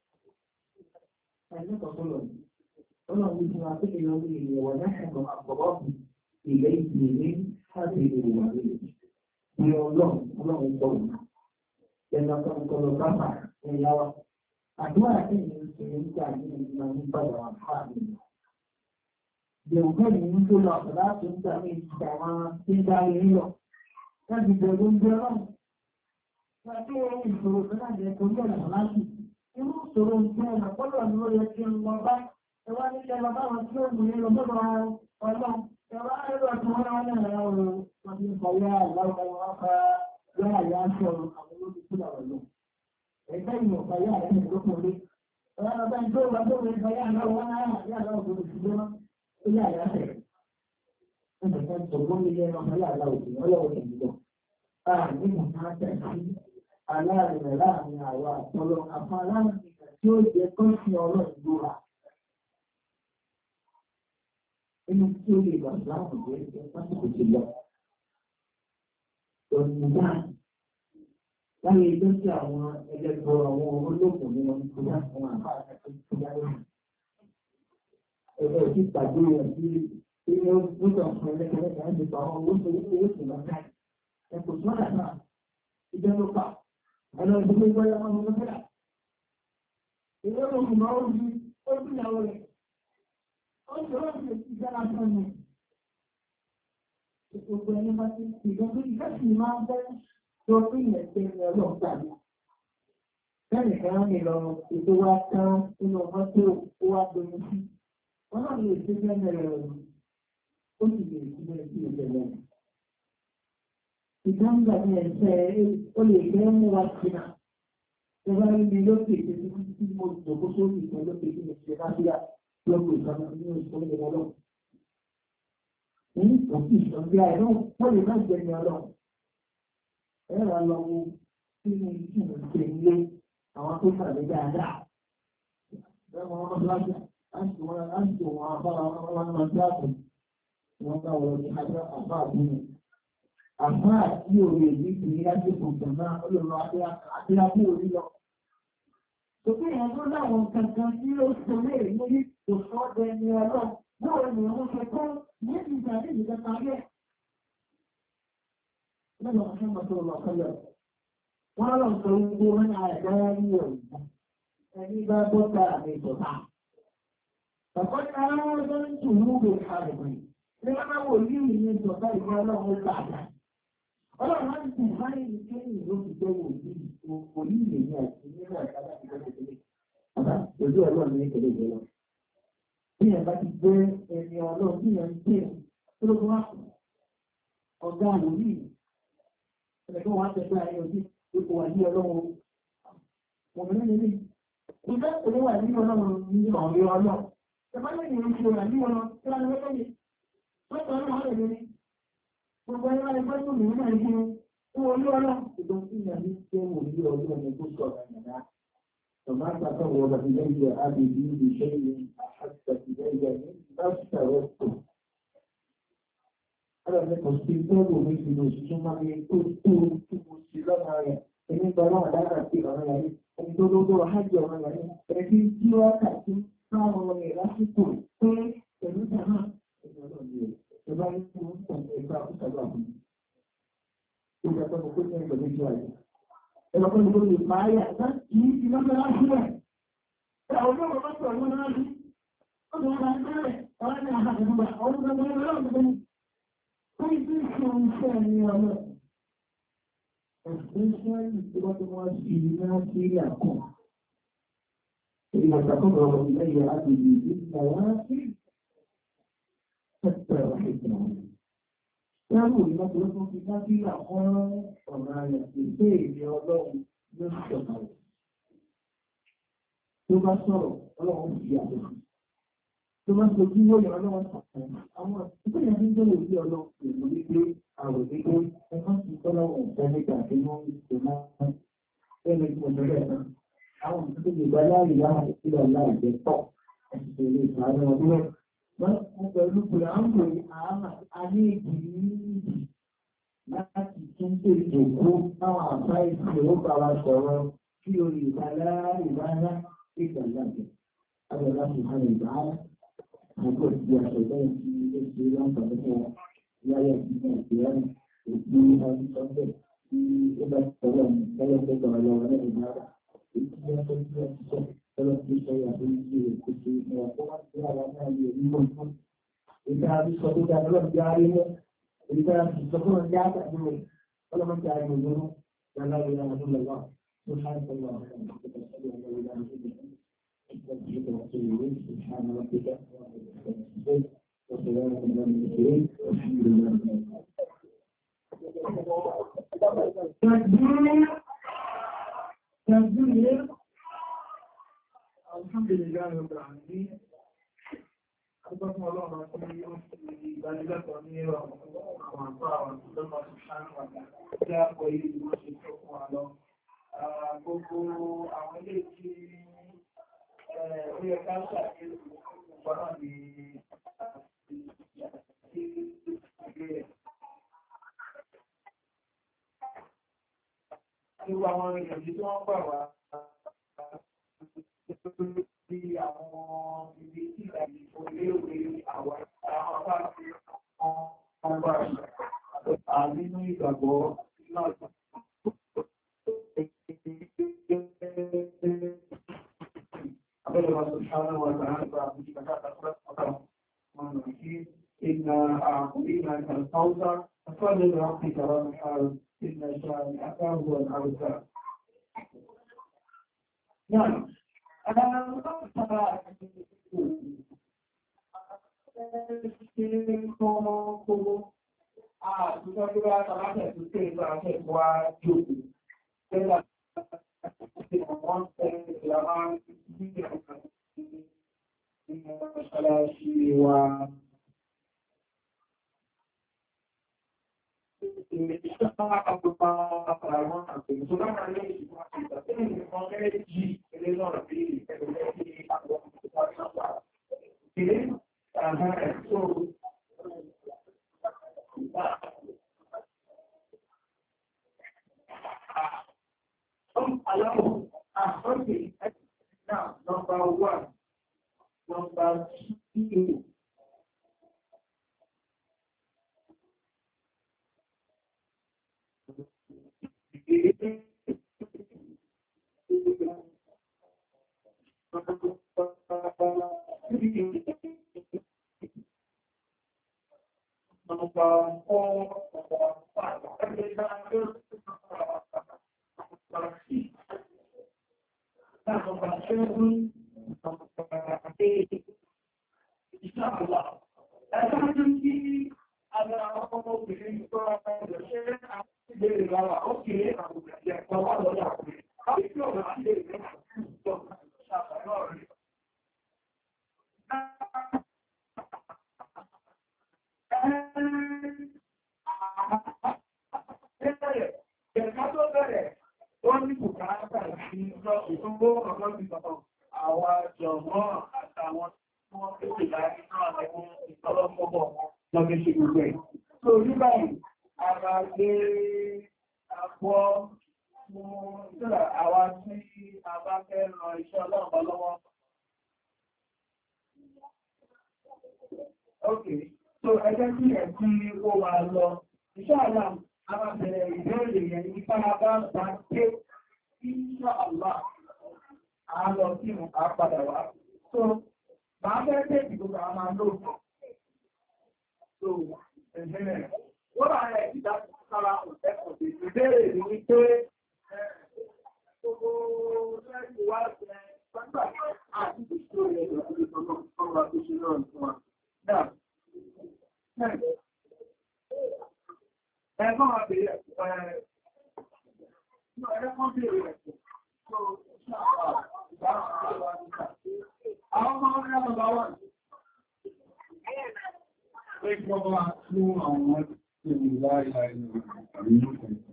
Àìní ẹ̀kọ́ sọ́lọ̀ sí. Ọlọ́run ní wọ́n pé ìlú ìwọ̀ náà ẹ̀kọ́ àpọ̀lọ́pù ilé ìgbìmí láti ìwà rẹ̀. Ní ọlọ́run, ọlọ́run gbọ́rùn. Ẹ̀nà kan kọlọ kápá ẹ̀yàwó. Àdúrà tí ìlú ìṣẹ̀lẹ̀ ń gbà ní ìgbà ní padà wà fáà ní. Bẹ̀rùgbẹ́ ni ń tó lọ láti ń gbà ní ìgbà wọn tí ń dá ilé lọ. Láti bẹ̀rù ń jẹ́ ọlọ́run. Wọ́n tí ó ń ìṣòro tó láti ẹ̀kọ́ ní ọ̀nà láti. Irú ìṣòro ń jẹ́ ọ̀nà pọ́lọ̀ ní ó yẹ kí ń lọ bá. Ẹ wá ní kẹ́ lọ bá wọn tí ó mú ní lọ bọ́dọ̀ ọlọ́run. Ẹ wá ẹ̀rọ tí wọ́n rán náà rán ọ̀rọ̀ wọn ti ń kọ̀ yá àláwọ̀ wọn ká yá àyá aṣọ àwọn olóòtú làwọn lọ. Ẹgbẹ́ ìmọ̀ ọ̀pá yá àyá ìlókùnrin. Ọ̀rọ̀ ọ̀bá ń tó wà tó wẹ̀ ìfọ̀ yá àláwọ̀ wọn náà yá àláwọ̀ tó ti gbé wọn. Ó yá àyá tẹ̀. Ó bẹ̀ fẹ́ sọ̀rọ̀ ní ilé ọmọ yá àláwọ̀ tó ọlọ́wọ̀ tó ń lọ. Àà ní mọ̀ máa tẹ̀ sí aláàrin láàrin àwọn àtọ́lọ́ àfọn aláàrin tí ó jẹ kọ́ sí ọlọ́run lóra. Inú tí ó lè gbà láàrín ìwé ìgbẹ́ pásítọ̀ ti lọ. Ònìyàn láyé tó tí àwọn ẹlẹ́gbọ́ àwọn olóògùn ní wọn kó dá fún àbá àti ìpínlẹ̀ lónìí. Ẹgbẹ́ òsì pàdé rẹ̀ sí ilé gbọ́dọ̀ fún ẹlẹ́gbẹ̀rẹ́ kan nípa àwọn owó tó wípé yóò sì lọ ká. Ẹ kò tún ọ̀dà náà, ìjọ ló pa. Ẹlọ ìdílé gbọ́dọ̀ máa ń lọ sílẹ̀. Ìwé ògùn máa ń rí ó bí ìyàwó rẹ̀. Ó ṣe ó ṣe ìjára sọ ni. Gbogbo ẹni bá ti ìgbọ́n ìgbà sì máa ń bẹ́ tó fún ìyẹ̀tẹ̀ ní ọlọ́ọ̀gbà mi. Bẹ́ẹ̀ni kan ní lọ ètò wa tán nínú ọmọ tó ó wá domi sí. Wọ́n náà lè ṣe fẹ́ bẹ̀rẹ̀ rẹ̀ ó sì lè ṣe bẹ̀rẹ̀ sí ìbẹ̀rẹ̀. Ìgbọ́ngbà ní ẹ̀ṣẹ́ ó lè fẹ́ mú wa síná. Ẹ bá rí mi lókè ìṣẹ́ tí mo jòkó sórí ìṣẹ́ lókè tí mo ṣe bá síyà lọ́pọ̀ ìṣọ́nà ní oṣù tó lè ní òkú ìṣọ̀gbé àìrọ́ wọ́n lè má jẹ́ ní ọlọ́run. Ẹ̀rọ lọ wo sínú ìṣìnà ṣe ilé àwọn tó sàlẹ̀ dáadáa. Ẹ̀rọ wọn lọ́dọ́ lájá láti wọn láti wọn àbára wọn máa tí àpò wọn bá wọ ní àjọ àbá àbúrò àbá àti òwe èdè kì í láti kòkò náà ó lè lọ àbílábí orí lọ. Òkè yẹn tó láwọn kankan tí ó ṣe lè ní òṣọ́dẹ ní ọlọ́run bóò ni wọ́n ṣe kọ́ ní ìgbà ní ìgbà parí ẹ̀. Lọ́nà ọ̀sán mọ̀ tó lọ sọ́yọ̀. Wọ́n lọ sọ gbogbo wọn ní àìdára ní ọ̀gbọ̀n. Ẹni bá bọ́ta àmì ìjọba. Ọ̀pọ̀ ní ara wọn tó ń tù ní ògbè àrẹ̀mọ̀. Ní wọ́n máa wò ní ìlú ìjọba ìlú ọlọ́run gbà dá. Ọlọ́run láti tù báyìí ní kéyìn ló fi jẹ́ wò ní òní ìlú àti nínú ẹ̀ka láti gbọ́dọ̀ tẹ́lẹ̀. Bàbá ojú ọlọ́run ní kéde ìjọ lọ. Bí ẹ̀ bá ti gbé ẹni ọlọ́run bí ẹ̀ ń gbé tó ló wá ọ̀gá àwòrí ẹ̀kọ́ wá tẹ̀gbẹ́ ayé ojú ipò wà ní ọlọ́run. Wọ̀n mẹ́rin nílé. Ìgbẹ́ òní wà ní ọlọ́run ní ọ̀rẹ́ ọlọ́run. Ẹ̀bá lẹ́yìn oṣù wà ní ọlọ́run tí wọ́n lọ́wọ́ lẹ́yìn. Wọ́n tọ́ ọlọ́run rẹ̀ lórí. Gbogbo ẹ̀rọ ẹgbẹ́ tó mìíràn náà ní owó ní ọlọ́run. Ìgbọ́n tí ìyá ní ṣé wò ní ọlọ́run ní tó sọ̀rọ̀ ìyàrá. Ọ̀gá àtàkọ́ wọ bàbí lẹ́yìn àbìbí ìṣẹ́ ìlú àṣàtì lẹ́yìn ní báṣà rọ́pò. Ọ̀rọ̀ mi kò sí tọ́lù mi ti lò ṣùgbọ́n máa ní tó tó tó mo sí lọ́nà rẹ̀. Ẹni gba náà dára sí ọ̀rọ̀ yàrá. Ẹni tó lọ́dọ̀ hajj ọ̀rọ̀ yàrá. Ẹni tí wọ́n kà sí táwọn ọ̀rẹ́ lásìkò pé pẹ̀lú tàná. Ìjọba ní kí wọ́n tàn ẹ̀ka àkúṣàgbà fún mi. Ìjọba tó kó ní ẹgbẹ̀rún méjì wáyé. Ẹ̀rọ kan ló lè máa yà láti kì í ti lọ́gbẹ́ láti rẹ̀. Ẹ̀rọ ọjọ́ ọmọ tó ọ̀rọ̀ náà rí. Ó ti wọ́n máa ń bẹ̀rẹ̀ ọ̀rẹ́ ní àhà ìjọba. Ọdún tó ń bẹ̀rẹ̀ lọ́wọ́ ìgbẹ́ni. Ó ti ṣe iṣẹ́ ní ọmọ. Especially tí wọ́n tó wọ́n sí náà sí àkọ́. Ìgbà àkọ́kọ́ ọ̀rọ̀ ilẹ̀ àgbègbè ìgbà wá sí ẹ̀tọ́ ìgbà. Láàrùn ìlọ́pọ̀ tó fi dá sí àkọ́ ọ̀rọ̀ ayà ìgbé ìrìn ọlọ́run ló ń sọ̀rọ̀. Tó bá sọ̀rọ̀ ọlọ́run fi àbẹ̀. Tó bá sojú wọ́n yọ ọlọ́run sọ̀rọ̀. Àwọn ìpínlẹ̀ ní jẹ́ òbí ọlọ́run pẹ̀lú wípé àrò wípé ẹgbẹ́ ti tọ́lọ́run ìfẹ́ nígbà tí wọ́n ń ṣe máa ń ẹni tí mo sọ bẹ́ẹ̀ náà. Àwọn ìpínlẹ̀ ìgbà láàyè láwọn ìpínlẹ̀ láìjẹ́ pọ̀ ẹ̀sìn ilé ìsàánú ọdún rẹ̀. Wọ́n pẹ̀lú pẹ̀lú àwọn ìpínlẹ̀ àmà ayé ìgbìyànjú láti tún pè jòkó táwọn àbá ìṣòro bá wa sọ̀rọ̀ kí o lè bá láàyè rárá ìgbà láàyè. Àwọn láti hàn ìgbà àgbọ̀ ti àṣọ bẹ́ẹ̀ tí ó ṣe láǹfààní fún wọn láyé ìgbà ìgbà ètò ọdún sọ́fẹ̀ tí ó bá sọ̀rọ̀ lọ́wọ́ tó gbà lọ́wọ́ lẹ́yìn náà. Èyí tí wọ́n tó ń sọ lọ́wọ́ tó sọ yàtọ̀ ní èkó ṣe ìwọ̀n tó wá sí àwọn náà ní èyí mọ̀ fún. Ìgbà àti sọ tó dá lọ́wọ́ bí ayé mọ́. Ìgbà àti sọ tó ń yá àtàkùn rẹ̀ ọlọ́mọ tí a yẹ lọ́wọ́ yàrá ìyá àdúgbò lọ́wọ́ tó ṣáà ń sọ̀rọ̀ سبحان ربك وسلام على المرسلين والحمد لله تكبير تكبير الحمد لله رب العالمين أكبر الله رسول ذلك ونير وعطاء الله سبحانه وتعالى لا قيد وشكر على gbogbo àwọn ilé tí orí ẹ̀ká ṣàkíyèsí gbọ́nà ní àti ìgbé ẹ̀. Nígbà àwọn ìrìnàjò tí wọ́n gbà wá sí àwọn ibi tí ìlàjì oléèwé àwọn apá àti ọmọ àgbà nínú ìgbàgbọ́ náà. الله سبحانه وتعالى إن أعطينا الكوثر فصل لربك وانحر إن شانئك هو الأبتر. نعم أنا Okay? Uh-huh. So, um, allow, uh, okay. Now, number one, number two. Number four, number five, number six, number seven, number eight, inshallah. As I can see, as I almost begin to understand, they are okay, I will get a lot of that. How do you know that they wọ́n ní kò káàkà sí ìṣòro ọ̀gọ́ ìgbàmọ̀ àwọn àjọ̀mọ́ àtàwọn tí wọ́n pèsè láti náà lẹ́wọ́n ìtọ́lọ́pọ̀pọ̀ lọ́gbẹ́ ṣe gbogbo ẹ̀. So ní báyìí, a máa gbé àpọ̀ fún ìṣẹ́lẹ̀ àwa tí a bá fẹ́ ran iṣẹ́ ọlọ́pàá lọ́wọ́. Okay, so ẹgbẹ́ tí ẹ̀ tí ó wà lọ, iṣẹ́ àlá àwọn bẹ̀rẹ̀ ìbẹ̀rẹ̀ yẹn ní pàápàá bá pé insha Allah àálọ́ tí mú àpadà wá. So, máa fẹ́ tẹ́ ìgbòkà a máa lò. So, ẹ̀bẹ̀rẹ̀ wọ́n bá rẹ̀ ìdá sára ẹ̀kọ̀ ìbẹ̀rẹ̀ ní wípé gbogbo lẹ́yìn wá ẹ̀ pàtà àti ìṣòro rẹ̀ lọ́pọ̀lọpọ̀ ọmọ àtúnṣe náà fún wa. Náà, ẹ̀gbọ́n àbẹ̀rẹ̀ ẹ̀ẹ̀kọ́ bèèrè ẹ̀kọ́ tó ṣàpá ìbára àwọn àdúgbà. Àwọn ọmọ ọmọ ọmọ bá wà ní ẹgbọ́n bá fún àwọn ìlú láìlá ìlú ìlú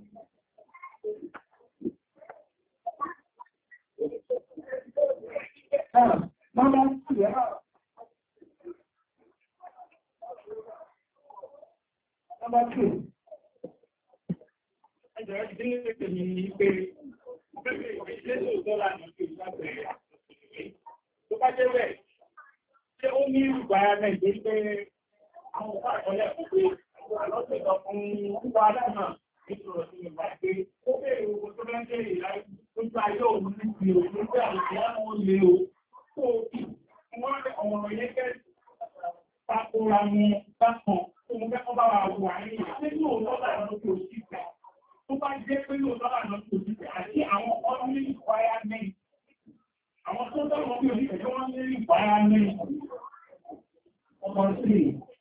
Number two. Ẹjọ́ ìdílé pẹ̀lú ní pé ìgbésẹ̀ ìdọ́là ní ìgbàgbẹ̀ tó bá jẹ́ bẹ́ẹ̀ tí ó ní ìgbàyàmẹ́ ìgbé pé àwọn ọ̀pá ìkọlẹ̀ pé lọ́sẹ̀ lọ fún púpọ̀ aláàmà nítorọ̀ sí ìgbà pé ó bèèrè owó tó bẹ́ ń jẹ́ ìlàí tó gbá yóò ní ti òun pé àlùkò wọn lè o tó kí wọ́n rẹ̀ ọ̀rọ̀ yẹ́ kẹ́ takora wọn bákan tó mú kẹ́kọ́ bá wà wà ní nínú ọ̀lọ́dà ìrọ̀lọ́ tó sí ìgbà tó bá jẹ́ pé ní ọ̀lọ́dà ìrọ̀lọ́ tó sí ìgbà àti àwọn ọdún requirement àwọn tó tọ́lọ́ bí orí ẹ̀jọ́ wọ́n ní requirement ọmọ sí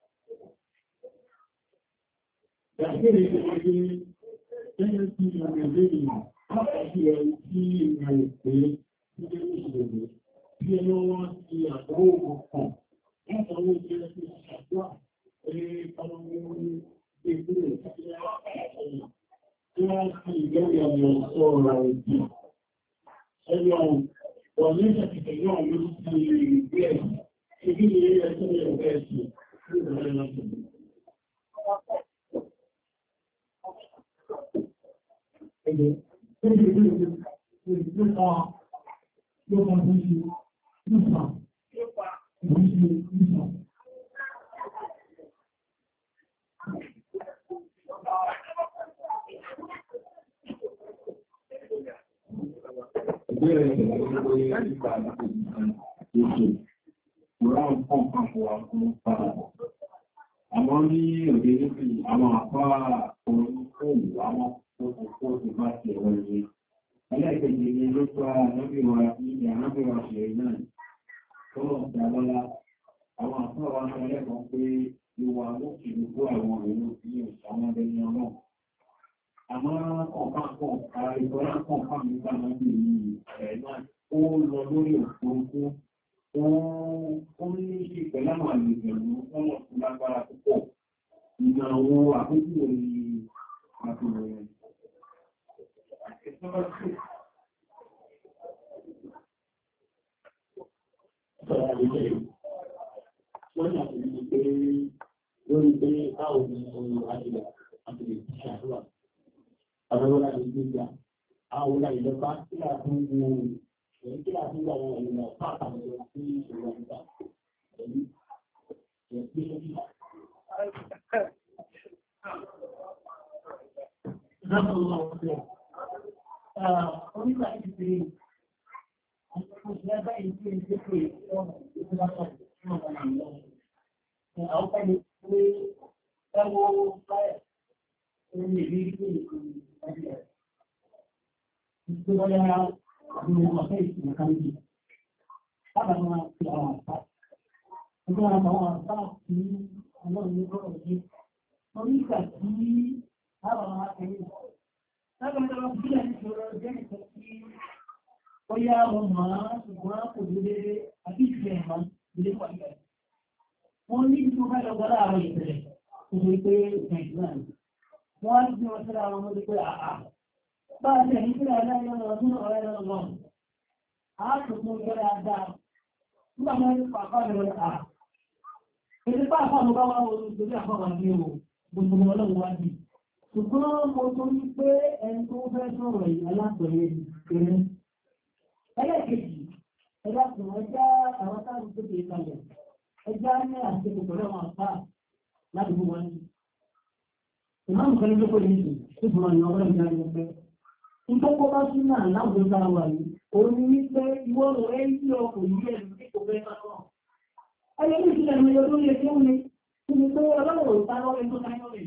ìgbàgbére ìgbàgbé ẹgbẹ́ tí ìrìnàjò ìrìnà láti ẹ̀ tí ìrìnàjò pé tí ó ní ìṣẹ̀lẹ̀ tí ẹni wọ́n ti àtọwò kan wọ́n tọwọ́ jẹ́ sí ṣàdúrà ẹ̀rẹ́ ọlọ́wọ́ ní ẹgbẹ́ ìṣẹ̀lẹ̀ tí wọ́n fi ìgbẹ́rẹ̀ ọmọ sọ́ọ̀rọ̀ ìdí ẹgbẹ́ wọ́n ní ìṣẹ̀kẹ̀kẹ̀ náà ló ti ìgbẹ́ ẹgbẹ́ ilé ẹ̀ṣẹ́ ẹgbẹ́ ẹ̀ṣẹ́ tí ó bẹ̀rẹ̀ lọ́sẹ̀ ẹgbẹ́ ẹgbẹ́ ìgbẹ́ ìgbẹ́ kan ló máa ń ṣe nípa ìwé nípa. Ìbéèrè ìṣẹ̀lẹ̀ lórí ìgbà àti ìṣẹ̀ ìrọ̀rùn fún àpò àwọn ọ̀pàá. Àwọn ní òde níbi àwọn àpá orin fóòmù àwọn fóòmù bá ti ẹ̀rọ ìwé. Ẹlẹ́ẹ̀kejì ni ló tó ànábìwà ní ànábìwà ṣẹ̀rẹ̀ náà. Tọ́lọ̀ ti alọ́lá. Àwọn àpá wa sọ lẹ́kọ̀ọ́ pé ìwà lókè gbogbo àwọn ìlú tí ìṣàwọn ẹni ọlọ́. Àmọ́ ọ̀pá kan, àìsọ́lá kan fáwọn nígbà náà bí ẹ̀ náà ó lọ lórí òfurufú. Ó ní ṣe pẹ̀lú àwọn àlejò ọmọ tó lágbára púpọ̀. Ìgbà wo àkókò ní àfihàn rẹ̀. wọ́n yà sí pé lórí pé báwo ni orin àṣìlẹ̀ àti lè ti ṣàdúrà. Àwọn ọlọ́lá lè gbé ìjà. Àwọn ọlọ́lá ìjọba tí a fún wo èyí tí a fún àwọn ènìyàn pàtàkì lọ sí ìṣòro ìgbà. Èyí ẹ̀ pé ìgbà. Ìjọba ọlọ́run ṣe. Onígbà tí ti ìjọba ìṣe ìṣe pé ọmọ ìjọba sọ̀rọ̀. Àwọn pẹ̀lú pé ẹwọ́ báyẹ̀ orí ìrírí pé ìpínlẹ̀ ìpínlẹ̀ ọ̀yá àwọn ọ̀fẹ́ ìsìnkà kan jù. Lábàá máa fi àwọn àpá. Ẹgbẹ́ àwọn àpá tí ọlọ́run ní ọ̀rọ̀ yìí. Wọ́n ní ìgbà tí àwọn akẹ́lẹ̀. Lábàá máa fi ilẹ̀ ìṣòro jẹ́ ìṣẹ́ tí ó yá wọn máa ṣùgbọ́n kò lóde àbí ìfẹ́ ẹ̀mọ́ ilé pàdé. Wọ́n ní ìtò bá lọ gbọ́dá àwọn ìpìlẹ̀ ìwé pé ìgbà wọ́n á gbé wọn síra wọn lórí pé àà bá a tẹ̀ ní síra aláìlọ́nà ọdún ọ̀rẹ́ lọ́wọ́ a tó mú ìjọra dáa nígbà mọ́ ní pàpá lọ́wọ́ àà èdè bá àpá mọ́ bá wá wọn lórí àpapọ̀ ní o gbogbo ọlọ́run wá dì ṣùgbọ́n mo tó ní pé ẹni tó fẹ́ sọ̀rọ̀ yìí alápẹ̀rẹ̀ kéré ẹlẹ́kejì ẹ̀dá kùn ẹjá àwọn táwọn tó kéé kalẹ̀ ẹjá ní àṣepọ̀ pẹ̀lú àwọn àpá láti gbogbo wọn ní. Ìmáàmù kan ló kọ́ ní ìlú tó fún ọ̀nà ọ̀rọ̀ ìgbà ẹgbẹ́. Ìtọ́kọ́ bá tún náà láwùjọ bá wà ní, òun ní pé ìwọ́ rẹ̀ ń yọ kò yí ẹ̀rù tí kò fẹ́ bá náà. Ẹyẹ ní ìṣẹ̀lẹ̀ ìrìn ọdún yẹ kí ó ní, kí ni pé ọlọ́rọ̀ ò tá lọ́rẹ̀ tó náà lọ́rẹ̀.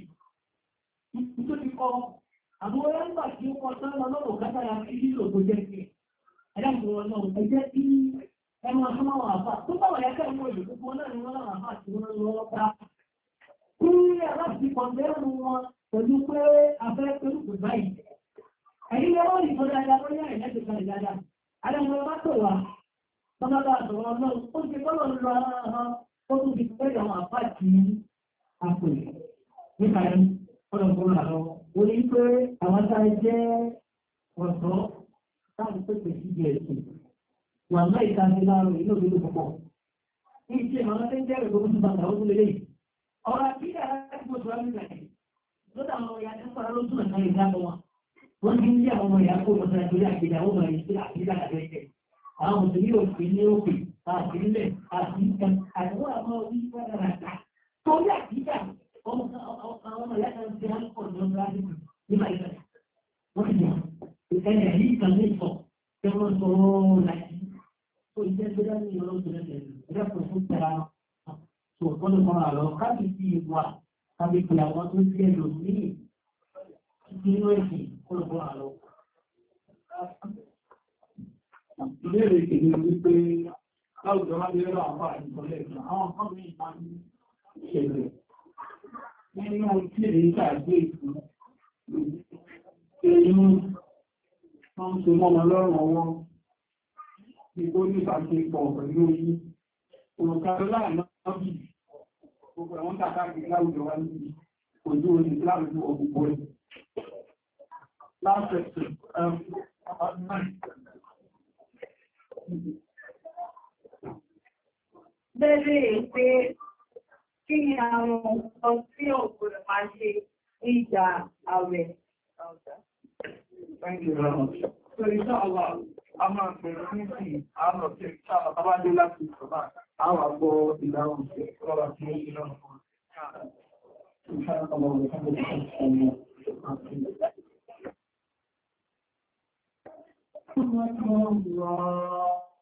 Ìtò ti kọ́, àwọn ọ̀rẹ́ ń bà tí ó kọ́ tán lọ́rọ̀ kátàrà kí lílò tó jẹ́ sí. Ẹ̀dá ìṣòro náà, ẹ̀jẹ̀ tí ẹnu ọ̀sán máa wà fà. Tó bá wà yá kẹ́rù ìlú gbogbo náà ni wọ́n láwọn àfà tí wọ́n lọ́wọ́ bá. Kí aláàbí kọ̀ọ̀dẹ́rù wọn pẹ̀lú pé afẹ́ pẹ̀lú kò báyìí. Ẹ̀yí lọ́wọ́ ìfọ́ dáadáa lórí àrẹ̀ láti kalẹ̀ dáadáa. Adájọ́ bá tó wà, tọ́mọ́lá àtọ̀wọ́ ọlọ́run, ó ti kọ́lọ̀ lọ àwọn ó tún fi pẹ́lú àwọn àpá tí a pè nípa ẹni ọlọ́gbọ́n àlọ́. Ó ní pé àwọn sáré jẹ́ ọ̀sọ́ láti pèsè sí ẹ̀sìn. Wà láì ta sí láàrùn inú ìlú púpọ̀. Ní ìṣe àwọn tẹ́ ń jẹ́ ìgbógun tó bàtà ó tún lélẹ́yìí. Ọ̀rọ̀ àti ìdára mo sọ ní ìgbàlẹ̀. Lọ́dọ̀ àwọn ìyá tó fara lójú ẹ̀ka ìdájọ́ wọn. Wọ́n ti ń jẹ́ àwọn ọmọ ìyá kó mọ̀ sọ́ra torí àkèdè àwọn ọmọ ìyá sí àkèdè àgbẹ̀jẹ̀. Àwọn mùsùlùmí òfin ní òkè, àti ilẹ̀, àti ìkẹ́, àìwọ́ àwọn orí wẹ́rẹ̀rẹ̀. Torí àkídà, àwọn ọmọ ìyá kan ti hàn pọ̀ lọ́dọ̀ láti nípa ìfẹ́. Wọ́n ti jẹ́ ẹ̀yẹ̀ yìí kan ní ìfọ̀ tí wọ́n sọ láti. Ó jẹ́ gbé dání ọlọ́dún lẹ́sẹ̀ Sọ̀tọ́lù kan àlọ́ káàkiri sí ìwà tàbí pé àwọn tó jẹ́ lò ní inú ẹ̀sìn kọlùkọ́ àlọ́. Ìbéèrè ìkèdè wípé láwùjọ láti rẹ̀ àwọn àìsọ̀lẹ̀ ìgbà àwọn kan ní ìpá ní ìṣẹ̀lẹ̀. Nínú tí èyí tàbí ìfún èyí wọ́n ń so mọ́mọ lọ́rùn ọwọ́ ìgbó nípasẹ̀pọ̀ pẹ̀lú yí. Òǹkàrọ̀ láàrín ọdún gbogbo àwọn tàbí láwùjọ wá ní ojú orí láàrín ọgbogbo ẹ̀. Láàpẹ̀sẹ̀ bẹ́rẹ̀ pé kí ni àwọn ọ̀pọ̀ tí ọ̀pọ̀lọ̀ máa ṣe ìjà àwẹ̀ ọ̀dá. Thank you very much. So inshallah, a máa bẹ̀rẹ̀ ní sí àwọn ọ̀sẹ̀ inshallah tàbádé láti ìṣọ̀bá. Àwọn àgbọ̀ ìdáhùn sí ọ̀rọ̀ tí ó ìlọ́ ọ̀pọ̀. Inshallah, Allah,